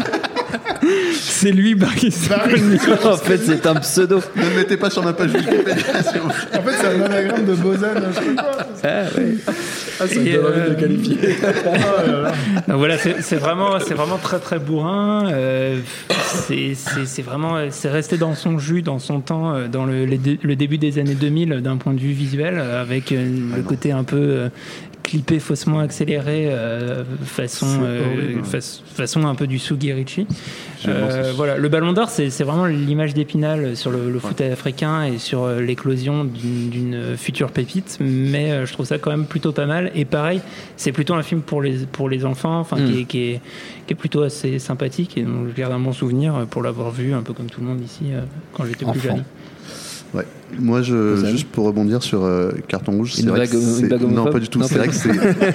C'est lui, Barry.
En fait, c'est un pseudo.
Ne le mettez pas sur ma page Wikipédia.
En fait, c'est un anagramme de Bozan. Je sais pas.
Ah, ouais.
Ah, ça me donne envie de le qualifier.
Oh là là. Donc voilà, c'est, c'est vraiment, c'est vraiment très très bourrin. Euh, c'est, c'est, c'est vraiment, c'est resté dans son jus, dans son temps, dans le, les, le début des années deux mille, d'un point de vue visuel, avec euh, le côté un peu euh, clippé, faussement accéléré, euh, façon, euh, fa- façon un peu du sous Guy Ritchie. Euh, voilà, le Ballon d'Or, c'est, c'est vraiment l'image d'Épinal sur le, le foot ouais. africain et sur l'éclosion d'une, d'une future pépite. Mais euh, je trouve ça quand même plutôt pas mal. Et pareil, c'est plutôt un film pour les pour les enfants, enfin mm. qui, est, qui est qui est plutôt assez sympathique et dont je garde un bon souvenir pour l'avoir vu un peu comme tout le monde ici euh, quand j'étais
Enfant.
plus jeune.
Ouais. Moi, je, juste pour rebondir sur euh, Carton Rouge, c'est une vrai blague, que c'est... Une non, pas du tout. Non, c'est vrai que c'est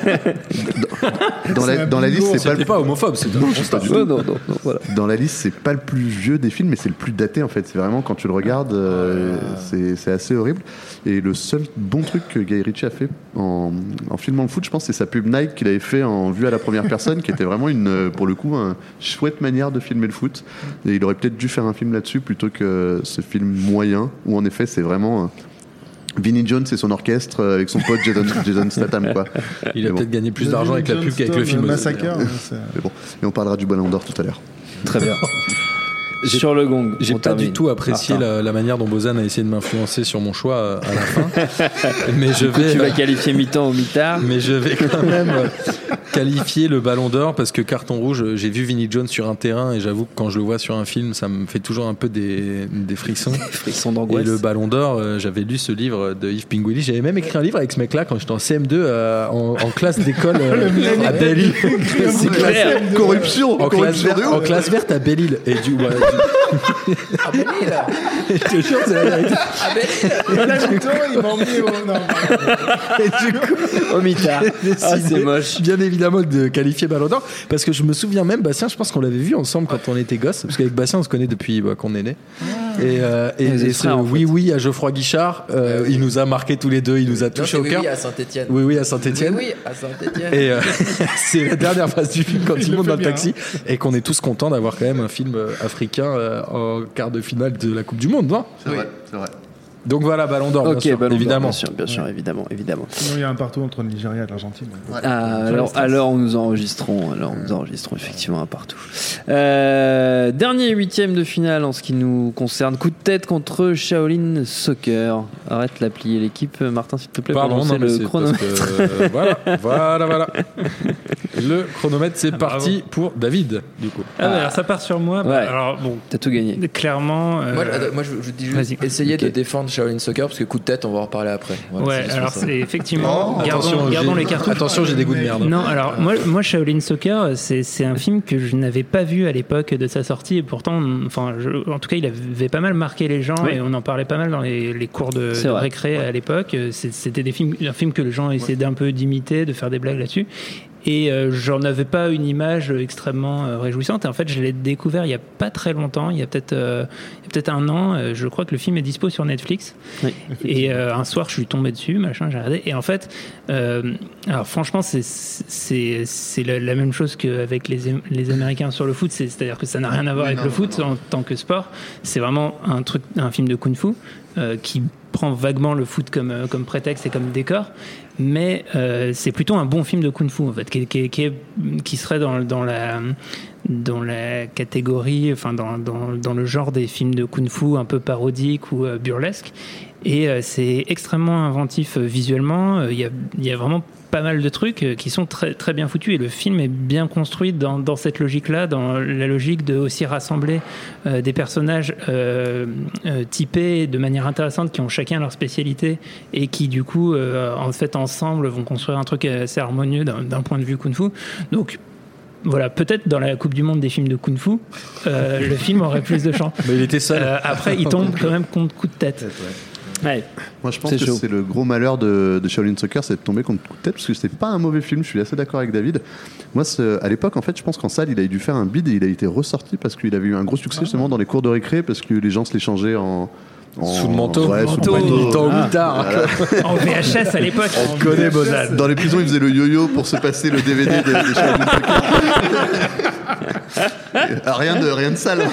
dans, dans la dans la liste, c'est pas le...
pas homophobe, c'est
pas du tout. Non, non, non, voilà. Dans la liste, c'est pas le plus vieux des films, mais c'est le plus daté en fait. C'est vraiment quand tu le regardes, euh, ah. c'est c'est assez horrible. Et le seul bon truc que Guy Ritchie a fait en, en filmant le foot, je pense, c'est sa pub Nike qu'il avait fait en vue à la première personne, qui était vraiment une, pour le coup, une chouette manière de filmer le foot. Et il aurait peut-être dû faire un film là-dessus plutôt que ce film moyen où en effet c'est vraiment euh, Vinnie Jones et son orchestre euh, avec son pote Jason, Jason Statham quoi.
Il a
mais
peut-être
bon.
gagné plus d'argent avec la pub qu'avec le film.
Massacre.
Mais bon, et on parlera du Ballon d'Or tout à l'heure.
Très bien.
J'ai,
sur le gong.
J'ai pas termine. du tout apprécié la, la manière dont Bozan a essayé de m'influencer sur mon choix à la fin. Mais je vais.
Tu vas qualifier mi-temps ou mi-tard.
Mais je vais quand même qualifier le Ballon d'Or parce que Carton Rouge, j'ai vu Vinnie Jones sur un terrain et j'avoue que quand je le vois sur un film, ça me fait toujours un peu des, des frissons. Des
frissons d'angoisse.
Et le Ballon d'Or, j'avais lu ce livre de Yves Pinguili. J'avais même écrit un livre avec ce mec-là quand j'étais en C M deux euh, en, en classe d'école euh, à Belle-Île.
C'est clair. Corruption.
En, classe verte, en classe verte à Belle-Île. Et du. Ouais, du...
Ah ben là.
Je te jure, c'est la vérité.
Ah ben
là. Là, il m'a emmené au... Non,
et du coup,
au mitard. Ah, c'est moche.
Bien évidemment de qualifier Ballon d'Or parce que je me souviens même, Bastien, je pense qu'on l'avait vu ensemble quand on était gosse, parce qu'avec Bastien on se connaît depuis bah, qu'on est né. Ah. Et, euh, et, et, et ce frères, oui, fait. oui à Geoffroy Guichard, euh, oui, oui. il nous a marqué tous les deux, il nous a touché au
oui,
cœur.
Oui, à Saint-Étienne.
Oui, oui, à Saint-Étienne.
Oui, oui, à Saint-Étienne.
Et euh, c'est la dernière phase du film quand il monte dans le taxi et qu'on est tous contents d'avoir quand même un film africain euh, en quart de finale de la Coupe du Monde, non ?
C'est vrai, c'est vrai.
Donc voilà, Ballon d'Or,
okay,
bien sûr,
Ballon
évidemment.
Bien sûr, bien sûr, ouais. évidemment, évidemment.
Sinon, il y a un partout entre le Nigeria et l'Argentine.
Ouais. Ah, alors, alors nous enregistrons, alors nous enregistrons effectivement un partout. Euh, dernier huitième de finale en ce qui nous concerne. Coup de tête contre Shaolin Soccer. Arrête la plier l'équipe, Martin, s'il te plaît.
Pardon, non,
le chronomètre.
Que, euh, voilà, voilà, voilà. Le chronomètre, c'est ah, parti bravo. Pour David, du coup.
Ah, ah. Alors ça part sur moi.
Ouais.
Alors bon,
t'as tout gagné.
Clairement. Euh...
Moi, moi, je, je dis juste,
Vas-y.
essayez
okay.
de défendre Shaolin Soccer parce que coup de tête, on va en reparler après.
Voilà, ouais, c'est alors ça. C'est effectivement. Oh, gardons,
attention,
gardons les cartouches.
Attention, j'ai des goûts de merde.
Non, alors moi, moi Shaolin Soccer, c'est, c'est un film que je n'avais pas vu à l'époque de sa sortie et pourtant, enfin, je, en tout cas, il avait pas mal marqué les gens oui. et on en parlait pas mal dans les, les cours de, de récré à l'époque. C'était des films, un film que les gens essayaient d'un peu d'imiter, de faire des blagues là-dessus. Et euh, j'en avais pas une image extrêmement euh, réjouissante. Et en fait, je l'ai découvert il y a pas très longtemps, il y a peut-être, euh, il y a peut-être un an. Euh, je crois que le film est dispo sur Netflix. Oui, et euh, un soir, je suis tombé dessus, machin, j'ai regardé. Et en fait, euh, alors franchement, c'est c'est c'est la, la même chose qu'avec les les Américains sur le foot. C'est, c'est-à-dire que ça n'a rien à voir oui, avec non, le foot non. en tant que sport. C'est vraiment un truc, un film de kung-fu euh, qui prend vaguement le foot comme comme prétexte et comme décor. Mais euh, c'est plutôt un bon film de kung-fu en fait, qui, qui, qui, qui serait dans, dans la dans la catégorie, enfin dans, dans dans le genre des films de kung-fu un peu parodiques ou euh, burlesques. Et euh, c'est extrêmement inventif euh, visuellement. Il y a il y a vraiment pas mal de trucs qui sont très très bien foutus et le film est bien construit dans dans cette logique-là, dans la logique de aussi rassembler euh, des personnages euh, euh, typés de manière intéressante qui ont chacun leur spécialité et qui du coup euh, en fait ensemble vont construire un truc assez harmonieux d'un, d'un point de vue kung-fu. Donc voilà, peut-être dans la Coupe du Monde des films de kung-fu, euh, le film aurait plus de chance.
Mais il était seul.
Euh, après, il tombe quand même contre coup de tête.
Ouais. Moi je pense c'est que chaud. C'est le gros malheur de, de Shaolin Soccer, c'est de tomber contre coup de tête parce que c'est pas un mauvais film, je suis assez d'accord avec David. Moi à l'époque en fait je pense qu'en salle il a dû faire un bid et il a été ressorti parce qu'il avait eu un gros succès ah. justement dans les cours de récré parce que les gens se l'échangeaient en... En...
Sous le manteau,
ouais,
manteau.
Sous le manteau.
Tôt ou tard.
Voilà. En V H S à l'époque.
On connaît Bozan. Dans les prisons, ils faisaient le yo-yo pour se passer le D V D de, de Shaolin Soccer. Ah, rien de rien de sale.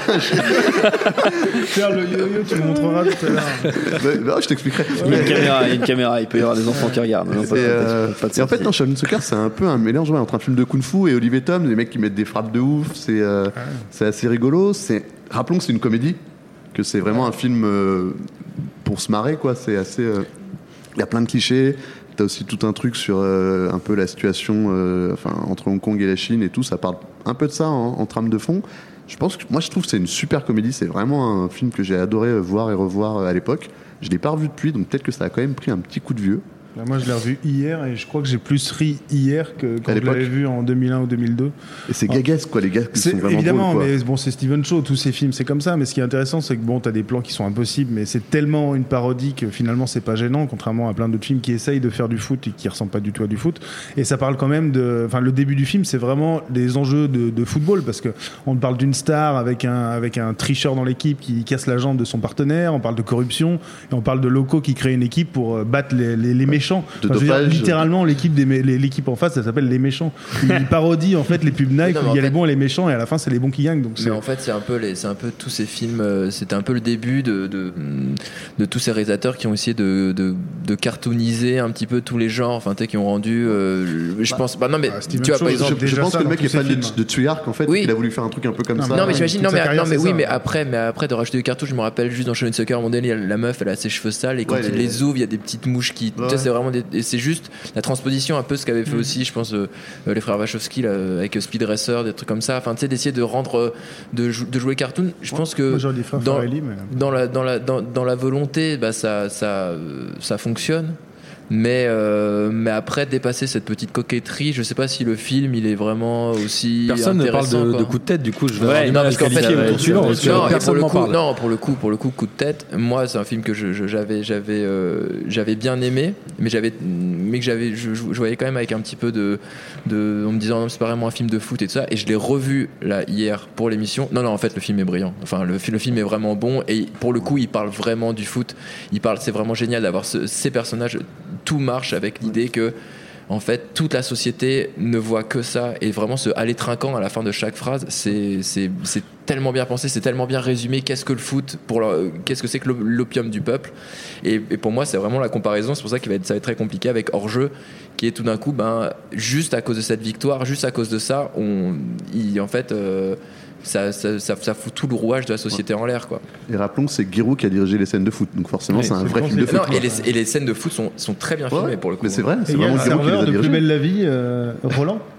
Faire le yo-yo, tu me montreras tout à l'heure.
Bah, bah, je t'expliquerai.
Il y a une caméra, il y a une caméra. Il peut y avoir des enfants qui regardent. Non,
et, euh, pas et en fait, non, Shaolin Soccer, c'est un peu un mélange ouais, entre un film de kung-fu et Olivier Tom, des mecs qui mettent des frappes de ouf. C'est euh, ah. c'est assez rigolo. C'est rappelons que c'est une comédie. Que c'est vraiment un film euh, pour se marrer quoi, c'est assez il euh, y a plein de clichés, t'as aussi tout un truc sur euh, un peu la situation euh, enfin entre Hong Kong et la Chine et tout, ça parle un peu de ça hein, en trame de fond. Je pense que moi je trouve que c'est une super comédie, c'est vraiment un film que j'ai adoré voir et revoir à l'époque. Je l'ai pas revu depuis donc peut-être que ça a quand même pris un petit coup de vieux.
Là, moi je l'ai revu hier et je crois que j'ai plus ri hier que quand je l'avais vu en deux mille un ou deux mille deux.
Et c'est gaguesque quoi, les gars qui
c'est,
sont vraiment
évidemment
drôles, quoi.
Mais bon c'est Steven Chow, tous ces films c'est comme ça, mais ce qui est intéressant c'est que bon t'as des plans qui sont impossibles mais c'est tellement une parodie que finalement c'est pas gênant contrairement à plein d'autres films qui essayent de faire du foot et qui ressemblent pas du tout à du foot. Et ça parle quand même de, enfin le début du film c'est vraiment des enjeux de, de football parce que on parle d'une star avec un avec un tricheur dans l'équipe qui casse la jambe de son partenaire, on parle de corruption et on parle de locaux qui créent une équipe pour battre les, les, les méchants.
De
enfin, littéralement l'équipe des l'équipe en face ça s'appelle les méchants, ils parodient en fait les pubs Nike où il y a les bons et les méchants et à la fin c'est les bons qui gagnent donc
c'est... mais en fait c'est un peu les, c'est un peu tous ces films euh, c'était un peu le début de, de de tous ces réalisateurs qui ont essayé de de, de cartooniser un petit peu tous les genres enfin tu sais qui ont rendu euh, je bah, pense bah non mais ah, tu vois par exemple
je, je pense que le mec est fan de, de Tsuyark en fait oui. Il a voulu faire un truc un peu comme
non,
ça
non mais j'imagine non mais, non, mais oui ça. mais après mais après de rajouter des cartouches je me rappelle juste dans Shaolin Soccer à un moment donné la meuf elle a ses cheveux sales et quand ouais, il les... les ouvre il y a des petites mouches qui tu sais c'est vraiment des... et c'est juste la transposition un peu ce qu'avaient fait mmh. aussi je pense euh, les frères Wachowski là, avec Speed Racer des trucs comme ça enfin tu sais d'essayer de rendre de, jou- de jouer cartoon je pense que
moi,
dans,
Farrelly, mais...
dans la dans la dans, dans la volonté bah ça ça ça fonctionne mais euh, mais après dépasser cette petite coquetterie je sais pas si le film il est vraiment aussi
personne ne parle de, de coup de tête du coup je vais ouais,
non, parce qu'en fait,
euh,
non, pour le coup, non pour le coup pour le coup coup de tête moi c'est un film que je, je, j'avais j'avais euh, j'avais bien aimé mais j'avais mais que j'avais je, je voyais quand même avec un petit peu de de en me disant non c'est pas vraiment un film de foot et tout ça et je l'ai revu là hier pour l'émission non non en fait le film est brillant enfin le, le film est vraiment bon et pour le coup il parle vraiment du foot il parle c'est vraiment génial d'avoir ce, ces personnages tout marche avec l'idée que en fait toute la société ne voit que ça et vraiment ce aller trinquant à la fin de chaque phrase c'est, c'est, c'est tellement bien pensé, c'est tellement bien résumé qu'est-ce que le foot pour leur, qu'est-ce que c'est que l'opium du peuple et, et pour moi c'est vraiment la comparaison c'est pour ça qu'il va être, ça va être très compliqué avec Hors-jeu qui est tout d'un coup ben, juste à cause de cette victoire juste à cause de ça on, il, en fait euh, Ça, ça, ça, ça fout tout le rouage de la société ouais. en l'air quoi.
Et rappelons que c'est Giroud qui a dirigé les scènes de foot donc forcément ouais, c'est un vrai film de foot
non, et, les, et les scènes de foot sont, sont très bien filmées ouais, pour le coup
mais c'est vrai c'est
et
vraiment
Giroud qui les a dirigées. De Plus belle la vie euh, Roland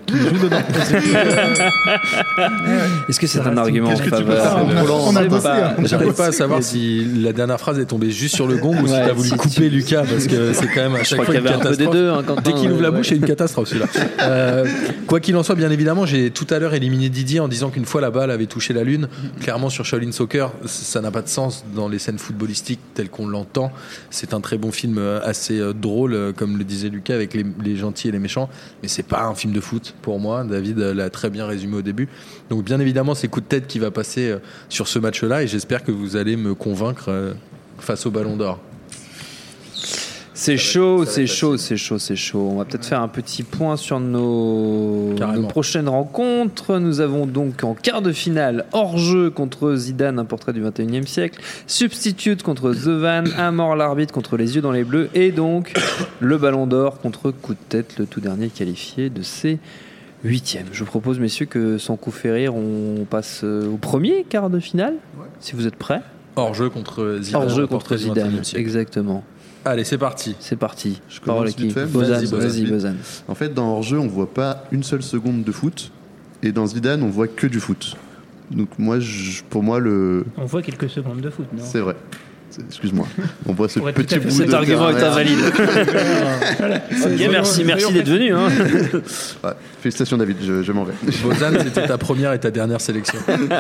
qui joue dedans.
Est-ce que c'est un argument en faveur?
On a bossé. J'arrive pas à savoir si la dernière phrase est tombée juste sur le gong ou si t'as voulu couper Lucas, parce que c'est quand même à chaque fois une catastrophe. Dès qu'il ouvre la bouche, c'est une catastrophe celui-là. Euh, quoi qu'il en soit, bien évidemment, j'ai tout à l'heure éliminé Didier en disant qu'une fois la balle avait touché la lune. Clairement, sur Shaolin Soccer, ça n'a pas de sens dans les scènes footballistiques telles qu'on l'entend. C'est un très bon film, assez drôle, comme le disait Lucas, avec les, les gentils et les méchants, mais c'est pas un film de foot pour moi. David l'a très bien résumé au début. Donc bien évidemment, c'est coup de tête qui va passer sur ce match-là, et j'espère que vous allez me convaincre face au Ballon d'Or.
C'est chaud, c'est chaud, c'est chaud, c'est chaud. On va peut-être faire un petit point sur nos, nos prochaines rencontres. Nous avons donc en quart de finale hors-jeu contre Zidane, un portrait du vingt et unième siècle. Substitute contre The Van, à mort l'arbitre contre les yeux dans les bleus. Et donc le Ballon d'Or contre coup de tête, le tout dernier qualifié de ces huitièmes. Je vous propose, messieurs, que sans coup férir, on passe au premier quart de finale, ouais. Si vous êtes prêts.
Hors-jeu contre Zidane.
Hors-jeu contre Zidane, exactement.
Allez, c'est parti.
C'est parti.
Je commence vite fait.
Bozan, vas-y, Bozan.
En fait, dans hors-jeu, on voit pas une seule seconde de foot, et dans Zidane, on voit que du foot. Donc moi, je, pour moi, le.
On voit quelques secondes de foot, non ?
C'est vrai. C'est, excuse-moi. On voit ce petit bout de.
Cet argument est invalide. Voilà. Okay, merci, merci d'être venu. Hein.
Ouais, félicitations, David. Je, je m'en vais.
Bozan, c'était ta première et ta dernière sélection.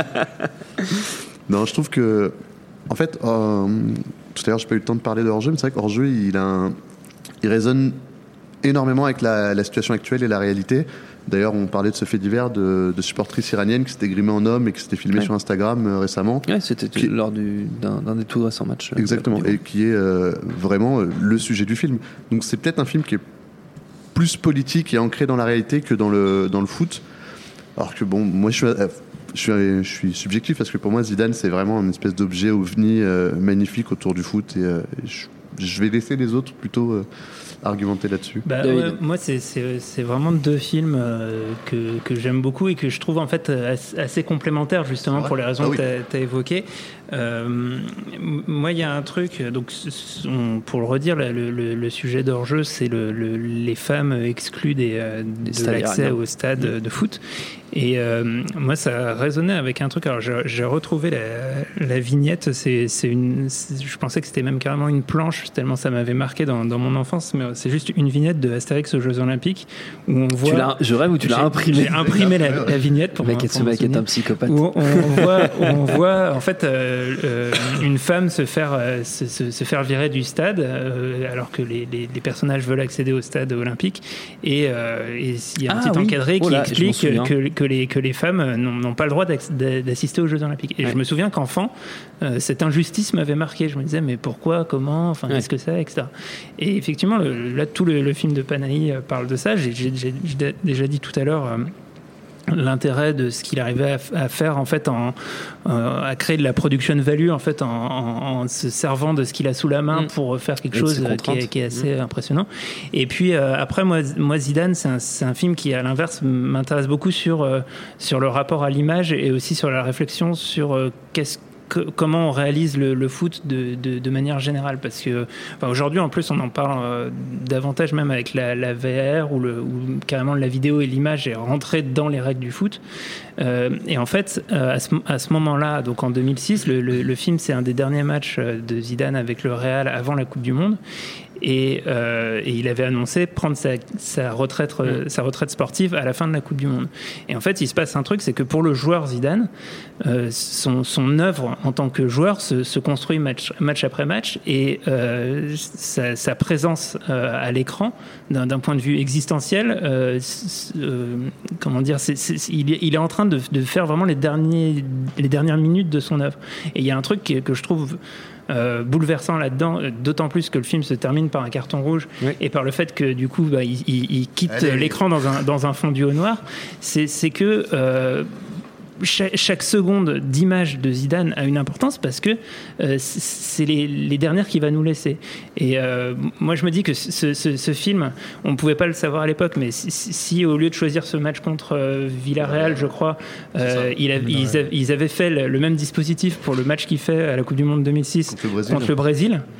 Non, je trouve que, en fait. Euh, Tout à l'heure, j'ai pas eu le temps de parler de hors-jeu, mais c'est vrai qu'hors-jeu, il, a un... il résonne énormément avec la, la situation actuelle et la réalité. D'ailleurs, on parlait de ce fait divers de, de supportrice iranienne qui s'était grimée en homme et qui s'était filmée ouais. sur Instagram euh, récemment.
Ouais, c'était qui... lors du, d'un, d'un des tout récents matchs.
Exactement, et qui est euh, vraiment euh, le sujet du film. Donc c'est peut-être un film qui est plus politique et ancré dans la réalité que dans le, dans le foot. Alors que bon, moi je suis... Euh, Je suis, je suis subjectif parce que pour moi Zidane c'est vraiment une espèce d'objet ovni euh, magnifique autour du foot et euh, je, je vais laisser les autres plutôt euh, argumenter là-dessus.
Bah, ouais, moi c'est, c'est, c'est vraiment deux films euh, que, que j'aime beaucoup et que je trouve en fait assez complémentaires justement pour les raisons ah, oui. que tu as évoquées. Euh, moi il y a un truc, donc on, pour le redire, le, le, le sujet d'hors-jeu c'est le, le, les femmes exclues des, des de l'accès iraniens. Au stade mmh. de foot. Et euh, moi, ça résonnait avec un truc. Alors, j'ai, j'ai retrouvé la, la vignette. C'est, c'est une. C'est, je pensais que c'était même carrément une planche, tellement ça m'avait marqué dans, dans mon enfance. Mais c'est juste une vignette de Astérix aux Jeux Olympiques où on voit.
Tu l'as, je rêve où tu l'as j'ai, imprimé.
J'ai imprimé la, la vignette pour.
Le mec, ce mec est un psychopathe.
Où on voit, où on voit en fait euh, euh, une femme se faire euh, se, se, se faire virer du stade euh, alors que les, les, les personnages veulent accéder au stade olympique et euh, il y a un ah, petit oui. encadré qui oh là, explique que que les, que les femmes n'ont, n'ont pas le droit d'assister aux Jeux Olympiques. Et ouais. je me souviens qu'enfant, euh, cette injustice m'avait marqué. Je me disais, mais pourquoi, comment, enfin, ouais. qu'est-ce que c'est, et cetera. Et effectivement, le, là, tout le, le film de Panahi parle de ça. J'ai, j'ai, j'ai déjà dit tout à l'heure euh, l'intérêt de ce qu'il arrivait à, à faire en fait en, euh, à créer de la production value en fait en, en, en se servant de ce qu'il a sous la main mmh. pour faire quelque chose qui est, qui est assez mmh. impressionnant. Et puis euh, après moi, moi Zidane c'est un, c'est un film qui à l'inverse m'intéresse beaucoup sur, euh, sur le rapport à l'image et aussi sur la réflexion sur euh, qu'est-ce Que, comment on réalise le, le foot de, de, de manière générale, parce que enfin, aujourd'hui en plus on en parle euh, davantage même avec la, la V R où, le, où carrément la vidéo et l'image est rentrée dans les règles du foot euh, et en fait euh, à, ce, à ce moment-là, donc en deux mille six, le, le, le film c'est un des derniers matchs de Zidane avec le Real avant la Coupe du Monde. Et, euh, et il avait annoncé prendre sa, sa, retraite, mmh. sa retraite sportive à la fin de la Coupe du Monde. Et en fait, il se passe un truc, c'est que pour le joueur Zidane, euh, son, son œuvre en tant que joueur se, se construit match, match après match, et euh, sa, sa présence euh, à l'écran, d'un, d'un point de vue existentiel, euh, euh, comment dire, c'est, c'est, il, est, il est en train de, de faire vraiment les, derniers, les dernières minutes de son œuvre. Et il y a un truc que, que je trouve Euh, bouleversant là-dedans, d'autant plus que le film se termine par un carton rouge oui. et par le fait que du coup bah, il, il, il quitte Allez. l'écran dans un, dans un fondu au noir, c'est, c'est que euh, chaque, chaque seconde d'image de Zidane a une importance parce que euh, c'est les, les dernières qu'il va nous laisser. Et euh, moi je me dis que ce, ce, ce film, on ne pouvait pas le savoir à l'époque, mais si, si au lieu de choisir ce match contre euh, Villarreal, je crois, euh, il a, ils, a, ils avaient fait le, le même dispositif pour le match qu'il fait à la Coupe du Monde deux mille six contre le Brésil, contre le Brésil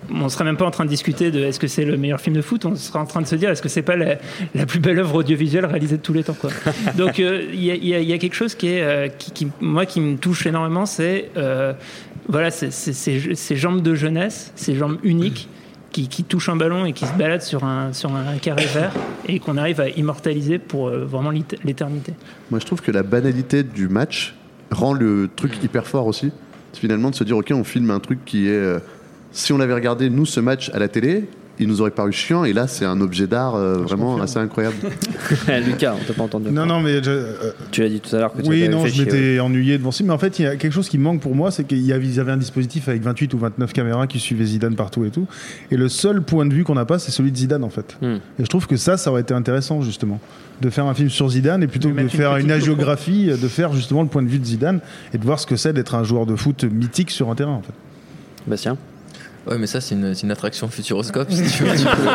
on serait même pas en train de discuter de est-ce que c'est le meilleur film de foot, on serait en train de se dire est-ce que c'est pas la, la plus belle œuvre audiovisuelle réalisée de tous les temps, quoi. Donc il euh, y, y, y a quelque chose qui est euh, qui, qui moi qui me touche énormément, c'est euh, voilà c'est, c'est, c'est, ces jambes de jeunesse, ces jambes uniques qui, qui touchent un ballon et qui se baladent sur un sur un carré vert et qu'on arrive à immortaliser pour euh, vraiment l'éternité.
Moi je trouve que la banalité du match rend le truc hyper fort aussi. Finalement de se dire ok, on filme un truc qui est euh, si on avait regardé nous ce match à la télé, il nous aurait paru chiant, et là c'est un objet d'art euh, vraiment assez incroyable.
Lucas, on t'a pas entendu.
Non, non, mais je, euh,
tu l'as dit tout à l'heure que tu
oui,
avais
non,
fait
je
chier,
m'étais
ouais.
ennuyé devant ça. Mais en fait, il y a quelque chose qui me manque pour moi, c'est qu'ils avaient un dispositif avec vingt-huit ou vingt-neuf caméras qui suivaient Zidane partout et tout. Et le seul point de vue qu'on n'a pas, c'est celui de Zidane en fait. Hmm. Et je trouve que ça, ça aurait été intéressant justement, de faire un film sur Zidane et plutôt que de faire une, une hagiographie, de faire justement le point de vue de Zidane et de voir ce que c'est d'être un joueur de foot mythique sur un terrain en fait.
Bastien.
Ouais, mais ça, c'est une, c'est une attraction Futuroscope, si tu veux.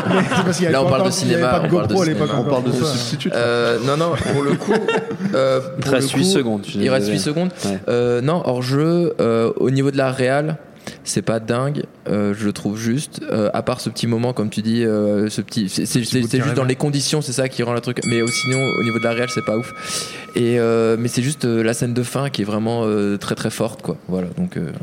Là, on parle de cinéma, on parle de cinéma.
On parle de substitut.
Euh, non, non, pour le coup. Euh,
il reste huit secondes.
Il reste huit secondes. Ouais. Euh, non, hors jeu, euh, au niveau de la réal, c'est pas dingue, euh, je le trouve juste. Euh, à part ce petit moment, comme tu dis, euh, ce petit, c'est, c'est, c'est, c'est juste dans les conditions, c'est ça qui rend le truc. Mais sinon, au niveau de la réal, c'est pas ouf. Et euh, mais c'est juste euh, la scène de fin qui est vraiment euh, très très forte, quoi. Voilà, donc. Euh,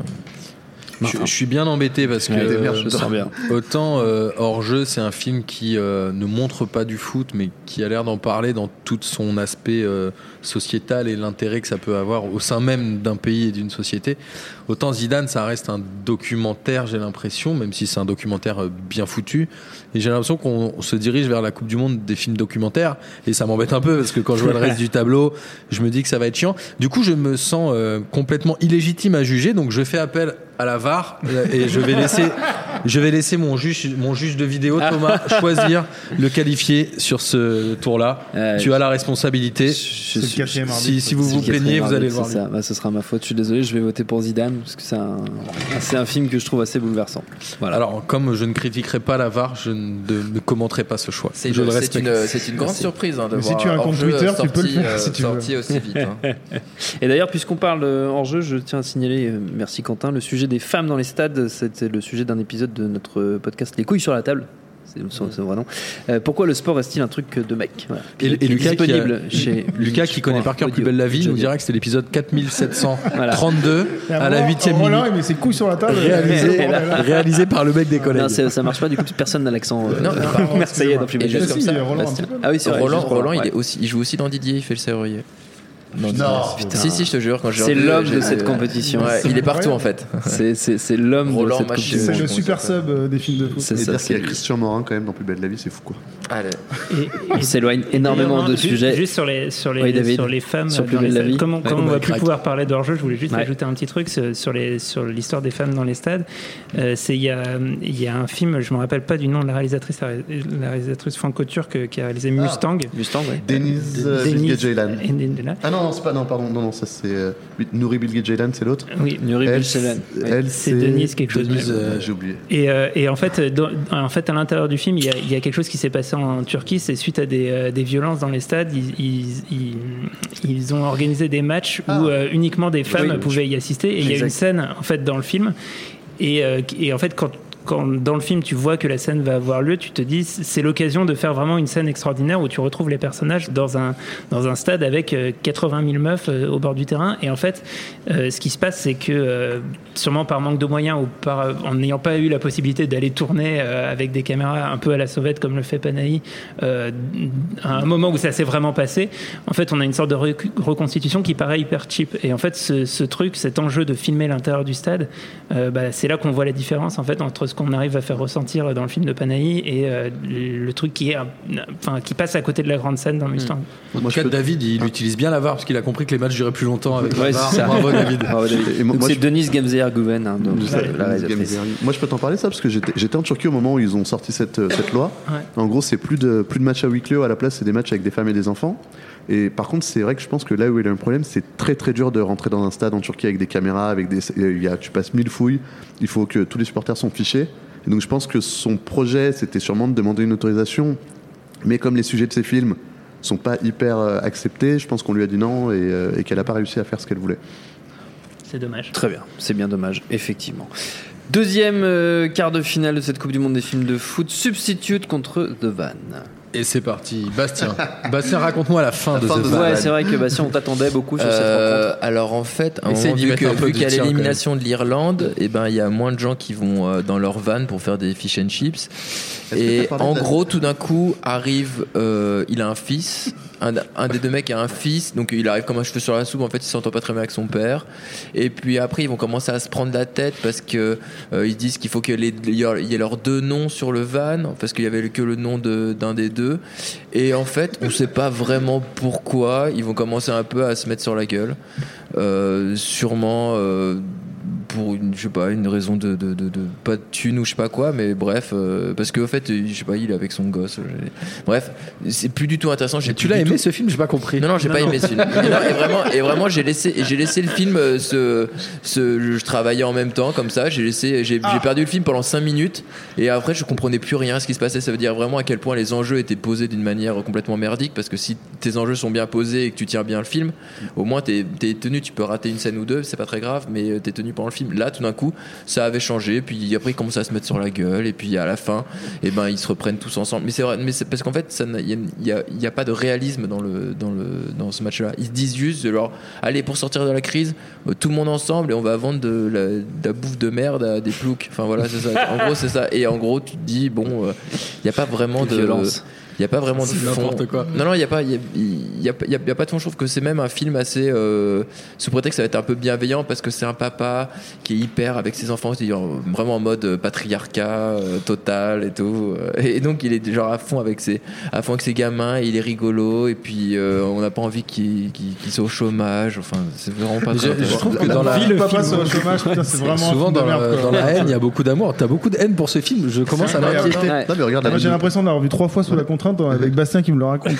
Je, je suis bien embêté parce que
ouais,
euh,
je sens bien.
autant euh, hors jeu c'est un film qui euh, ne montre pas du foot mais qui a l'air d'en parler dans tout son aspect euh, sociétal et l'intérêt que ça peut avoir au sein même d'un pays et d'une société. Autant Zidane ça reste un documentaire, j'ai l'impression, même si c'est un documentaire bien foutu, et j'ai l'impression qu'on se dirige vers la Coupe du Monde des films documentaires, et ça m'embête un peu parce que quand je vois le reste du tableau je me dis que ça va être chiant. Du coup je me sens euh, complètement illégitime à juger, donc je fais appel à la V A R et je vais laisser je vais laisser mon juge mon juge de vidéo Thomas choisir le qualifié sur ce tour-là. Euh, tu as la responsabilité. Je, je, je, si, si vous vous plaignez, vous allez le voir.
Ça. Bah, ce sera ma faute. Je suis désolé, je vais voter pour Zidane parce que c'est un c'est un film que je trouve assez bouleversant.
Voilà. Alors comme je ne critiquerai pas la V A R, je ne, de, ne commenterai pas ce choix.
C'est,
je
une,
le
c'est, une, c'est une grande Merci. surprise hein, de
Mais
voir.
Si tu as un compte Twitter,
sorti,
tu peux le faire
euh,
si tu
sorti
veux.
aussi vite. Hein.
Et d'ailleurs, puisqu'on parle hors jeu, je tiens à signaler, euh, merci Quentin, le sujet des femmes dans les stades, c'était le sujet d'un épisode de notre podcast Les couilles sur la table. C'est, c'est vrai nom. Euh, pourquoi le sport reste-t-il un truc de mec? Voilà.
Et, et Lucas, disponible qui, a, chez, Lucas qui connaît par cœur Plus belle la vie, nous dirait que c'était l'épisode quatre mille sept cent trente-deux voilà. à la huitième minute.
Voilà, mais c'est couilles sur la table.
Réalisé, réalisé par le mec des collègues.
Non, ça marche pas, du coup, personne n'a l'accent euh, non, marseillais dans Plus belle la vie.
Ah oui, c'est vrai. Roland, Roland il, est aussi, il joue aussi dans Didier, il fait le serrurier. Non, non. Putain. Si si je te jure quand je
c'est l'homme de cette compétition.
Ouais, il est partout en fait.
C'est c'est c'est l'homme Roland, de cette compétition.
C'est le super sub euh, des films de foot.
C'est ça. Qu'il y a Christian Morin quand même dans Plus belle la vie, c'est fou quoi.
Allez.
Et, on s'éloigne énormément de sujets.
Juste sur les sur les
oui, David,
sur les femmes
sur Plus belle la vie.
Comment comment on va plus pouvoir parler d'hors-jeu, je voulais juste ajouter un petit truc sur les sur l'histoire des femmes dans les stades. C'est il y a il y a un film, je me rappelle pas du nom de la réalisatrice, la réalisatrice franco-turque qui a réalisé Mustang.
Mustang, oui.
Denise Bilge-Ceylan. Ah non, c'est pas non pardon. Non, ça c'est euh, Nouri Bilge-Ceylan, c'est l'autre.
Oui,
Nouri Bilge-Ceylan.
Elle,
c'est, c'est Denise quelque chose.
Denise, euh, j'ai oublié.
Et, euh, et en fait, dans, en fait, à l'intérieur du film, il y, a, il y a quelque chose qui s'est passé en Turquie. C'est suite à des, euh, des violences dans les stades, ils, ils, ils, ils ont organisé des matchs ah. où euh, uniquement des femmes oui, pouvaient y assister. Et exact. Il y a une scène en fait dans le film. Et, euh, et en fait, quand quand dans le film tu vois que la scène va avoir lieu, tu te dis c'est l'occasion de faire vraiment une scène extraordinaire où tu retrouves les personnages dans un, dans un stade avec quatre-vingt mille meufs au bord du terrain. Et en fait, euh, ce qui se passe, c'est que euh, sûrement par manque de moyens ou par, en n'ayant pas eu la possibilité d'aller tourner euh, avec des caméras un peu à la sauvette comme le fait Panahi, euh, à un moment où ça s'est vraiment passé, en fait on a une sorte de rec- reconstitution qui paraît hyper cheap. Et en fait ce, ce truc, cet enjeu de filmer l'intérieur du stade, euh, bah, c'est là qu'on voit la différence en fait entre ce qu'on arrive à faire ressentir dans le film de Panahi et euh, le truc qui est, enfin, qui passe à côté de la grande scène dans Mustang.
Mmh. Moi, je peux... David, il utilise bien la V A R parce qu'il a compris que les matchs duraient plus longtemps avec ouais, la V A R. Bravo David. Bravo, David.
Et moi, donc, c'est je... Denise Gamzeyer-Guven, hein, donc ouais, la réalisatrice.
Moi, je peux t'en parler ça parce que j'étais, j'étais en Turquie au moment où ils ont sorti cette, cette loi. Ouais. En gros, c'est plus de plus de matchs à huis clos, à la place, c'est des matchs avec des femmes et des enfants. Et par contre, c'est vrai que je pense que là où il y a un problème, c'est très très dur de rentrer dans un stade en Turquie avec des caméras, avec des, il y a, tu passes mille fouilles. Il faut que tous les supporters sont fichés. Et donc je pense que son projet, c'était sûrement de demander une autorisation, mais comme les sujets de ses films sont pas hyper euh, acceptés, je pense qu'on lui a dit non et, euh, et qu'elle a pas réussi à faire ce qu'elle voulait.
C'est dommage.
Très bien, c'est bien dommage, effectivement. Deuxième euh, quart de finale de cette Coupe du Monde des films de foot, Substitute contre The Van.
Et c'est parti, Bastien. Bastien, raconte-moi la fin la de
fin
The
Van. Ouais, c'est vrai que Bastien, on t'attendait beaucoup sur
euh,
cette rencontre.
Alors en fait, un moment, vu, que, vu qu'il y a l'élimination de l'Irlande, et ben il y a moins de gens qui vont euh, dans leur van pour faire des fish and chips. Et en gros, tout d'un coup, arrive, euh, il a un fils. Un, un des deux mecs a un fils, donc il arrive comme un cheveu sur la soupe. En fait, il s'entend pas très bien avec son père. Et puis après, ils vont commencer à se prendre la tête parce que euh, ils disent qu'il faut qu'il y ait leurs deux noms sur le van, parce qu'il y avait que le nom de, d'un des deux. Et en fait, on sait pas vraiment pourquoi. Ils vont commencer un peu à se mettre sur la gueule, euh, sûrement. Euh, pour une, je sais pas, une raison de, de, de, de pas de thune ou je sais pas quoi, mais bref, euh, parce qu'au fait, je sais pas, il est avec son gosse. Bref, c'est plus du tout intéressant. J'ai
tu l'as aimé
tout...
ce film? J'ai pas compris.
Non, non, j'ai non, pas non. aimé ce film. Non, et vraiment, et vraiment, j'ai laissé, j'ai laissé le film. Se, se, je travaillais en même temps, comme ça. J'ai laissé, j'ai, ah. j'ai perdu le film pendant cinq minutes, et après, je comprenais plus rien à ce qui se passait. Ça veut dire vraiment à quel point les enjeux étaient posés d'une manière complètement merdique, parce que si tes enjeux sont bien posés et que tu tiens bien le film, au moins t'es, t'es tenu. Tu peux rater une scène ou deux, c'est pas très grave, mais t'es tenu pendant le film. Là, tout d'un coup, ça avait changé, puis après ils commencent à se mettre sur la gueule, et puis à la fin, et ben ils se reprennent tous ensemble. Mais c'est vrai, mais c'est parce qu'en fait, il y, y, y a pas de réalisme dans le dans le dans ce match-là. Ils se disent juste, genre, allez, pour sortir de la crise, tout le monde ensemble, et on va vendre de la, de la bouffe de merde à des ploucs. Enfin voilà, c'est ça. En gros, c'est ça. Et en gros, tu te dis, bon, il euh, y a pas vraiment de violence. Il n'y a pas vraiment de fond.
Quoi.
Non, non, il n'y a pas, il y a, y a, y a, y a pas de fond. Je trouve que c'est même un film assez, euh, sous prétexte que ça va être un peu bienveillant, parce que c'est un papa qui est hyper avec ses enfants, c'est vraiment en mode patriarcat euh, total et tout. Et donc il est genre à fond avec ses, à fond avec ses gamins. Et il est rigolo, et puis euh, on n'a pas envie qu'il, qu'il, qu'il soit au chômage. Enfin, c'est vraiment pas.
Je, je trouve que dans la
vie, le papa soit au chômage, putain, c'est vraiment
souvent dans, merde, la, dans la haine, il y a beaucoup d'amour. T'as beaucoup de haine pour ce film. Je commence à m'inquiéter.
Ouais. Non, mais regarde,
moi, j'ai l'impression d'avoir vu trois fois Sous la contrainte avec Bastien qui me le raconte.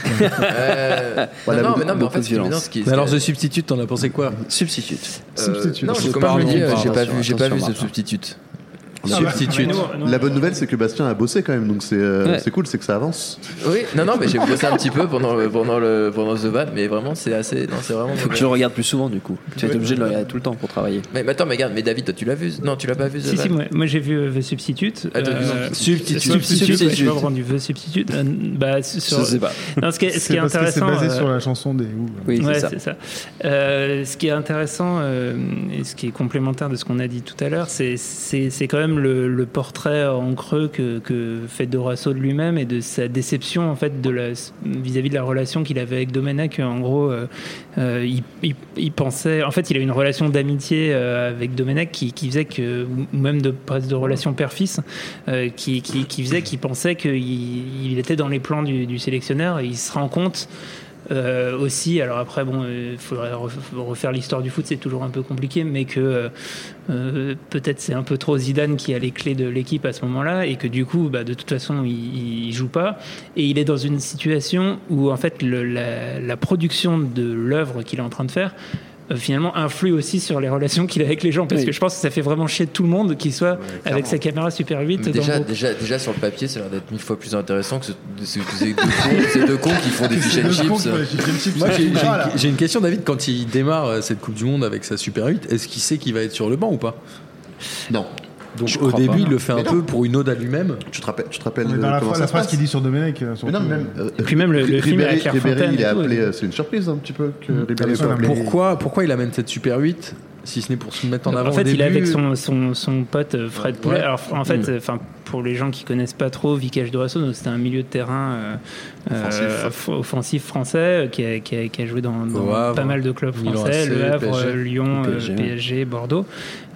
Euh, non, non, mais non, mais en fait, c'est bien ce qui est.
Mais alors, The Substitute, t'en as pensé quoi?
Substitute.
Euh, Substitute. Non, comme je l'ai dit, j'ai pas vu, j'ai pas vu The Substitute.
Substitute.
La bonne nouvelle, c'est que Bastien a bossé quand même, donc c'est, euh, ouais. c'est cool, c'est que ça avance.
Oui, non, non, mais j'ai bossé un petit peu pendant le, pendant le, pendant The Van, mais vraiment, c'est assez, non, c'est vraiment.
Faut que tu le regardes plus souvent, du coup. Tu vas être obligé de le regarder tout le temps pour travailler.
Mais, mais attends, mais regarde, mais David, toi, tu l'as vu? Non, tu l'as pas vu The
Si,
Van?
si, moi, moi j'ai vu The Substitute.
Ah, t'as vu
euh,
Substitute.
Substitute. Substitute. Je vais du The Substitute. Euh, bah, sur.
Je sais pas.
Non, ce qui est, ce qui est
parce
intéressant.
Que c'est basé
euh,
sur la chanson des.
Oui, c'est ouais, ça. C'est ça. Euh, ce qui est intéressant euh, et ce qui est complémentaire de ce qu'on a dit tout à l'heure, c'est, c'est, c'est quand même le, le portrait en creux que, que fait Dorasso de lui-même et de sa déception en fait de la, vis-à-vis de la relation qu'il avait avec Domenech. En gros, euh, euh, il, il, il pensait, en fait, il a une relation d'amitié euh, avec Domenech qui, qui faisait que, ou même de presque de relation père-fils, euh, qui, qui, qui faisait qu'il pensait qu'il il était dans les plans du, du sélectionneur, et il se rend compte. Euh, aussi, alors après, bon, il euh, faudrait refaire l'histoire du foot, c'est toujours un peu compliqué, mais que euh, peut-être c'est un peu trop Zidane qui a les clés de l'équipe à ce moment-là, et que du coup, bah, de toute façon, il, il joue pas, et il est dans une situation où en fait le, la, la production de l'œuvre qu'il est en train de faire euh, finalement influe aussi sur les relations qu'il a avec les gens, parce oui. que je pense que ça fait vraiment chier tout le monde qu'il soit ouais, avec sa caméra super huit.
Déjà, déjà, déjà sur le papier, ça a l'air d'être mille fois plus intéressant que, ce, ce, que ces, deux cons, ces deux cons qui font des fish and chips.
Moi, j'ai, j'ai, j'ai une question, David. Quand il démarre cette Coupe du Monde avec sa Super huit, est-ce qu'il sait qu'il va être sur le banc ou pas?
Non.
Donc je au début, pas. il le fait mais un non. peu pour une ode à lui-même.
Tu te rappelles, tu te rappelles
dans la,
comment
la,
ça
la
se
phrase
passe
qu'il dit sur Domenech. Sur
non, même, euh,
et puis même le, le film avec Claire Fontaine.
Il est appelé, euh, c'est une surprise un petit peu que mmh. Ribéry soit appelé.
Pourquoi, pourquoi il amène cette Super huit? Si ce n'est pour se mettre en avant.
En fait,
au début.
il est avec son, son, son pote Fred Poulet. Ouais. Alors, en fait, mmh. enfin, pour les gens qui connaissent pas trop Vikash Dorasso, c'était un milieu de terrain euh, offensif. Euh, offensif français qui a, qui a, qui a joué dans, dans Havre, pas mal de clubs français, Le Havre, P S G, Lyon, P S G, P S G Bordeaux.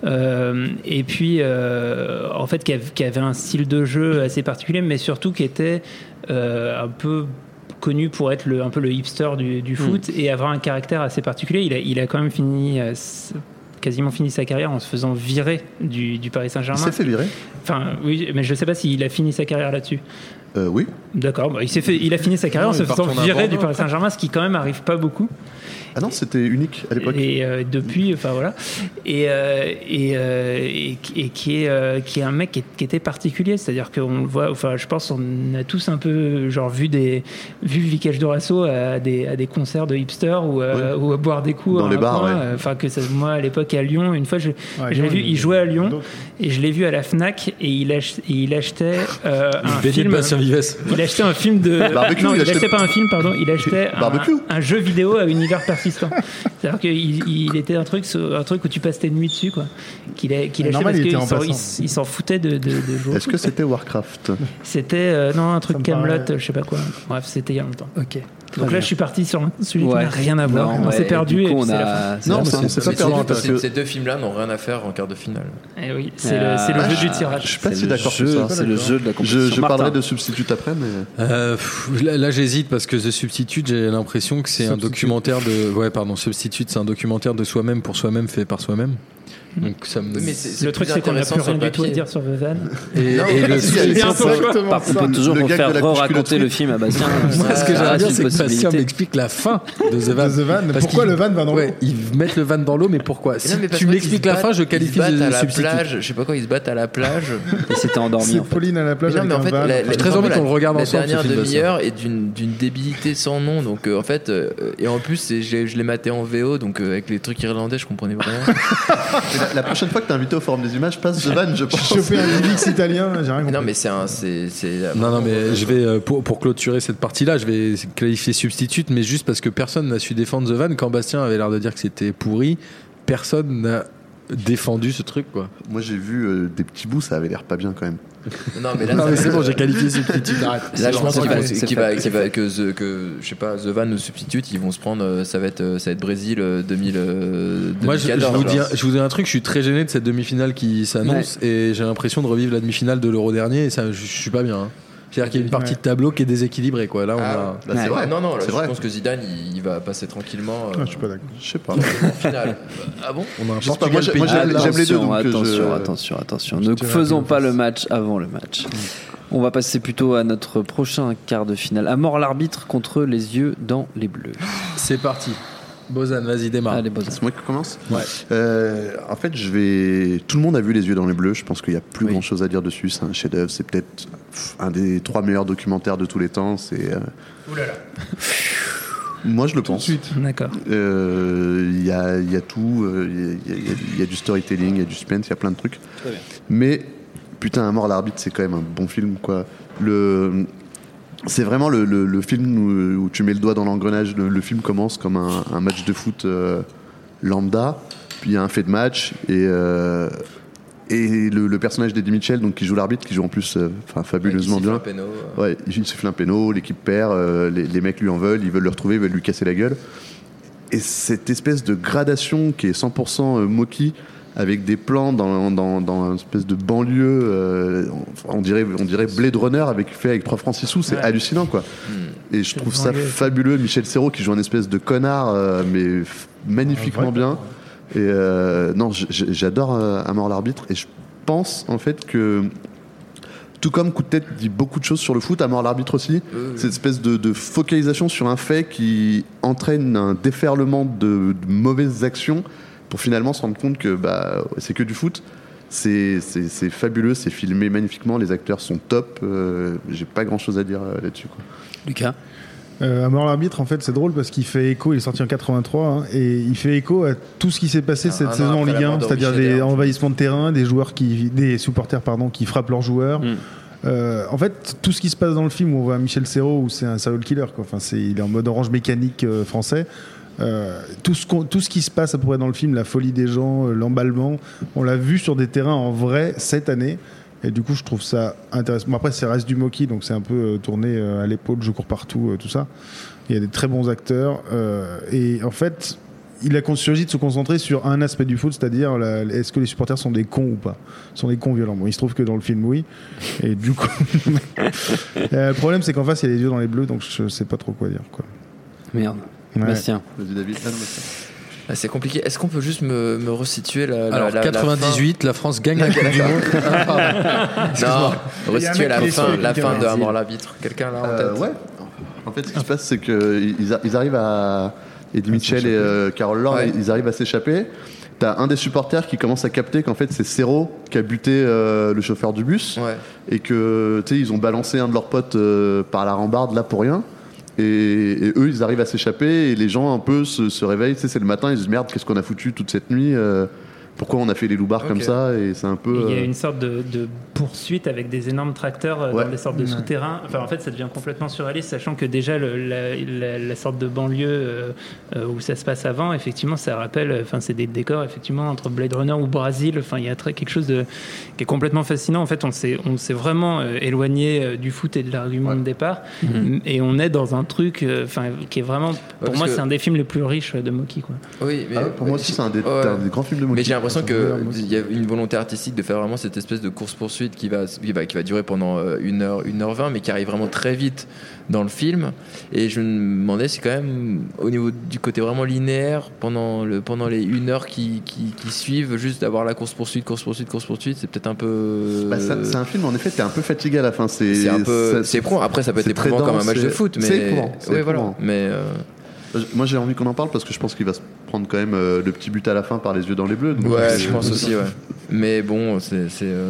Euh, et puis, euh, en fait, qui avait, qui avait un style de jeu assez particulier, mais surtout qui était euh, un peu connu pour être le, un peu le hipster du, du foot mmh. et avoir un caractère assez particulier. Il a, il a quand même fini, euh, quasiment fini sa carrière en se faisant virer du, du Paris Saint-Germain.
Il s'est fait virer.
Enfin, oui, mais je ne sais pas s'il a fini sa carrière là-dessus.
Euh, oui.
D'accord. Bah, il s'est fait, il a fini sa carrière non, en se faisant virer du Paris Saint-Germain, ce qui quand même arrive pas beaucoup.
Ah non, c'était unique à l'époque.
Et euh, depuis, enfin voilà, et euh, et, euh, et et qui est euh, qui est un mec qui, est, qui était particulier, c'est-à-dire qu'on le voit, enfin je pense on a tous un peu genre vu des vu Vikesh Dorasso à des à des concerts de hipsters ou à, oui. ou à boire des coups
dans les bars.
Enfin ouais. que ça, moi à l'époque à Lyon, une fois je, ouais, je l'ai vu, il jouait à Lyon donc. Et je l'ai vu à la Fnac et il ach, et il achetait euh, un film. Il achetait un film de.
Barbecue,
non, il,
il
achetait,
achetait
pas un film, pardon, il achetait un,
Barbecue.
un jeu vidéo à univers persistant. C'est-à-dire qu'il il était un truc, un truc où tu passes tes nuits dessus, quoi. Qu'il, a, qu'il achetait parce qu'il s'en, il, il s'en foutait de, de, de jouer.
Est-ce que c'était Warcraft?
C'était euh, non un truc Camelot, je sais pas quoi. Bref, c'était il y a longtemps.
Ok.
Donc là, je suis parti sur celui ouais. qui n'a rien à voir. Non, on ouais, s'est perdu.
Et, coup,
et
on
c'est
a...
la
fin. Non, c'est, c'est, c'est pas perdu parce que
ces deux films-là n'ont rien à faire en quart de finale.
Et oui, c'est euh, le, c'est le
ah,
jeu du tirage.
Je suis pas
c'est
si d'accord
jeu,
que ça.
C'est le jeu de la compétition.
Je, je parlerai de Substitute après, mais
euh, là, là, j'hésite parce que The Substitute, j'ai l'impression que c'est Substitute. un documentaire de. Ouais, pardon, Substitute, c'est un documentaire de soi-même pour soi-même, fait par soi-même. Donc ça me...
oui, mais c'est, c'est le truc, c'est qu'on n'a plus rien du tout à dire sur The Van.
Et,
non,
et le
c'est bien
exactement ça. On peut toujours refaire raconter le film à Bastien.
Moi, ce que j'aimerais bien, c'est que Bastien m'explique la fin de The Van.
The Van. Pourquoi le van va dans l'eau?
Ouais, ils mettent le van dans l'eau, mais pourquoi? Si tu m'expliques la fin, je qualifie de substitut.
Je sais pas quoi, ils se battent à la plage.
Et c'était endormi.
C'est Pauline à la plage.
Non, mais en fait,
j'ai très envie qu'on le regarde ensemble.
La dernière demi-heure est d'une débilité sans nom. Donc en fait, et en plus, je l'ai maté en V O, donc avec les trucs irlandais, je comprenais vraiment.
La prochaine fois que t'es invité au Forum des Images, passe The Van, je pense.
Je fais un Linux italien, j'ai rien compris.
Non, mais c'est un. C'est, c'est...
Non, non, mais je vais, pour, pour clôturer cette partie-là, je vais qualifier substitute, mais juste parce que personne n'a su défendre The Van. Quand Bastien avait l'air de dire que c'était pourri, personne n'a défendu ce truc, quoi.
Moi, j'ai vu euh, des petits bouts, ça avait l'air pas bien quand même.
Non, mais là,
non, mais c'est bon, j'ai qualifié substitute. Arrête.
Là, je pense qu'il va, qu'il va, qu'il va, que, the, que, je sais pas, The Van ou substitute, ils vont se prendre. Ça va être, ça va être Brésil deux mille.
Moi, je, je, vous dis, je vous dis un truc, je suis très gêné de cette demi-finale qui s'annonce ouais. et j'ai l'impression de revivre la demi-finale de l'Euro dernier et ça, je, je suis pas bien. Hein. C'est-à-dire qu'il y a une partie de tableau qui est déséquilibrée, quoi. Là, on
ah,
a.
Bah, c'est ouais. vrai. Non, non, là, c'est je vrai. pense que Zidane, il, il va passer tranquillement. Euh,
ah, je suis pas d'accord.
Je sais pas.
Finale. Ah bon?
On a un
Portugal, moi, moi j'aime,
attention,
j'aime les deux. Donc
attention,
je...
attention, attention. Ne faisons pas le match avant le match. On va passer plutôt à notre prochain quart de finale. À mort l'arbitre contre les yeux dans les bleus.
C'est parti. Bozan, vas-y, démarre.
Allez, Bozan.
C'est moi qui commence.
Ouais.
Euh, en fait, je vais. Tout le monde a vu Les Yeux dans les Bleus. Je pense qu'il n'y a plus oui. grand-chose à dire dessus. C'est un chef-d'œuvre. C'est peut-être un des trois meilleurs documentaires de tous les temps. C'est. Euh...
Ouh là là.
Moi, je le
tout
pense.
De suite.
D'accord.
Il euh, y, a, y a tout. Il y, y, y a du storytelling, il y a du suspense, il y a plein de trucs.
Très bien.
Mais putain, À mort l'arbitre, c'est quand même un bon film, quoi. Le. C'est vraiment le, le, le film où, où tu mets le doigt dans l'engrenage. Le, le film commence comme un, un match de foot euh, lambda, puis il y a un fait de match et, euh, et le, le personnage d'Eddie Mitchell, donc qui joue l'arbitre, qui joue en plus euh, fabuleusement bien.
Péno,
euh... Ouais, il siffle un péno, l'équipe perd, euh, les, les mecs lui en veulent, ils veulent le retrouver, ils veulent lui casser la gueule. Et cette espèce de gradation qui est cent pour cent moquis, avec des plans dans, dans, dans une espèce de banlieue, euh, on, dirait, on dirait Blade Runner avec, fait avec trois francs six sous, c'est ouais. hallucinant, quoi. Mmh. Et je trouve ça fabuleux. Michel Serrault qui joue un espèce de connard, euh, mais f- magnifiquement bien. Et euh, non, j'adore euh, À mort l'arbitre, et je pense en fait que, tout comme Coup de tête dit beaucoup de choses sur le foot, À mort l'arbitre aussi, euh, cette espèce de, de focalisation sur un fait qui entraîne un déferlement de, de mauvaises actions, pour finalement se rendre compte que bah, c'est que du foot. C'est, c'est, c'est fabuleux, c'est filmé magnifiquement, les acteurs sont top. Euh, j'ai pas grand chose à dire euh, là-dessus, quoi.
Lucas
euh, À mort l'arbitre, en fait, c'est drôle parce qu'il fait écho, il est sorti en quatre-vingt-trois, hein, et il fait écho à tout ce qui s'est passé ah, cette saison en Ligue un, c'est-à-dire des envahissements de terrain, des joueurs qui, des supporters pardon, qui frappent leurs joueurs. Mm. Euh, en fait, tout ce qui se passe dans le film où on voit Michel Serrault, où c'est un serial killer, quoi. Enfin, c'est, il est en mode Orange Mécanique euh, français. Euh, tout, ce tout ce qui se passe à peu près dans le film, la folie des gens, euh, l'emballement, on l'a vu sur des terrains en vrai cette année, et du coup je trouve ça intéressant. Bon, après c'est reste du moquis, donc c'est un peu euh, tourné euh, à l'épaule, je cours partout, euh, tout ça. Il y a des très bons acteurs, euh, et en fait il a choisi de se concentrer sur un aspect du foot, c'est-à-dire la, est-ce que les supporters sont des cons ou pas, sont des cons violents. Bon, il se trouve que dans le film oui, et du coup euh, le problème c'est qu'en face il y a les yeux dans les bleus, donc je sais pas trop quoi dire, quoi.
Merde.
Ouais.
Bastien.
Vas-y David. Ah, non,
Ah, c'est compliqué. Est-ce qu'on peut juste me, me resituer la, la,
Alors,
la,
quatre-vingt-dix-huit, la, la France gagne la Coupe du Monde.
Non, resituer la fin, la fin de À mort l'arbitre. Quelqu'un là en
euh,
tête?
Ouais. En fait, ce qui se passe, c'est qu'ils ils arrivent à. Eddie Mitchell et euh, Carol Lord, ouais. ils arrivent à s'échapper. T'as un des supporters qui commence à capter qu'en fait c'est Serrault qui a buté euh, le chauffeur du bus,
ouais.
et que tu sais ils ont balancé un de leurs potes euh, par la rambarde là pour rien. Et, et eux ils arrivent à s'échapper et les gens un peu se, se réveillent. Tu sais, c'est le matin, ils se disent merde, qu'est-ce qu'on a foutu toute cette nuit euh, pourquoi on a fait les loupards okay. comme ça, et c'est un peu.
Il y a une sorte de, de poursuite avec des énormes tracteurs euh, ouais. dans des sortes de ouais. souterrains. Enfin, en fait, ça devient complètement surréaliste, sachant que déjà le, la, la, la sorte de banlieue euh, où ça se passe avant, effectivement, ça rappelle. Enfin, c'est des décors effectivement entre Blade Runner ou Brésil. Enfin, il y a très, quelque chose de qui est complètement fascinant. En fait, on s'est on s'est vraiment euh, éloigné euh, du foot et de l'argument ouais. de départ, mm-hmm. et on est dans un truc, enfin, euh, qui est vraiment. Pour ouais, moi, que... c'est un des films les plus riches de Moki, quoi.
Oui, mais
ah, pour moi aussi, c'est un des, ouais. un des grands films de Moki.
Mais j'ai l'impression qu'il y a une volonté artistique de faire vraiment cette espèce de course-poursuite qui va, qui va, qui va durer pendant une heure, une heure vingt, mais qui arrive vraiment très vite dans le film. Et je me demandais si quand même, au niveau du côté vraiment linéaire, pendant, le, pendant les une heure qui, qui, qui suivent, juste d'avoir la course-poursuite, course-poursuite, course-poursuite, c'est peut-être un peu...
Bah, ça, c'est un film, en effet, t'es un peu fatigué à la fin. C'est,
c'est un peu... Ça, c'est éprouvant. Après, ça peut être éprouvant comme un match de foot, mais...
C'est éprouvant. C'est
oui,
éprouvant.
Voilà. Mais... Euh...
Moi j'ai envie qu'on en parle parce que je pense qu'il va se prendre quand même euh, le petit but à la fin par les yeux dans les bleus.
Donc ouais, je pense aussi, ouais. Mais bon, c'est. c'est euh...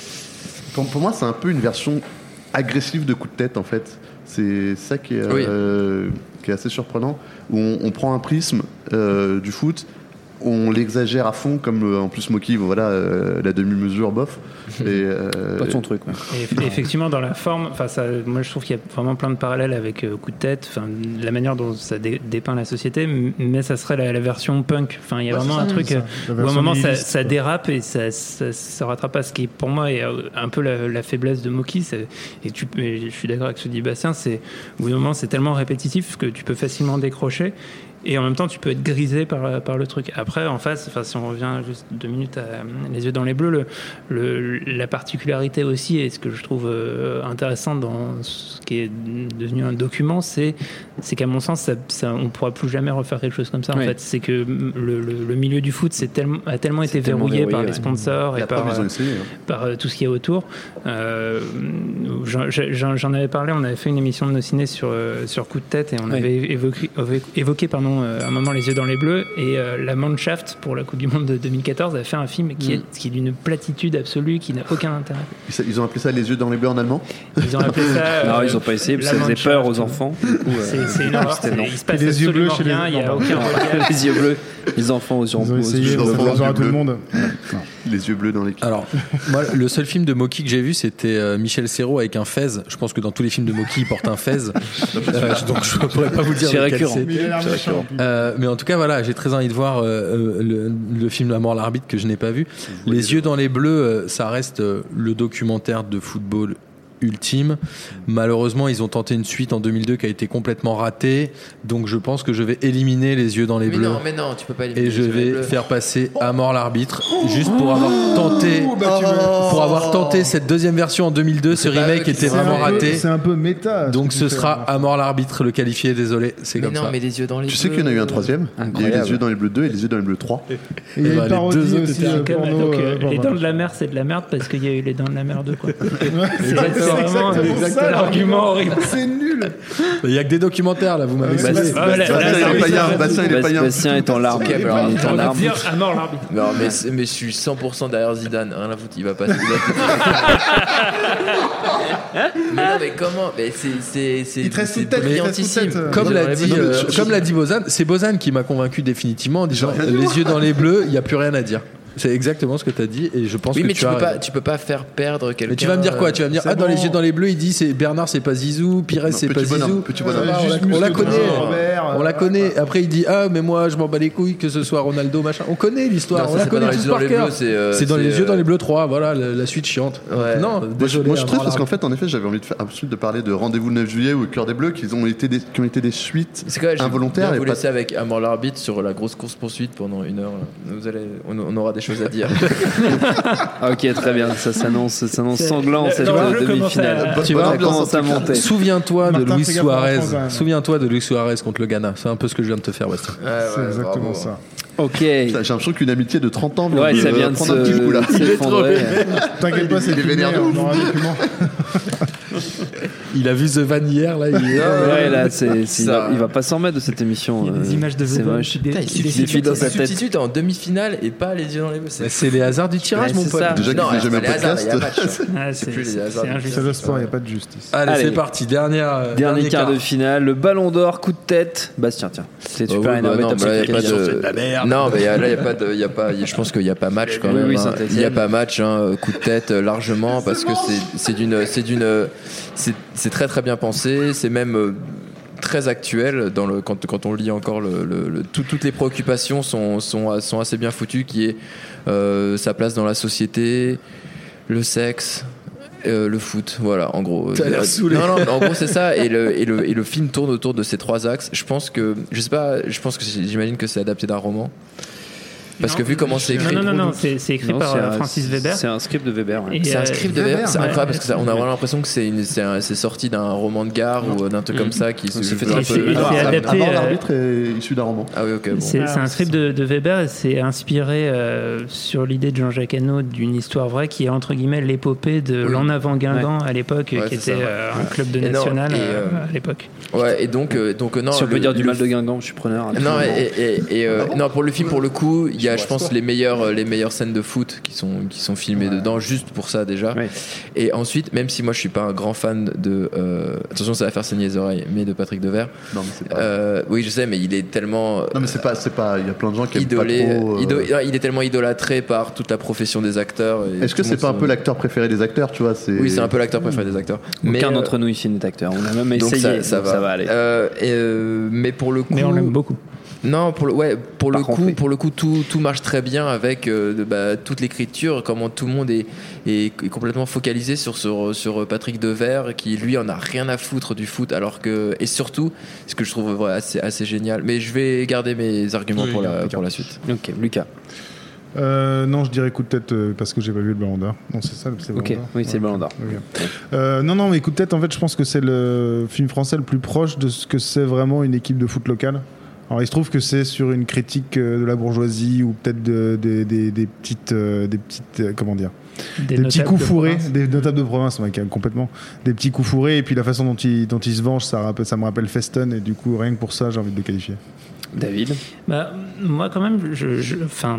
pour, pour moi, c'est un peu une version agressive de coup de tête en fait. C'est ça qui est, euh, oui. qui est assez surprenant. Où on, on prend un prisme euh, du foot, on l'exagère à fond, comme euh, en plus Moki, voilà, euh, la demi-mesure, bof. Et, euh,
pas de son truc. Ouais.
Et effectivement, dans la forme, enfin, ça, moi je trouve qu'il y a vraiment plein de parallèles avec euh, Coup de tête, enfin, la manière dont ça dé- dépeint la société, mais ça serait la, la version punk. Enfin, il y a ouais, vraiment un ça, truc ça. où à un moment ça, ça dérape et ça, ça, ça rattrape pas. Ce qui, pour moi, est un peu la, la faiblesse de Moki. C'est, et, tu, et je suis d'accord avec ce que dit Bastien, c'est au bout d'un moment, c'est tellement répétitif que tu peux facilement décrocher. Et en même temps, tu peux être grisé par, par le truc. Après, en face, enfin, si on revient juste deux minutes à Les yeux dans les bleus, le, le, la particularité aussi, et ce que je trouve euh, intéressant dans ce qui est devenu un document, c'est, c'est qu'à mon sens, ça, ça, on ne pourra plus jamais refaire quelque chose comme ça. Oui. En fait, c'est que le, le, le milieu du foot c'est tellement, a tellement c'est été tellement verrouillé, verrouillé par ouais. les sponsors et par, euh, essayé, hein. par euh, tout ce qui est autour. Euh, j'en, j'en, j'en avais parlé, on avait fait une émission de nos ciné sur, euh, sur Coup de tête, et on oui. avait évoqué, évoqué pardon, à un moment Les yeux dans les bleus, et euh, la Mannschaft pour la Coupe du Monde de deux mille quatorze a fait un film qui, mmh. est, qui est d'une platitude absolue, qui n'a aucun intérêt.
Ils ont appelé ça Les yeux dans les bleus en allemand.
Ils ont appelé ça euh,
non, ils n'ont pas essayé parce que ça faisait peur aux enfants. Du coup,
c'est, euh, c'est une horreur. Il se passe les yeux bleus chez rien, il n'y a aucun relief.
Les yeux bleus, les enfants aux yeux bleus.
Ils ont essayé à tout le monde.
Les yeux bleus dans les.
Alors, moi, le seul film de Moki que j'ai vu, c'était euh, Michel Serrault avec un fez. Je pense que dans tous les films de Moki, il porte un fez. euh, donc je ne pourrais pas vous dire.
C'est récurrent.
C'est. Euh, mais en tout cas, voilà, j'ai très envie de voir euh, le, le film La mort l'arbitre que je n'ai pas vu. Les yeux dans les bleus, euh, ça reste euh, le documentaire de football ultime. Malheureusement, ils ont tenté une suite en deux mille deux qui a été complètement ratée. Donc, je pense que je vais éliminer Les yeux dans les
mais
bleus.
Non, mais non, tu peux pas éliminer.
Et je vais faire passer À mort l'arbitre, juste pour avoir tenté, oh, bah, pour avoir tenté cette deuxième version en deux mille deux. Ce remake était vraiment raté.
C'est un peu méta.
Donc, ce sera À mort l'arbitre, le qualifié. Désolé, c'est
mais
comme
non,
ça.
Mais Les yeux dans les
tu
bleus.
sais qu'il y en a eu un troisième. Il y a eu Les yeux dans les bleus deux et Les yeux dans les bleus trois.
Et il y a une parodie aussi.
Les dents de la mer, c'est de la merde parce qu'il y a eu Les dents de la mer deux. C'est vraiment. C'est l'argument horrible.
C'est nul.
Il n'y a que des documentaires là, vous m'avez dit.
Bastien est en larmes.
Okay, alors,
il est en larmes. À mort l'arbitre.
Non, mais, mais je suis cent pour cent derrière Zidane. Rien à foutre, il va passer. Mais non, mais comment mais c'est, c'est, c'est,
il te reste
c'est
tête,
brillantissime.
Comme l'a dit, euh, comme l'a dit Bozan, c'est Bozan qui m'a convaincu définitivement en disant Les yeux dans les bleus, il n'y a plus rien à dire. C'est exactement ce que tu as dit et je pense
oui,
que
mais
tu,
tu
as
peux pas, tu peux pas faire perdre quelqu'un.
Mais tu vas me dire quoi? Tu vas me dire ah
bon.
Dans Les yeux dans les bleus, il dit c'est Bernard c'est pas Zizou, Pires non, c'est pas
bonhomme,
Zizou.
Petit bonhomme.
Ah, on, la, on la connaît, Robert, on la connaît. Après il dit ah mais moi je m'en bats les couilles que ce soit Ronaldo machin. On connaît l'histoire, non, on la connaît tous par cœur. C'est, euh, c'est dans c'est Les yeux dans les bleus trois, voilà la, la suite chiante.
Ouais.
Non, désolé.
Moi je trouve parce qu'en fait en effet j'avais envie de faire ensuite de parler de Rendez-vous le neuf juillet ou Cœur des Bleus qui ont été des qui ont été des suites involontaires.
Vous laissez avec À mort l'arbitre sur la grosse course poursuite pendant une heure. Vous allez, on aura des choses à dire.
Ah, ok, très bien. Ça s'annonce, ça s'annonce sanglant cette demi-finale.
Tu vois, commence à monter. Souviens-toi de Luis Suarez. Souviens-toi de Luis Suarez contre le Ghana. C'est un peu ce que je viens de te faire, Bastien.
C'est exactement ça.
Ok.
J'ai l'impression qu'une amitié de trente ans
ouais, ça vient de
prendre
se...
un petit coup là.
T'inquiète pas, c'est filmé, on aura un document.
Il a vu The Van hier, là. Il,
ouais, là c'est, c'est, il, va, il va pas s'en mettre de cette émission.
Il y a des
euh,
images de
c'est
Venom.
moche.
Des,
Putain, il
des filles dans sa tête.
substitue en demi-finale et pas les yeux dans les yeux.
C'est, c'est les hasards du tirage,
ouais,
mon pote.
Ça.
Déjà qu'il fait jamais un podcast.
Ah, c'est, c'est, c'est, c'est injuste.
C'est le sport, il n'y a pas de justice.
Allez,
Allez.
c'est parti. Dernière,
Dernier quart de finale. Le ballon d'or, coup de tête. Bastien, tiens. C'est
Oh,
super
oui,
énervé.
bah, non,
t'as
bah, là,
pas
y a pas
de-
de-
de la merde.
Non, mais là, il y a pas de, il y a pas, je pense qu'il y a pas match quand
Oui,
même.
oui,
hein.
Saint-Étienne.
Il y a pas match, hein, coup de tête euh, largement parce que c'est, c'est d'une, c'est d'une, c'est, c'est très très bien pensé. C'est même euh, très actuel dans le quand, quand on lit encore le, le, le- tout- toutes les préoccupations sont, sont, sont assez bien foutues, qui est euh, sa place dans la société, le sexe. Euh, le foot, voilà, en gros.
T'as l'air saoulé.
Non, non, en gros, c'est ça. Et le, et, le, et le film tourne autour de ces trois axes. Je pense que, je sais pas, je pense que c'est- j'imagine que c'est adapté d'un roman. Parce que vu comment c'est écrit.
Non, non, non, non, c'est, c'est écrit
Non,
par
c'est
euh,
un-
Francis Weber.
C'est un script de Weber. ouais.
Et,
C'est un
euh,
script de
Weber,
Weber, c'est
ouais.
incroyable parce que ça, on a vraiment l'impression que c'est, une, c'est, un- c'est sorti d'un roman de gare ou d'un truc comme ça qui se
C'est fait
veut un
très-
peu-
c'est-
Ah,
c'est
ah,
adapté,
Avant
euh,
l'arbitre est issu d'un roman.
Ah oui, ok, bon.
C'est,
Ah,
c'est un
c'est
script de, de Weber et c'est inspiré euh, sur l'idée de Jean-Jacques Hano d'une histoire vraie qui est entre guillemets l'épopée de
Oui.
l'En Avant Guingamp à l'époque,
Ouais,
qui
c'est
était
ça, ouais.
euh, un club de
Et non,
national
et,
euh,
euh,
à l'époque.
Ouais, et donc, euh, donc euh, non.
Si on peut
le-
dire du
le-
mal de Guingamp, je suis preneur.
Non, et, et, et, euh, non, pour le film, pour le coup, il y a, je pense, les meilleures, euh, les meilleures scènes de foot qui sont, qui sont filmées dedans, juste pour ça déjà.
Ouais.
Et ensuite, même si moi je suis pas un grand fan de, euh, attention, ça va faire saigner les oreilles, mais de Patrick Devers.
Non, mais c'est pas.
Euh, oui, je sais, mais il est tellement.
Non, mais c'est pas, c'est pas. Il y a plein de gens qui aiment
idolé,
pas trop. euh,
ido- il est tellement idolâtré par toute la profession des acteurs. et
Est-ce que
tout
c'est
le
pas un
monde
peu
se-
l'acteur préféré des acteurs, tu vois c'est...
Oui, c'est un peu l'acteur préféré des acteurs.
Aucun
euh,
d'entre nous ici n'est acteur. On a même
donc
essayé.
ça, ça
donc
va.
ça va aller.
Euh, et, euh, mais pour le coup,
Mais on l'aime beaucoup.
non, pour le, ouais, pour le
Par contre,
coup,
oui.
pour le coup, tout, tout marche très bien avec euh, de- bah, toute l'écriture, comment tout le monde est, est, est complètement focalisé sur, sur, sur Patrick Devers, qui lui en a rien à foutre du foot, alors que, et surtout, ce que je trouve ouais, assez, assez génial. Mais je vais garder mes arguments
Oui,
pour, la,
d'accord.
pour la suite.
Ok, Lucas.
Euh, non, je dirais coup de tête euh, parce que j'ai pas vu le Ballon d'Or. Non, c'est ça, c'est le
Ok,
Ballon d'Or.
oui, c'est le Ballon d'Or.
Ok. Euh, non, non, mais coup de tête, en fait, je pense que c'est le film français le plus proche de ce que c'est vraiment une équipe de foot locale. Alors, il se trouve que c'est sur une critique euh, de la bourgeoisie ou peut-être de, de- des- des petites, euh, des petites, euh, comment dire,
Des,
des petits
notables
coups
de
fourrés,
province.
des notables de province, ouais, complètement, des petits coups fourrés, et puis la façon dont ils, dont ils se vengent, ça, rappelle- ça me rappelle Feston, et du coup, rien que pour ça, j'ai envie de le qualifier.
David.
Bah, moi, quand même, je, je, enfin,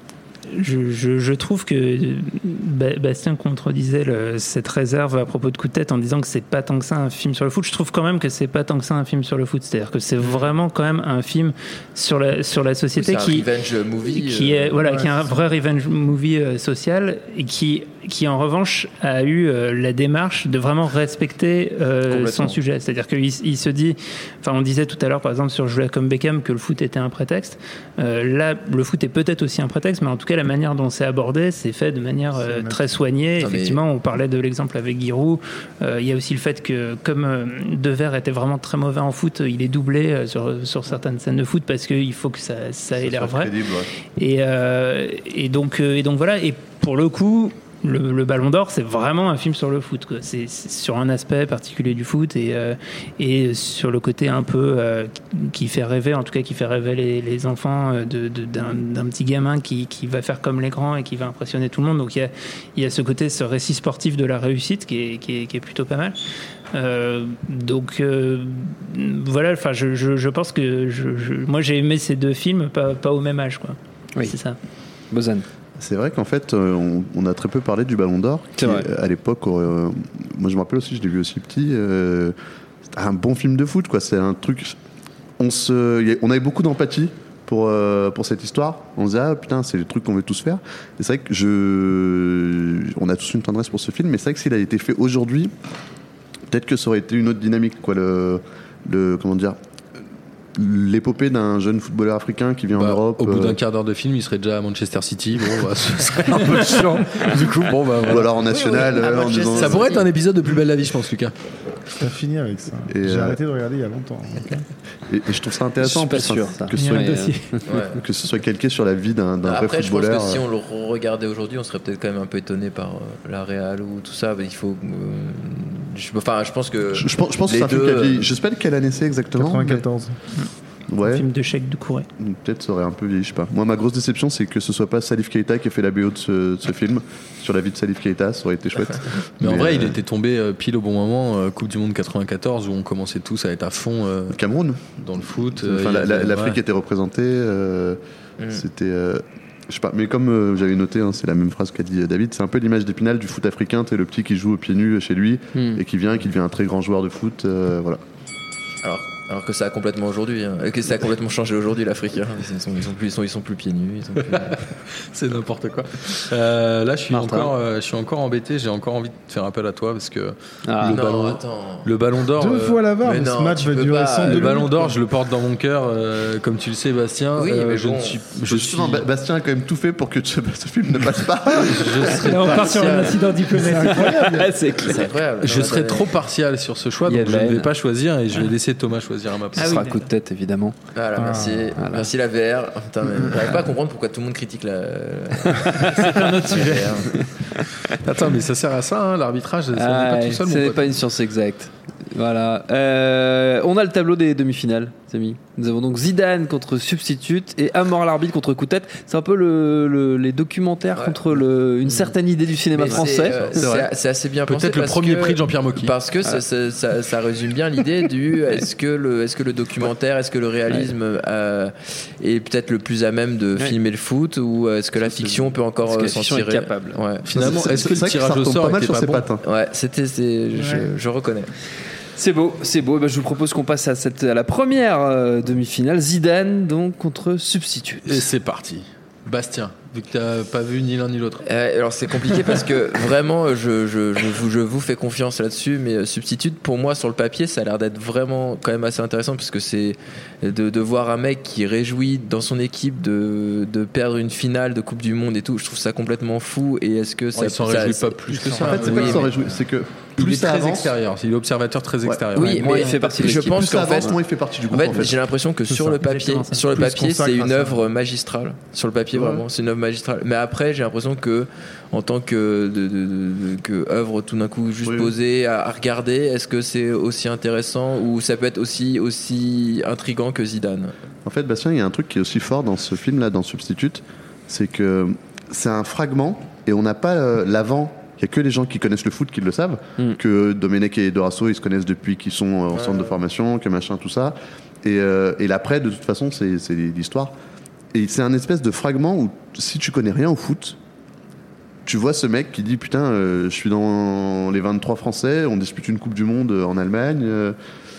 je, je, je trouve que Ba- Bastien contredisait le- cette réserve à propos de Coup de tête en disant que c'est pas tant que ça un film sur le foot. Je trouve quand même que c'est pas tant que ça un film sur le foot. C'est-à-dire que c'est vraiment quand même un film sur la, sur la société
C'est un
qui,
revenge movie.
qui
euh,
est voilà
ouais,
qui est un
c'est ça.
vrai revenge movie euh, social et qui qui en revanche a eu euh, la démarche de vraiment respecter euh,
Complètement.
son sujet, c'est-à-dire qu'il il se dit, enfin on disait tout à l'heure par exemple sur Jouer comme Beckham que le foot était un prétexte. Euh, là le foot est peut-être aussi un prétexte, mais en tout cas la manière dont c'est abordé c'est fait de manière euh,
C'est
très soignée.
Non, mais-
Effectivement on parlait de l'exemple avec Giroud. Euh, il y a aussi le fait que comme euh, Devers était vraiment très mauvais en foot, il est doublé euh, sur, sur certaines scènes de foot parce qu'il faut que ça, ça ait
Ça
l'air
soit
vrai.
crédible, ouais.
Et, euh, et, donc, euh, et donc voilà, et pour le coup, le, le Ballon d'Or, c'est vraiment un film sur le foot, quoi. C'est, c'est sur un aspect particulier du foot et, euh, et sur le côté un peu euh, qui fait rêver, en tout cas qui fait rêver les, les enfants euh, de, de- d'un, d'un petit gamin qui, qui va faire comme les grands et qui va impressionner tout le monde. Donc il y a, il y a ce côté, ce récit sportif de la réussite qui est, qui est, qui est plutôt pas mal. Euh, donc euh, voilà, enfin je, je, je pense que je, je- moi j'ai aimé ces deux films, pas, pas au même âge, quoi.
Oui.
C'est ça.
Bozan.
C'est vrai qu'en fait, euh, on, on a très peu parlé du Ballon d'Or.
C'est
qui,
vrai.
À l'époque, euh, moi je me rappelle aussi, je l'ai vu aussi petit. Euh, c'était un bon film de foot, quoi. C'est un truc. On se, y a- on avait beaucoup d'empathie pour euh, pour cette histoire. On se disait ah putain, c'est le truc qu'on veut tous faire. Et c'est vrai que je, on a tous une tendresse pour ce film, mais c'est vrai que s'il a été fait aujourd'hui, peut-être que ça aurait été une autre dynamique, quoi. Le, le comment dire. L'épopée d'un jeune footballeur africain qui vient
Bah,
en Europe.
Au bout
euh,
d'un quart d'heure de film, il serait déjà à Manchester City. Bon, bah, ce serait un peu chiant. Du coup, bon, bah,
Ou
voilà.
alors en national.
À
euh, en
Manchester.
disant-
Ça pourrait être un épisode de Plus belle la vie, je pense, Lucas.
T'as fini avec ça.
Et,
J'ai
euh,
arrêté de regarder il y a longtemps.
Et, et je trouve ça intéressant
Je suis pas
en plus,
sûr,
hein,
ça.
que, ce
Il y a
soit,
un dossier.
Ouais.
que ce soit calqué sur la vie d'un, d'un vrai
Après, je pense
footballeur.
que si on le regardait aujourd'hui, on serait peut-être quand même un peu étonné par euh, la Real ou tout ça. Il faut. euh, je, enfin, je pense que.
Je, je pense, je pense que
les
c'est un film
deux,
qui a vieilli.
euh,
Je sais pas de quelle année c'est exactement.
quatre-vingt-quatorze.
Ouais.
Un film de Cheikh Doucouré.
Peut-être ça aurait un peu vieilli, je sais pas. Moi, ma grosse déception, c'est que ce soit pas Salif Keita qui a fait la B O de ce, de ce film sur la vie de Salif Keita. Ça aurait été chouette.
Mais, mais en vrai,
euh...
il était tombé euh, pile au bon moment. Euh, Coupe du Monde quatre-vingt-quatorze, où on commençait tous à être à fond. Euh,
Cameroun.
Dans le foot.
Enfin,
euh,
la, la, l'Afrique
ouais.
était représentée. Euh, mm. C'était. Euh, Je sais pas, mais comme euh, j'avais noté, hein, c'est la même phrase qu'a dit David, c'est un peu l'image d'Épinal du foot africain, t'es le petit qui joue au pieds nus chez lui mm. et qui vient, qui devient un très grand joueur de foot, euh, voilà.
Alors, alors que ça a complètement aujourd'hui, hein, que ça a complètement changé aujourd'hui l'Afrique. Hein. Ils sont, ils sont plus, ils sont, ils sont plus pieds nus. Ils sont plus...
c'est n'importe quoi. Euh, là, je suis Martin. encore, euh, je suis encore embêté. J'ai encore envie de faire appel à toi parce que
ah,
le
non,
ballon,
attends.
le ballon d'or.
Deux
euh,
fois la V A R. Ce match va durer cent deux
Le ballon
minutes,
d'or,
quoi.
je le porte dans mon cœur, euh, comme tu le sais, Bastien.
Oui,
euh,
mais
je
bon.
ne suis. Je suis...
Bastien a quand même tout fait pour que ce, ce film ne passe pas.
je serais
Là, on part sur un incident diplomatique.
C'est clair.
C'est incroyable.
Je
non,
serais
attendez.
trop partial sur ce choix, donc je ne vais pas choisir et je vais laisser Thomas choisir à ma place.
Ce sera un coup de tête, évidemment.
Voilà,
Ah,
merci,
voilà.
merci la V R. Putain, mais j'arrive pas à comprendre pourquoi tout le monde critique la.
C'est un autre sujet.
Attends, mais ça sert à ça, hein, l'arbitrage. Ça
Ah,
n'est pas tout seul,
ce
mon
n'est
pote.
pas une science exacte. Voilà. Euh, on a le tableau des demi-finales, Samy. Nous avons donc Zidane contre Substitute et À mort l'arbitre contre Coup de tête. C'est un peu le, le, les documentaires ouais. contre le, une certaine idée du cinéma
mais
français.
C'est, euh, c'est, c'est, c'est assez bien pensé.
Peut-être le premier
que,
prix de Jean-Pierre Mocky.
Parce que
ah.
ça, ça, ça, ça résume bien l'idée du est-ce que le, est-ce que le documentaire, est-ce que le réalisme ouais. euh, est peut-être le plus à même de ouais. filmer le foot ou est-ce que la fiction peut encore
est-ce que
s'en
la fiction
tirer
est capable.
Ouais.
Finalement,
c'est,
est-ce que
c'est
le tirage au sort était pas bon
pattes, hein.
Ouais, c'était, c'est,
ouais.
je, je reconnais.
C'est beau, c'est beau. Et ben, je vous propose qu'on passe à, cette, à la première euh, demi-finale. Zidane donc contre Substitute.
Et c'est parti. Bastien, vu que t'as pas vu ni l'un ni l'autre.
Euh, alors c'est compliqué parce que vraiment je, je, je, vous, je vous fais confiance là-dessus, mais Substitute pour moi sur le papier ça a l'air d'être vraiment quand même assez intéressant parce que c'est de, de voir un mec qui réjouit dans son équipe de, de perdre une finale de Coupe du Monde et tout. Je trouve ça complètement fou. Et est-ce que ça,
oh, il s'en
ça,
réjouit
ça,
pas plus que ça.
En fait c'est
oui,
pas qu'il s'en
mais...
réjouit, c'est que
il
plus
est
ça
très
avance,
extérieur. Il est observateur très
ouais.
extérieur.
Oui,
moi,
mais
il fait partie de
je
l'équipe.
pense
plus
qu'en
ça avance,
fait,
moins il fait partie du groupe.
en fait,
en fait.
j'ai l'impression que
C'est
sur
ça,
le papier,
exactement ça.
sur le
Plus
papier, c'est une
ça.
œuvre magistrale. Sur le papier,
Ouais.
vraiment, c'est une œuvre magistrale. Mais après, j'ai l'impression que en tant que de, de, de, de- que œuvre tout d'un coup juste
Oui.
posée à, à regarder, est-ce que c'est aussi intéressant ou ça peut être aussi aussi intriguant que Zidane?
En fait, Bastien, il y a un truc qui est aussi fort dans ce film-là, dans Substitute, c'est que c'est un fragment et on n'a pas euh, l'avant. Il n'y a que les gens qui connaissent le foot qui le savent,
Mm.
que Domenech et Dorasso, ils se connaissent depuis qu'ils sont euh, en centre de formation, que machin, tout ça. Et, euh, et l'après, de toute façon, c'est, c'est l'histoire. Et c'est un espèce de fragment où, si tu connais rien au foot, tu vois ce mec qui dit putain, euh, je suis dans les vingt-trois Français, on dispute une Coupe du Monde en Allemagne, euh,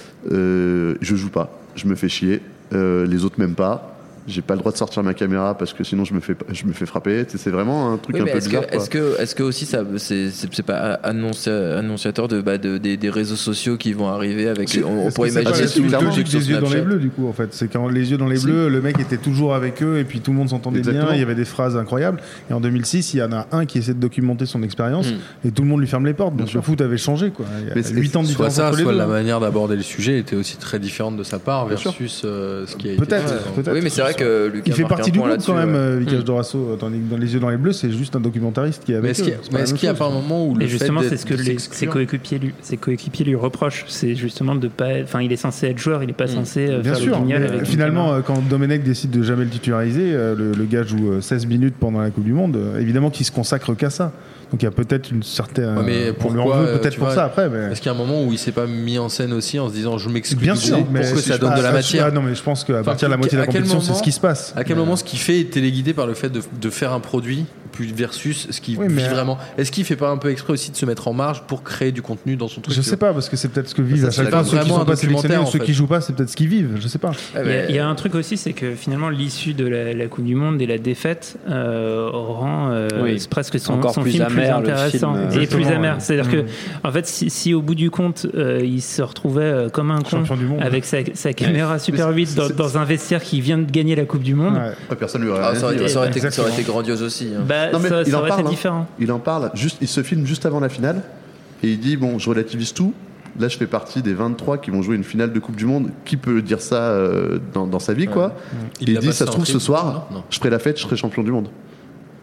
euh, je joue pas, je me fais chier, euh, les autres m'aiment pas. J'ai pas le droit de sortir ma caméra parce que sinon je me fais, je me fais frapper. C'est vraiment un truc
Oui,
un
mais
peu
est-ce
bizarre.
que,
quoi.
est-ce que, est-ce que aussi ça, c'est, c'est, c'est pas annonci- annonciateur de, bah, de des, des réseaux sociaux qui vont arriver avec.
C'est-
on, on
Est-ce
pourrait
que c'est
imaginer
pas
tout
la
le
logique
sur
des yeux dans les
Snapchat.
bleus du coup en fait, c'est quand les yeux dans les
Si.
bleus, le mec était toujours avec eux et puis tout le monde s'entendait
Exactement.
bien, il y avait des phrases incroyables. Et en deux mille six, il y en a un qui essaie de documenter son expérience
Mm.
et tout le monde lui ferme les portes.
Bien
Donc
sûr.
le foot avait changé quoi. Il y a
Mais c'est-
huit ans de
Soit
différence
ça,
entre les
soit
deux.
la
hein.
manière d'aborder le sujet était aussi très différente de sa part
Bien sûr.
versus euh, ce qui a
Peut-être,
été fait.
peut-être.
Oui, mais c'est vrai que Lucas
Il fait
marque un
partie du
point
groupe
là-dessus,
quand même,
ouais.
euh, Vicage
Mm.
Dorasso. Tandis que dans Les Yeux dans les Bleus, c'est juste un documentariste qui est
Mais
avec
est-ce
eux.
qu'il y a-
C'est
mais
pas
est-ce
la
qu'il n'y a
même
pas un
chose.
moment où le
Et justement,
fait
c'est ce que
d'être-
les, ses
s'exclure-
coéquipiers lui, ses coéquipiers lui reprochent. C'est justement de pas. Enfin, il est censé être joueur, il n'est pas censé euh,
Bien
faire
sûr,
le guignol
mais
avec une
finalement,
caméra.
euh, quand Domenech décide de jamais le titulariser, euh, le, le gars joue euh, seize minutes pendant la Coupe du Monde, euh, évidemment qu'il se consacre qu'à ça. Donc il y a peut-être une certaine.
Ouais, mais
on lui en
pourquoi,
veut
euh,
peut-être
tu
pour
vois,
ça après. Mais...
Est-ce qu'il y a un moment où il s'est pas mis en scène aussi en se disant je m'exclus
Bien
du
sûr,
groupe
mais
pour que ça
je-
donne
ah,
de la
ah,
matière?
ah, non, mais je pense qu'à
Enfin,
partir de la moitié de la
à quel
compétition, c'est
moment-
ce qui se passe.
À quel moment ce qu'il fait est téléguidé par le fait de, de faire un produit plus versus ce qu'il
Oui,
vit
mais-
vraiment? Est-ce qu'il fait pas un peu exprès aussi de se mettre en marge pour créer du contenu dans son truc?
Je sais pas, parce que c'est peut-être ce que vivent
Ça,
à chaque
c'est
fois
pas
ceux qui
vraiment
sont
un
pas sélectionnés
documentaire,
ou
en
ceux
fait.
qui jouent pas, c'est peut-être ce qu'ils vivent, je sais pas.
Ah,
Il y, a,
mais-
il y a un truc aussi, c'est que finalement l'issue de la, la Coupe du Monde et la défaite euh, rend euh,
Oui.
c'est presque son,
Encore
son
plus
film
amer,
plus
le
intéressant
film.
et plus
Exactement,
amer.
ouais.
C'est-à-dire
Mm.
que en fait, si, si au bout du compte, euh, il se retrouvait euh, comme un con
Champion du monde.
avec sa, sa caméra Super
Mais
huit
c'est-
dans,
c'est-
dans un vestiaire qui vient de gagner la Coupe du Monde,
Ouais.
Ouais, personne lui aurait
Ah,
rien
ça, aurait
dit,
été,
ouais.
ça, aurait été, ça aurait
Exactement.
été grandiose aussi. hein.
bah,
Non, mais
ça,
il
ça
en
aurait
parle,
été
hein.
différent.
Il en parle, juste, il se filme juste avant la finale et il dit bon, je relativise tout. Là, je fais partie des vingt-trois qui vont jouer une finale de Coupe du Monde. Qui peut dire ça euh, dans, dans sa vie, quoi?
Il
Et il
l'a
dit
passé
ça se
en
trouve ce
film,
soir,
non, non.
je ferai la fête, je serai champion du monde.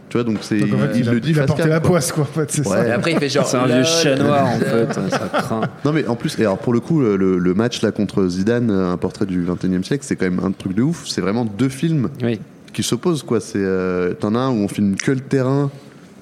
Tu vois, donc c'est
donc, en fait,
il,
il, a,
le dit
il a porté
cap,
la
quoi.
poisse quoi en fait c'est
ouais.
ça.
Et après il fait genre
c'est un vieux chat noir en fait, ça craint.
Non mais en plus, et alors pour le coup, le, le match là contre Zidane, un portrait du vingt et unième siècle, c'est quand même un truc de ouf. C'est vraiment deux films
oui.
qui s'opposent quoi. C'est euh, t'en as un où on filme que le terrain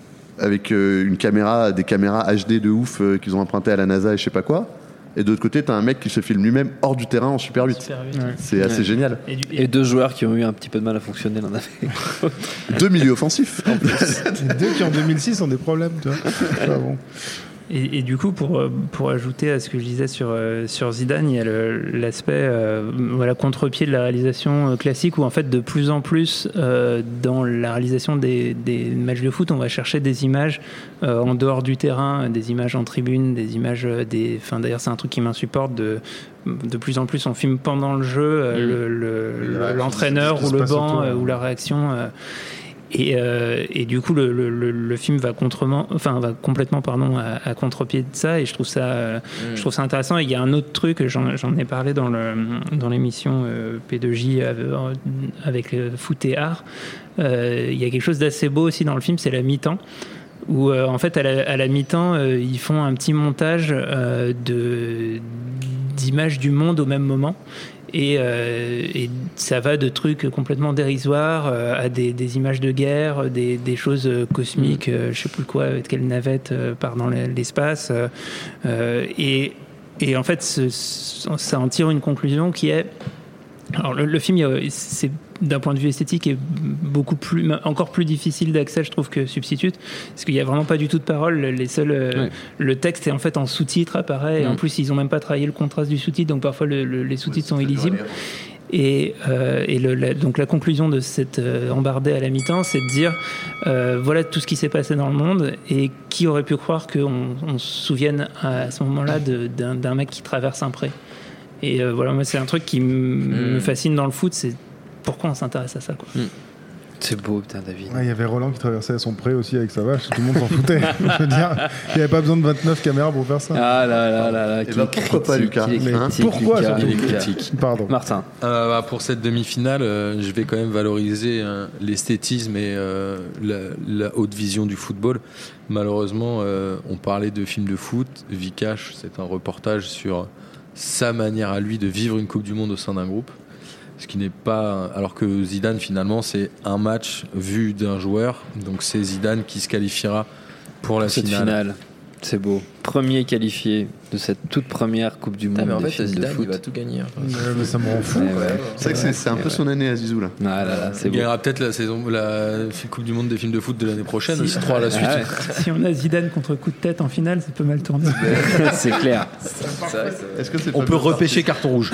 avec euh, une caméra, des caméras H D de ouf euh, qu'ils ont empruntées à la NASA et je sais pas quoi. Et de l'autre côté, t'as un mec qui se filme lui-même hors du terrain en Super huit.
Super huit.
Ouais. C'est assez
ouais.
génial.
Et, du, et... et deux joueurs qui ont eu un petit peu de mal à fonctionner l'un avec l'autre.
Deux milieux offensifs. En plus.
Les deux qui en deux mille six ont des problèmes, tu vois. Enfin, bon.
Et, et du coup, pour, pour ajouter à ce que je disais sur, sur Zidane, il y a le, l'aspect euh, voilà, contre-pied de la réalisation classique où en fait de plus en plus euh, dans la réalisation des, des matchs de foot, on va chercher des images euh, en dehors du terrain, des images en tribune, des images des. Enfin, d'ailleurs, c'est un truc qui m'insupporte de. De plus en plus, on filme pendant le jeu euh, mmh. le, le, l'entraîneur ou le banc euh, ou la réaction. Euh, Et, euh, et du coup, le, le, le film va, enfin, va complètement pardon, à, à contre-pied de ça, et je trouve ça, euh, mmh. je trouve ça intéressant. Et il y a un autre truc, j'en, j'en ai parlé dans, le, dans l'émission euh, P deux J avec le foot et art. Euh, il y a quelque chose d'assez beau aussi dans le film, c'est la mi-temps. Où euh, en fait, à la, à la mi-temps, euh, ils font un petit montage euh, de, d'images du monde au même moment. Et, euh, et ça va de trucs complètement dérisoires euh, à des, des images de guerre, des, des choses cosmiques, euh, je sais plus quoi, avec quelle navette euh, part dans l'espace. Euh, et, et en fait, ce, ça en tire une conclusion qui est... Alors le, le film, c'est d'un point de vue esthétique est beaucoup plus, encore plus difficile d'accès, je trouve, que Substitute, parce qu'il y a vraiment pas du tout de paroles. Les seuls, ouais. Le texte est en fait en sous-titres apparaît, mmh. et en plus ils ont même pas travaillé le contraste du sous-titre, donc parfois le, le, les sous-titres ouais, sont illisibles. Et, euh, et le, la, donc la conclusion de cette euh, embardée à la mi-temps, c'est de dire euh, voilà tout ce qui s'est passé dans le monde, et qui aurait pu croire qu'on on se souvienne à, à ce moment-là de, d'un, d'un mec qui traverse un pré. Et euh, voilà, moi c'est un truc qui m- mmh. me fascine dans le foot, c'est pourquoi on s'intéresse à ça, quoi. Mmh.
C'est beau, putain, David.
Il ouais, y avait Roland qui traversait son pré aussi avec sa vache, tout le monde s'en foutait. Je veux dire, il n'y avait pas besoin de vingt-neuf caméras pour faire ça.
Ah là là là là.
Et bah, pourquoi pas, Lucas
hein Pourquoi
Lucas, il est critique.
Pardon.
Martin.
Euh, bah, pour cette demi-finale, euh, je vais quand même valoriser hein, l'esthétisme et euh, la, la haute vision du football. Malheureusement, euh, on parlait de films de foot. Vikash, c'est un reportage sur sa manière à lui de vivre une Coupe du Monde au sein d'un groupe. Ce qui n'est pas... Alors que Zidane, finalement, c'est un match vu d'un joueur. Donc c'est Zidane qui se qualifiera pour la
cette
finale.
finale. C'est beau. Premier qualifié de cette toute première Coupe du Monde. Ah,
mais en
des
fait, Zidane,
de foot.
il va tout gagner. Enfin.
Ouais, mais ça me rend fou.
Ouais, ouais.
C'est vrai que c'est, c'est un peu ouais. son année à Zizou, là.
Ah, là, là c'est
il
beau.
gagnera peut-être la, saison, la Coupe du Monde des films de foot de l'année prochaine, si, aussi trois à la suite.
Ah, ouais.
Si on a Zidane contre coup de tête en finale, ça peut mal tourner.
C'est clair.
C'est vrai, c'est... Est-ce que c'est
on peut repêcher carton rouge.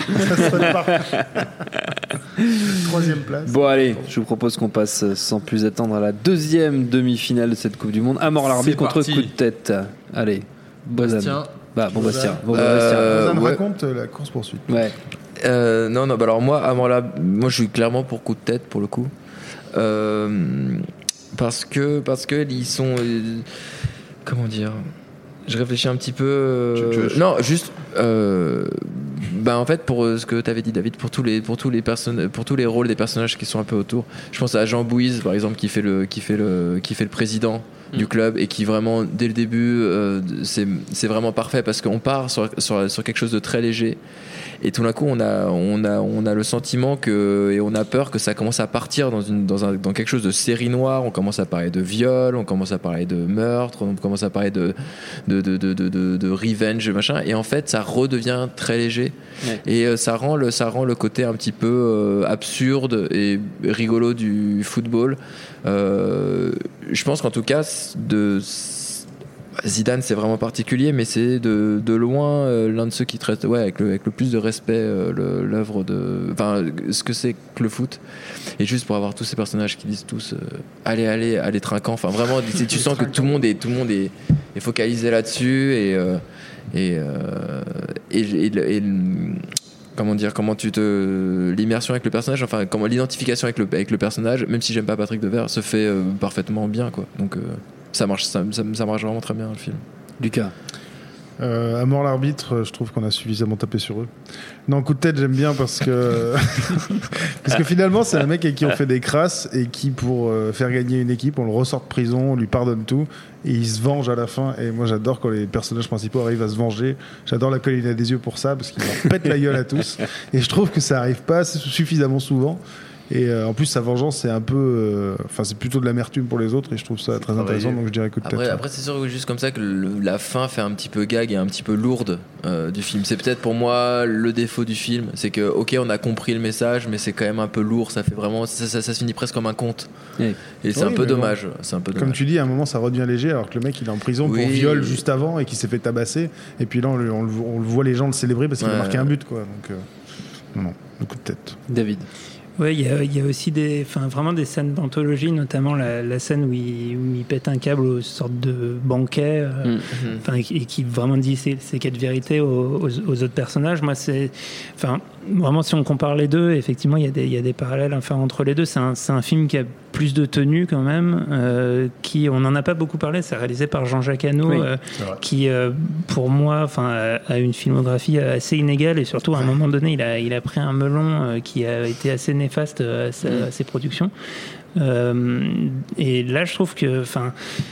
Troisième place.
Bon, allez, je vous propose qu'on passe sans plus attendre à la deuxième demi-finale de cette Coupe du Monde. À mort l'arbitre contre coup de tête. Allez, Bastien. Bah, bon, Bastien. Bon,
euh,
Bastien.
Ouais. Raconte la course poursuite.
Ouais.
Euh, non, non, bah alors moi, avant là, moi je suis clairement pour coup de tête pour le coup. Euh, parce que, parce que ils sont. Euh, comment dire Je réfléchis un petit peu. Euh,
tu, tu
non, juste. Euh, bah en fait, pour ce que tu avais dit, David, pour tous les pour tous les personnes, pour tous les rôles des personnages qui sont un peu autour. Je pense à Jean Bouise, par exemple, qui fait le qui fait le qui fait le président mmh. du club et qui vraiment dès le début, euh, c'est c'est vraiment parfait parce qu'on part sur sur sur quelque chose de très léger. Et tout d'un coup, on a, on a, on a le sentiment que, et on a peur que ça commence à partir dans, une, dans, un, dans quelque chose de série noire. On commence à parler de viol, on commence à parler de meurtre, on commence à parler de, de, de, de, de, de, de revenge, machin. Et en fait, ça redevient très léger. Ouais. Et euh, ça, rend le, ça rend le côté un petit peu euh, absurde et rigolo du football. Euh, je pense qu'en tout cas, de. Zidane, c'est vraiment particulier, mais c'est de, de loin euh, l'un de ceux qui traite ouais, avec, le, avec le plus de respect euh, le, l'œuvre de. Enfin, ce que c'est que le foot. Et juste pour avoir tous ces personnages qui disent tous euh, allez, allez, allez, trinquant. Enfin, vraiment, tu sens que tout le monde est, tout le monde est, est focalisé là-dessus. Et, euh, et, euh, et, et, et, et comment dire, comment tu te. L'immersion avec le personnage, enfin, comment, l'identification avec le, avec le personnage, même si j'aime pas Patrick Devers, se fait euh, parfaitement bien, quoi. Donc. Euh, Ça marche, ça, ça, ça marche vraiment très bien le film.
Lucas.
Euh, à mort l'arbitre, je trouve qu'on a suffisamment tapé sur eux. Non, coup de tête, j'aime bien parce que parce que finalement, c'est un mec avec qui on fait des crasses et qui, pour euh, faire gagner une équipe, on le ressort de prison, on lui pardonne tout et il se venge à la fin. Et moi, j'adore quand les personnages principaux arrivent à se venger. J'adore La Colline a des yeux pour ça parce qu'il leur pète la gueule à tous. Et je trouve que ça arrive pas suffisamment souvent. Et euh, en plus, sa vengeance, c'est un peu. Enfin, euh, c'est plutôt de l'amertume pour les autres, et je trouve ça très intéressant, donc je dirais coup de tête.
Après, après c'est sûr, juste comme ça, que le, la fin fait un petit peu gag et un petit peu lourde euh, du film. C'est peut-être pour moi le défaut du film, c'est que, ok, on a compris le message, mais c'est quand même un peu lourd, ça fait vraiment. Ça, ça, ça se finit presque comme un conte. Oui. Et c'est, oui, un peu dommage, bon, c'est un peu dommage.
Comme tu dis, à un moment, ça redevient léger, alors que le mec, il est en prison oui. pour viol juste avant et qu'il s'est fait tabasser, et puis là, on, on, on le voit les gens le célébrer parce qu'il ouais. a marqué un but, quoi. Donc, euh, non, non, le coup de tête. David.
Oui, il y, y a aussi des, enfin, vraiment des scènes d'anthologie, notamment la, la scène où il, où il pète un câble aux sortes de banquets, euh, mmh. et, et qui vraiment dit ses, ses quatre vérités aux, aux, aux autres personnages. Moi, c'est, enfin, vraiment, si on compare les deux, effectivement, il y a des, il y a des parallèles à faire entre les deux. C'est un, c'est un film qui a plus de tenue quand même, euh, qui, on n'en a pas beaucoup parlé. C'est réalisé par Jean-Jacques Hano, oui, euh, qui, euh, pour moi, enfin, a, a une filmographie assez inégale et surtout, à un moment donné, il a, il a pris un melon euh, qui a été assez néfaste à, sa, à ses productions. Euh, et là, je trouve que, enfin.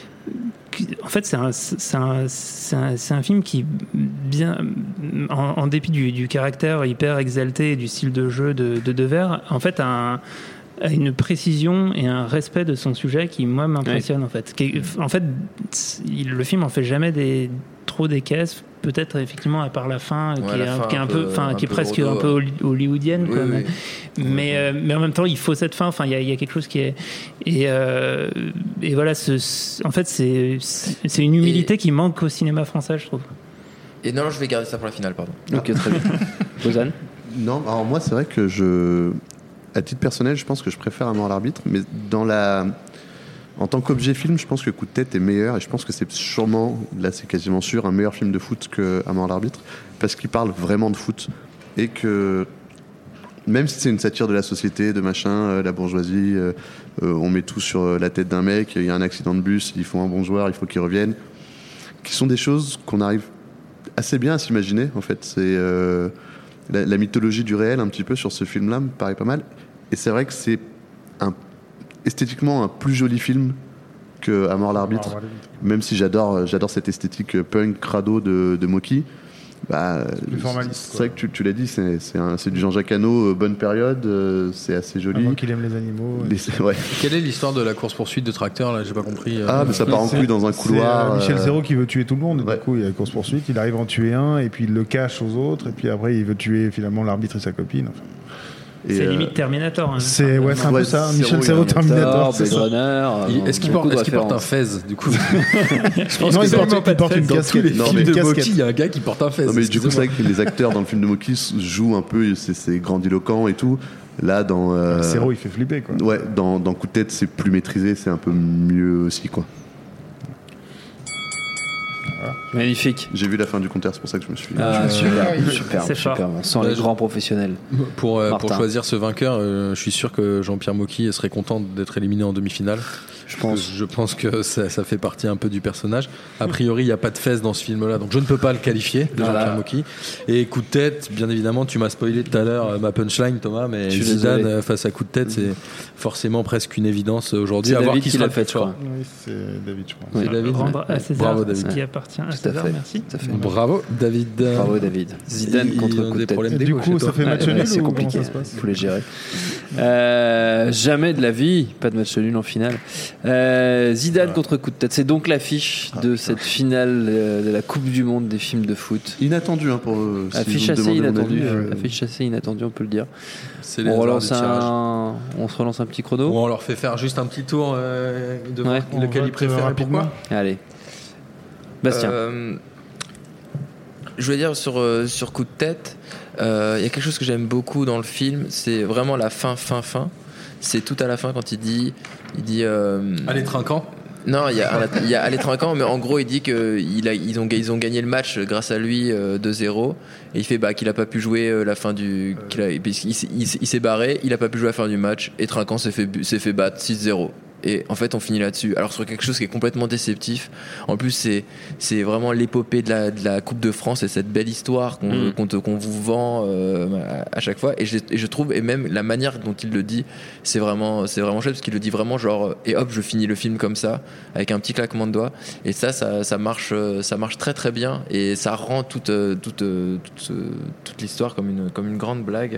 En fait, c'est un, c'est, un, c'est, un, c'est un film qui, bien, en, en dépit du, du caractère hyper exalté et du style de jeu de, de Devers, en fait, a, un, a une précision et un respect de son sujet qui, moi, m'impressionne. Oui. En fait, qui, en fait, il, le film en fait jamais des, trop des caisses. Peut-être effectivement à part la fin, ouais, qui, est, fin qui est un, un peu, enfin, qui est presque rodo, un peu hollywoodienne, oui, oui. mais euh, mais en même temps il faut cette fin. Enfin, il y a, il y a quelque chose qui est et euh, et voilà. Ce, en fait, c'est c'est une humilité et... qui manque au cinéma français, je trouve.
Et non, je vais garder ça pour la finale, pardon.
Ok, très bien. Ozan.
Non, alors moi c'est vrai que je, à titre personnel, je pense que je préfère À mort l'arbitre, mais dans la En tant qu'objet film, je pense que Coup de tête est meilleur, et je pense que c'est sûrement, là c'est quasiment sûr, un meilleur film de foot que À mort l'arbitre, parce qu'il parle vraiment de foot, et que même si c'est une satire de la société, de machin, euh, la bourgeoisie, euh, euh, on met tout sur la tête d'un mec, il y a un accident de bus, il faut un bon joueur, il faut qu'il revienne, qui sont des choses qu'on arrive assez bien à s'imaginer, en fait. C'est euh, la, la mythologie du réel un petit peu sur ce film-là me paraît pas mal, et c'est vrai que c'est un esthétiquement un plus joli film que À mort l'arbitre, même si j'adore j'adore cette esthétique punk crado de, de Moki. Bah, c'est, c'est vrai que tu, tu l'as dit, c'est, c'est, un, c'est du Jean-Jacques Hano, euh, bonne période, euh, c'est assez joli.
Avant qu'il aime les animaux.
Les, ouais.
Quelle est l'histoire de la course-poursuite de tracteur là ? J'ai pas compris.
Ah, euh, mais ça part en couille dans un couloir.
C'est euh, Michel Serrault qui veut tuer tout le monde. Ouais. Du coup, il y a la course-poursuite, il arrive à en tuer un, et puis il le cache aux autres, et puis après, il veut tuer finalement l'arbitre et sa copine. Enfin.
Et c'est euh, limite Terminator. Hein.
C'est, ouais, c'est un ouais, peu ça. Michel Serrault, Terminator.
Blade Runner.
Est-ce qu'il porte, est-ce qu'il porte un fez, du coup?
Je pense non, il porte, il porte une casquette.
Dans tous les films de Moki, il y a un gars qui porte un fez.
Non, mais du coup, c'est vrai que les acteurs dans le film de Moki jouent un peu, c'est, c'est grandiloquent et tout. Là, dans. Euh,
Serrault, il fait flipper, quoi.
Ouais, dans, dans Coup de tête, c'est plus maîtrisé, c'est un peu mieux aussi, quoi.
Voilà. Magnifique.
J'ai vu la fin du compteur, c'est pour ça que je me suis.
Ah, super, super, c'est super. On sent les grands professionnels.
Pour, euh, pour choisir ce vainqueur, euh, je suis sûr que Jean-Pierre Mocky serait content d'être éliminé en demi-finale. Je pense. Je pense que ça, ça fait partie un peu du personnage. A priori, il n'y a pas de fesses dans ce film-là, donc je ne peux pas le qualifier de voilà. Jean-Pierre Mocky. Et Coup de tête, bien évidemment, tu m'as spoilé tout à l'heure ma punchline, Thomas, mais Zidane désolé. Face à Coup de tête, c'est forcément presque une évidence aujourd'hui.
C'est à David qui, qui l'a fait, je crois.
Oui, c'est David, je crois.
Oui, c'est David.
Rendre à César, bravo, David. Ce qui appartient à César, merci.
Bravo, David.
Bravo, David. Zidane il, contre Coup de tête.
Du coup, ça fait match nul.
C'est compliqué. Il faut les gérer. Jamais de la vie, pas de match nul en finale. Zidane voilà. contre Coup de tête, c'est donc l'affiche ah, de cette finale de la Coupe du Monde des films de foot.
Inattendu hein, pour euh, si
affiche assez inattendue, euh, affiche assez inattendue, on peut le dire.
C'est
on relance un, on se relance un petit chrono.
Ou on leur fait faire juste un petit tour euh, de ouais. lequel ils préfèrent et pourquoi.
Allez, Bastien.
Euh, je veux dire sur euh, sur Coup de tête, il euh, y a quelque chose que j'aime beaucoup dans le film, c'est vraiment la fin, fin, fin. C'est tout à la fin quand il dit, il dit. Euh,
Allez trinquant.
Non, il y a, il y a Allez trinquant, mais en gros il dit que il a, ils ont, ils ont gagné le match grâce à lui euh, deux zéro, et il fait bah qu'il a pas pu jouer euh, la fin du, qu'il a, il, il, il, il s'est barré, il a pas pu jouer la fin du match, et trinquant s'est fait, s'est fait battre six zéro. et en fait on finit là-dessus. Alors sur quelque chose qui est complètement déceptif. En plus c'est c'est vraiment l'épopée de la de la Coupe de France et cette belle histoire qu'on mmh. qu'on, te, qu'on vous vend euh, à chaque fois. Et je, et je trouve, et même la manière dont il le dit, c'est vraiment c'est vraiment chouette parce qu'il le dit vraiment genre et hop je finis le film comme ça avec un petit claquement de doigts. Et ça ça ça marche ça marche très très bien et ça rend toute toute toute, toute l'histoire comme une comme une grande blague.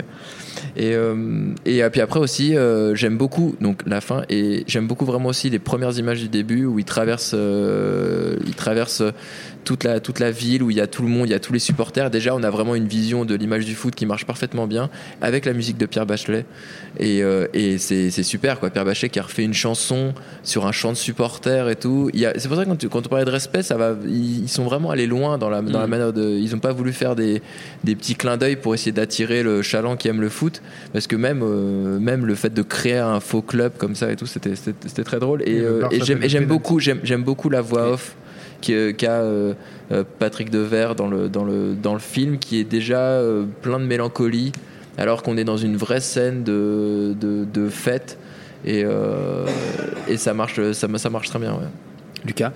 Et euh, et puis après aussi euh, j'aime beaucoup donc la fin et j'aime beaucoup vraiment aussi les premières images du début où il traverse euh, il traverse toute la toute la ville où il y a tout le monde, il y a tous les supporters. Déjà on a vraiment une vision de l'image du foot qui marche parfaitement bien avec la musique de Pierre Bachelet et euh, et c'est c'est super quoi. Pierre Bachelet qui a refait une chanson sur un chant de supporters et tout. Il y a, c'est pour ça que quand tu, quand on parlait de respect, ça va ils, ils sont vraiment allés loin dans la dans mmh. la manière de ils ont pas voulu faire des des petits clins d'œil pour essayer d'attirer le chaland qui aime le foot parce que même euh, même le fait de créer un faux club comme ça et tout c'était c'était, c'était très drôle et, euh, et j'aime et j'aime beaucoup j'aime j'aime beaucoup la voix off qu'a euh, Patrick Devers dans le dans le dans le film qui est déjà euh, plein de mélancolie alors qu'on est dans une vraie scène de de, de fête et euh, et ça marche ça ça marche très bien ouais.
Lucas.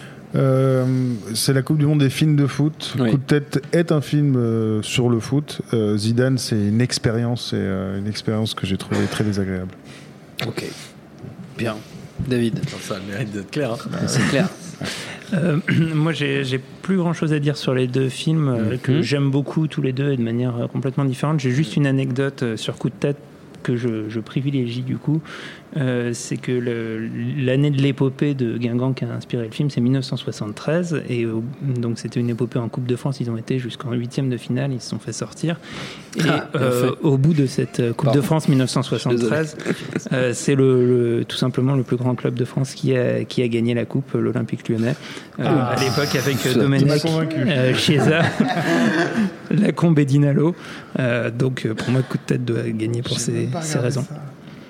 Euh, c'est la Coupe du Monde des films de foot.
Oui.
Coup de tête est un film euh, sur le foot. Euh, Zidane, c'est une expérience, c'est euh, une expérience que j'ai trouvée très désagréable.
Ok, bien. David.
Ça a le mérite d'être clair. Hein.
C'est clair.
Euh, moi, j'ai, j'ai plus grand chose à dire sur les deux films euh, que mmh. j'aime beaucoup tous les deux et de manière euh, complètement différente. J'ai juste une anecdote euh, sur Coup de tête que je, je privilégie du coup. Euh, c'est que le, l'année de l'épopée de Guingamp qui a inspiré le film, c'est dix-neuf cent soixante-treize et euh, donc c'était une épopée en Coupe de France. Ils ont été jusqu'en huitième de finale, ils se sont fait sortir. Et ah, euh, au bout de cette Coupe Pardon. de France dix-neuf cent soixante-treize, euh, c'est le, le, tout simplement le plus grand club de France qui a, qui a gagné la Coupe, l'Olympique Lyonnais. Euh, ah, à l'époque avec Domenech, euh, Chiesa, Lacombe et Dinalo. Euh, donc pour moi, Coup de tête doit gagner pour ces, ces raisons. Ça.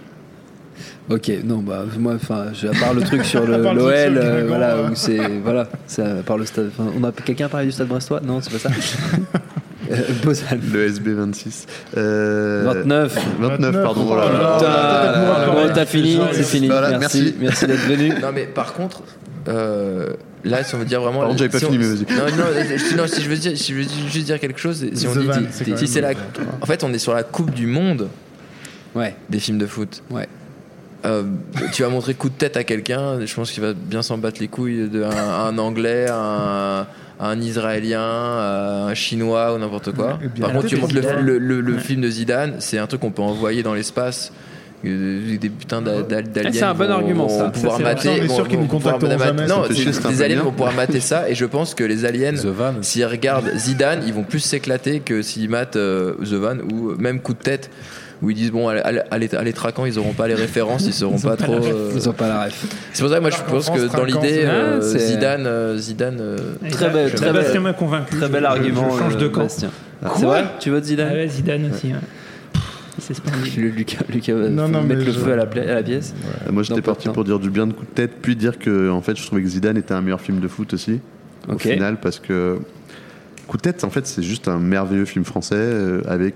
Ok, non, bah moi, enfin, à part le truc sur le, l'O L, euh, voilà, où c'est, voilà, c'est à part le stade. On a quelqu'un parlé du Stade Brestois ? Non, c'est pas ça. euh,
le S B vingt-six. Euh...
vingt-neuf.
vingt-neuf, pardon.
Oh là là. Putain, bon, t'as fini, c'est fini.
Voilà,
merci, merci, merci d'être venu.
Non, mais par contre. Euh, là, si on veut dire vraiment.
Pardon, j'avais pas
si
fini,
on,
mais vas-y.
Non, non, non, si je veux dire, si je veux juste dire quelque chose, si on dit,
Van,
si,
c'est
si c'est la,
bon,
en fait, on est sur la Coupe du Monde.
Ouais.
Des films de foot.
Ouais.
Euh, tu vas montrer coup de tête à quelqu'un, je pense qu'il va bien s'en battre les couilles d'un un Anglais, un, un Israélien, un Chinois ou n'importe quoi. Par contre, tu montres le, le, le, le ouais. film de Zidane, c'est un truc qu'on peut envoyer dans l'espace. Des putins d'aliens.
C'est un bon
vont,
argument,
vont
ça.
pouvoir
ça,
mater.
On est sûr qu'ils nous contacteront jamais.
Non, les aliens vont pouvoir mater ça. Et je pense que les aliens, s'ils regardent Zidane, ils vont plus s'éclater que s'ils matent euh, The Van ou même Coup de tête. Où ils disent bon à, à, à, les, à les traquants ils auront pas les références, ils seront ils pas trop euh...
ils ont pas la ref.
C'est pour ça que moi je pense que dans l'idée euh,
c'est...
Zidane euh, Zidane euh...
très belle très belle
m'a convaincu.
Très bel argument.
Je change de camp.
Ah, c'est vrai, tu votes Zidane?
Ah ouais, Zidane aussi. Ouais. C'est splendide.
Le Lucas, Lucas va non, non, mettre le feu à la, pla- à la pièce.
Ouais. Moi j'étais parti pour dire du bien de Coup de tête, puis dire que en fait je trouvais que Zidane était un meilleur film de foot aussi. Okay. Au final, parce que Coup de tête en fait c'est juste un merveilleux film français euh, avec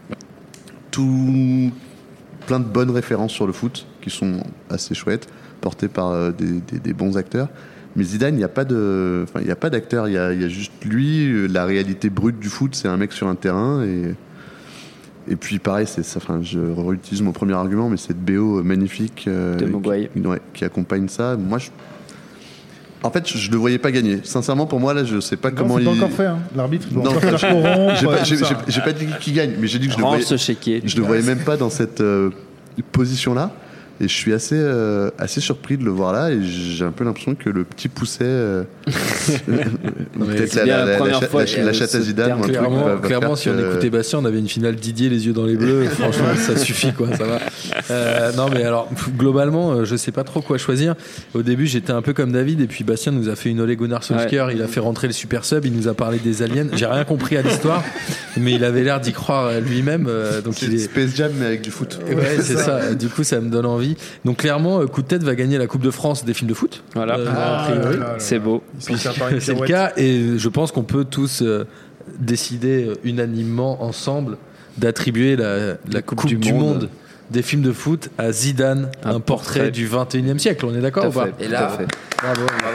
tout plein de bonnes références sur le foot qui sont assez chouettes, portées par euh, des, des, des bons acteurs. Mais Zidane, il n'y a pas de, enfin, il n'y a pas d'acteur, il y a, il y a juste lui. La réalité brute du foot, c'est un mec sur un terrain et et puis pareil, c'est ça. Enfin, je réutilise mon premier argument, mais cette B O magnifique euh,
de Mogwai
qui, ouais, qui accompagne ça. Moi, je, en fait, je ne le voyais pas gagner. Sincèrement, pour moi, là, je ne sais pas non, comment
c'est
il.
C'est pas encore fait, hein. L'arbitre doit
non,
encore faire corrompre.
J'ai pas, j'ai, j'ai, j'ai pas dit qui gagne, mais j'ai dit que je ne le voyais.
Chéquier,
je le voyais même pas dans cette euh, position-là. Et je suis assez, euh, assez surpris de le voir là, et j'ai un peu l'impression que le petit pousset, euh, peut-être la, la, la, la, la, la chatte à Zidane.
Clairement,
va, va
clairement si on
que...
écoutait Bastien, on avait une finale Didier, les yeux dans les bleus. Franchement, ça suffit, quoi, ça va. Euh, non, mais alors, globalement, je sais pas trop quoi choisir. Au début, j'étais un peu comme David, et puis Bastien nous a fait une Ole Gunnar Solskjaer. Ouais. Il a fait rentrer le super sub, il nous a parlé des aliens. J'ai rien compris à l'histoire, mais il avait l'air d'y croire lui-même. Donc
c'est
il est
Space Jam, mais avec du foot.
Ouais, c'est ça. Du coup, ça me donne envie. Donc clairement, Coup de tête va gagner la Coupe de France des films de foot.
Voilà, euh,
ah, là, là, là,
c'est beau.
C'est le cas, et je pense qu'on peut tous euh, décider unanimement ensemble d'attribuer la, la Coupe, coupe du, du Monde, monde des films de foot à Zidane, un, un portrait, portrait du vingt et unième siècle. On est d'accord ou pas?
Et là,
bravo, bravo.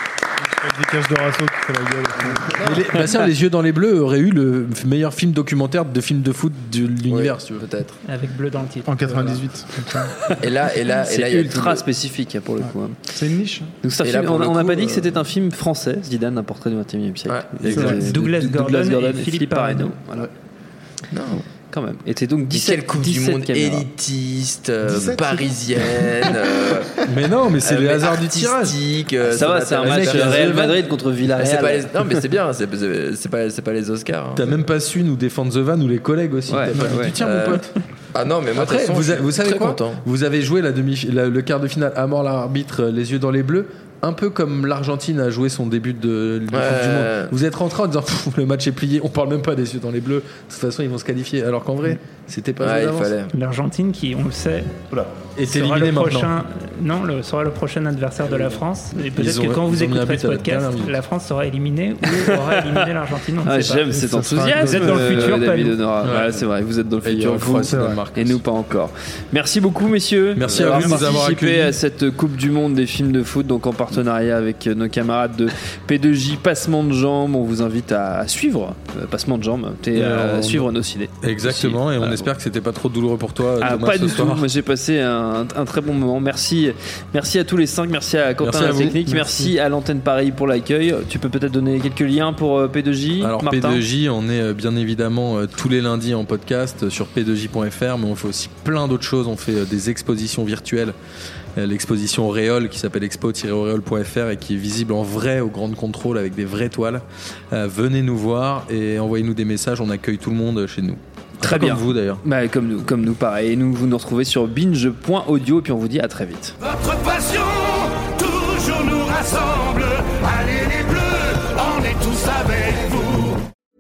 Des caches de Rasso qui fait la gueule.
Les, Bastien, Les Yeux dans les Bleus aurait eu le meilleur film documentaire de film de foot de l'univers,
oui,
si tu veux.
Peut-être.
Avec bleu dans le titre.
En quatre-vingt-dix-huit.
Et là, et là,
c'est
et là,
ultra spécifique pour le coup. Hein.
C'est une niche.
Donc, ça film, on n'a pas dit que c'était un film français, Zidane, un portrait du vingt et unième siècle.
Ouais, Douglas, Douglas, Douglas Gordon et, et Philippe Paradou.
Voilà.
Non.
Quand même. Et t'es donc dix-sept
Quelle coupe du monde caméras. Élitiste, euh, parisienne. euh,
mais non, mais c'est euh, le hasard du tirage.
Euh,
ça va, c'est un match Real Madrid contre Villarreal.
C'est pas les... Non, mais c'est bien, c'est, c'est, c'est, pas, c'est pas les Oscars. Hein.
T'as même pas su nous défendre The Van ou les collègues aussi.
Ouais,
T'as pas
ouais.
dit, tiens,
euh...
mon pote.
Ah non, mais moi,
après,
façon,
vous, a, vous savez quoi
content.
Vous avez joué la demi, la, le quart de finale à mort l'arbitre, les yeux dans les bleus. Un peu comme l'Argentine a joué son début de, de
ouais.
Coupe du Monde. Vous êtes rentré en disant le match est plié, on parle même pas des yeux dans les bleus. De toute façon, ils vont se qualifier. Alors qu'en vrai, c'était pas
ouais,
il fallait.
L'Argentine, qui, on le sait,
voilà. est éliminée
prochain,
maintenant.
Non, le, sera le prochain adversaire de la France. Et peut-être ont, que quand vous écouterez ce podcast, la, la France sera éliminée ou aura éliminé l'Argentine.
Ah, j'aime pas. Cet enthousiasme.
Vous êtes dans le futur,
euh,
pas
David
nous.
Honora. Ouais. Ouais, c'est vrai, vous êtes dans le et futur. Vous, et nous pas encore. Merci beaucoup, messieurs.
Merci à vous de nous avoir accueillis
à cette Coupe du Monde des films de foot, donc en partenariat avec nos camarades de P deux J Passement de Jambes. On vous invite à suivre euh, Passement de Jambes et à on... suivre nos ciné.
Exactement, aussi. Et on ah, espère bon. que c'était pas trop douloureux pour toi.
Ah,
Thomas,
pas du
soir.
tout. Moi, j'ai passé un, un très bon moment. Merci, merci à tous les cinq. Merci à Quentin
merci à
la technique. Merci. merci à l'antenne Paris pour l'accueil. Tu peux peut-être donner quelques liens pour euh, P deux J.
Alors
Martin.
P deux J, on est euh, bien évidemment euh, tous les lundis en podcast euh, sur p deux j point f r, mais on fait aussi plein d'autres choses. On fait euh, des expositions virtuelles. L'exposition Auréole qui s'appelle expo tiret auréole point f r et qui est visible en vrai au Grand Contrôle avec des vraies toiles. Euh, venez nous voir et envoyez-nous des messages, on accueille tout le monde chez nous.
Très
comme
bien.
Comme vous d'ailleurs.
Bah, comme nous, comme nous pareil. Et nous, vous nous retrouvez sur binge point audio et puis on vous dit à très vite.
Votre passion toujours nous rassemble. Allez les bleus, on est tous avec vous.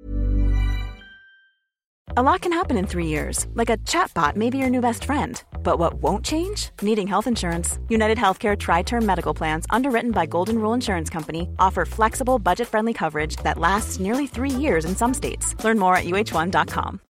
A lot can happen in three years, like a chatbot may be your new best friend. But what won't change? Needing health insurance. United Healthcare Tri-Term Medical Plans, underwritten by Golden Rule Insurance Company, offer flexible, budget-friendly coverage that lasts nearly three years in some states. Learn more at U H one dot com.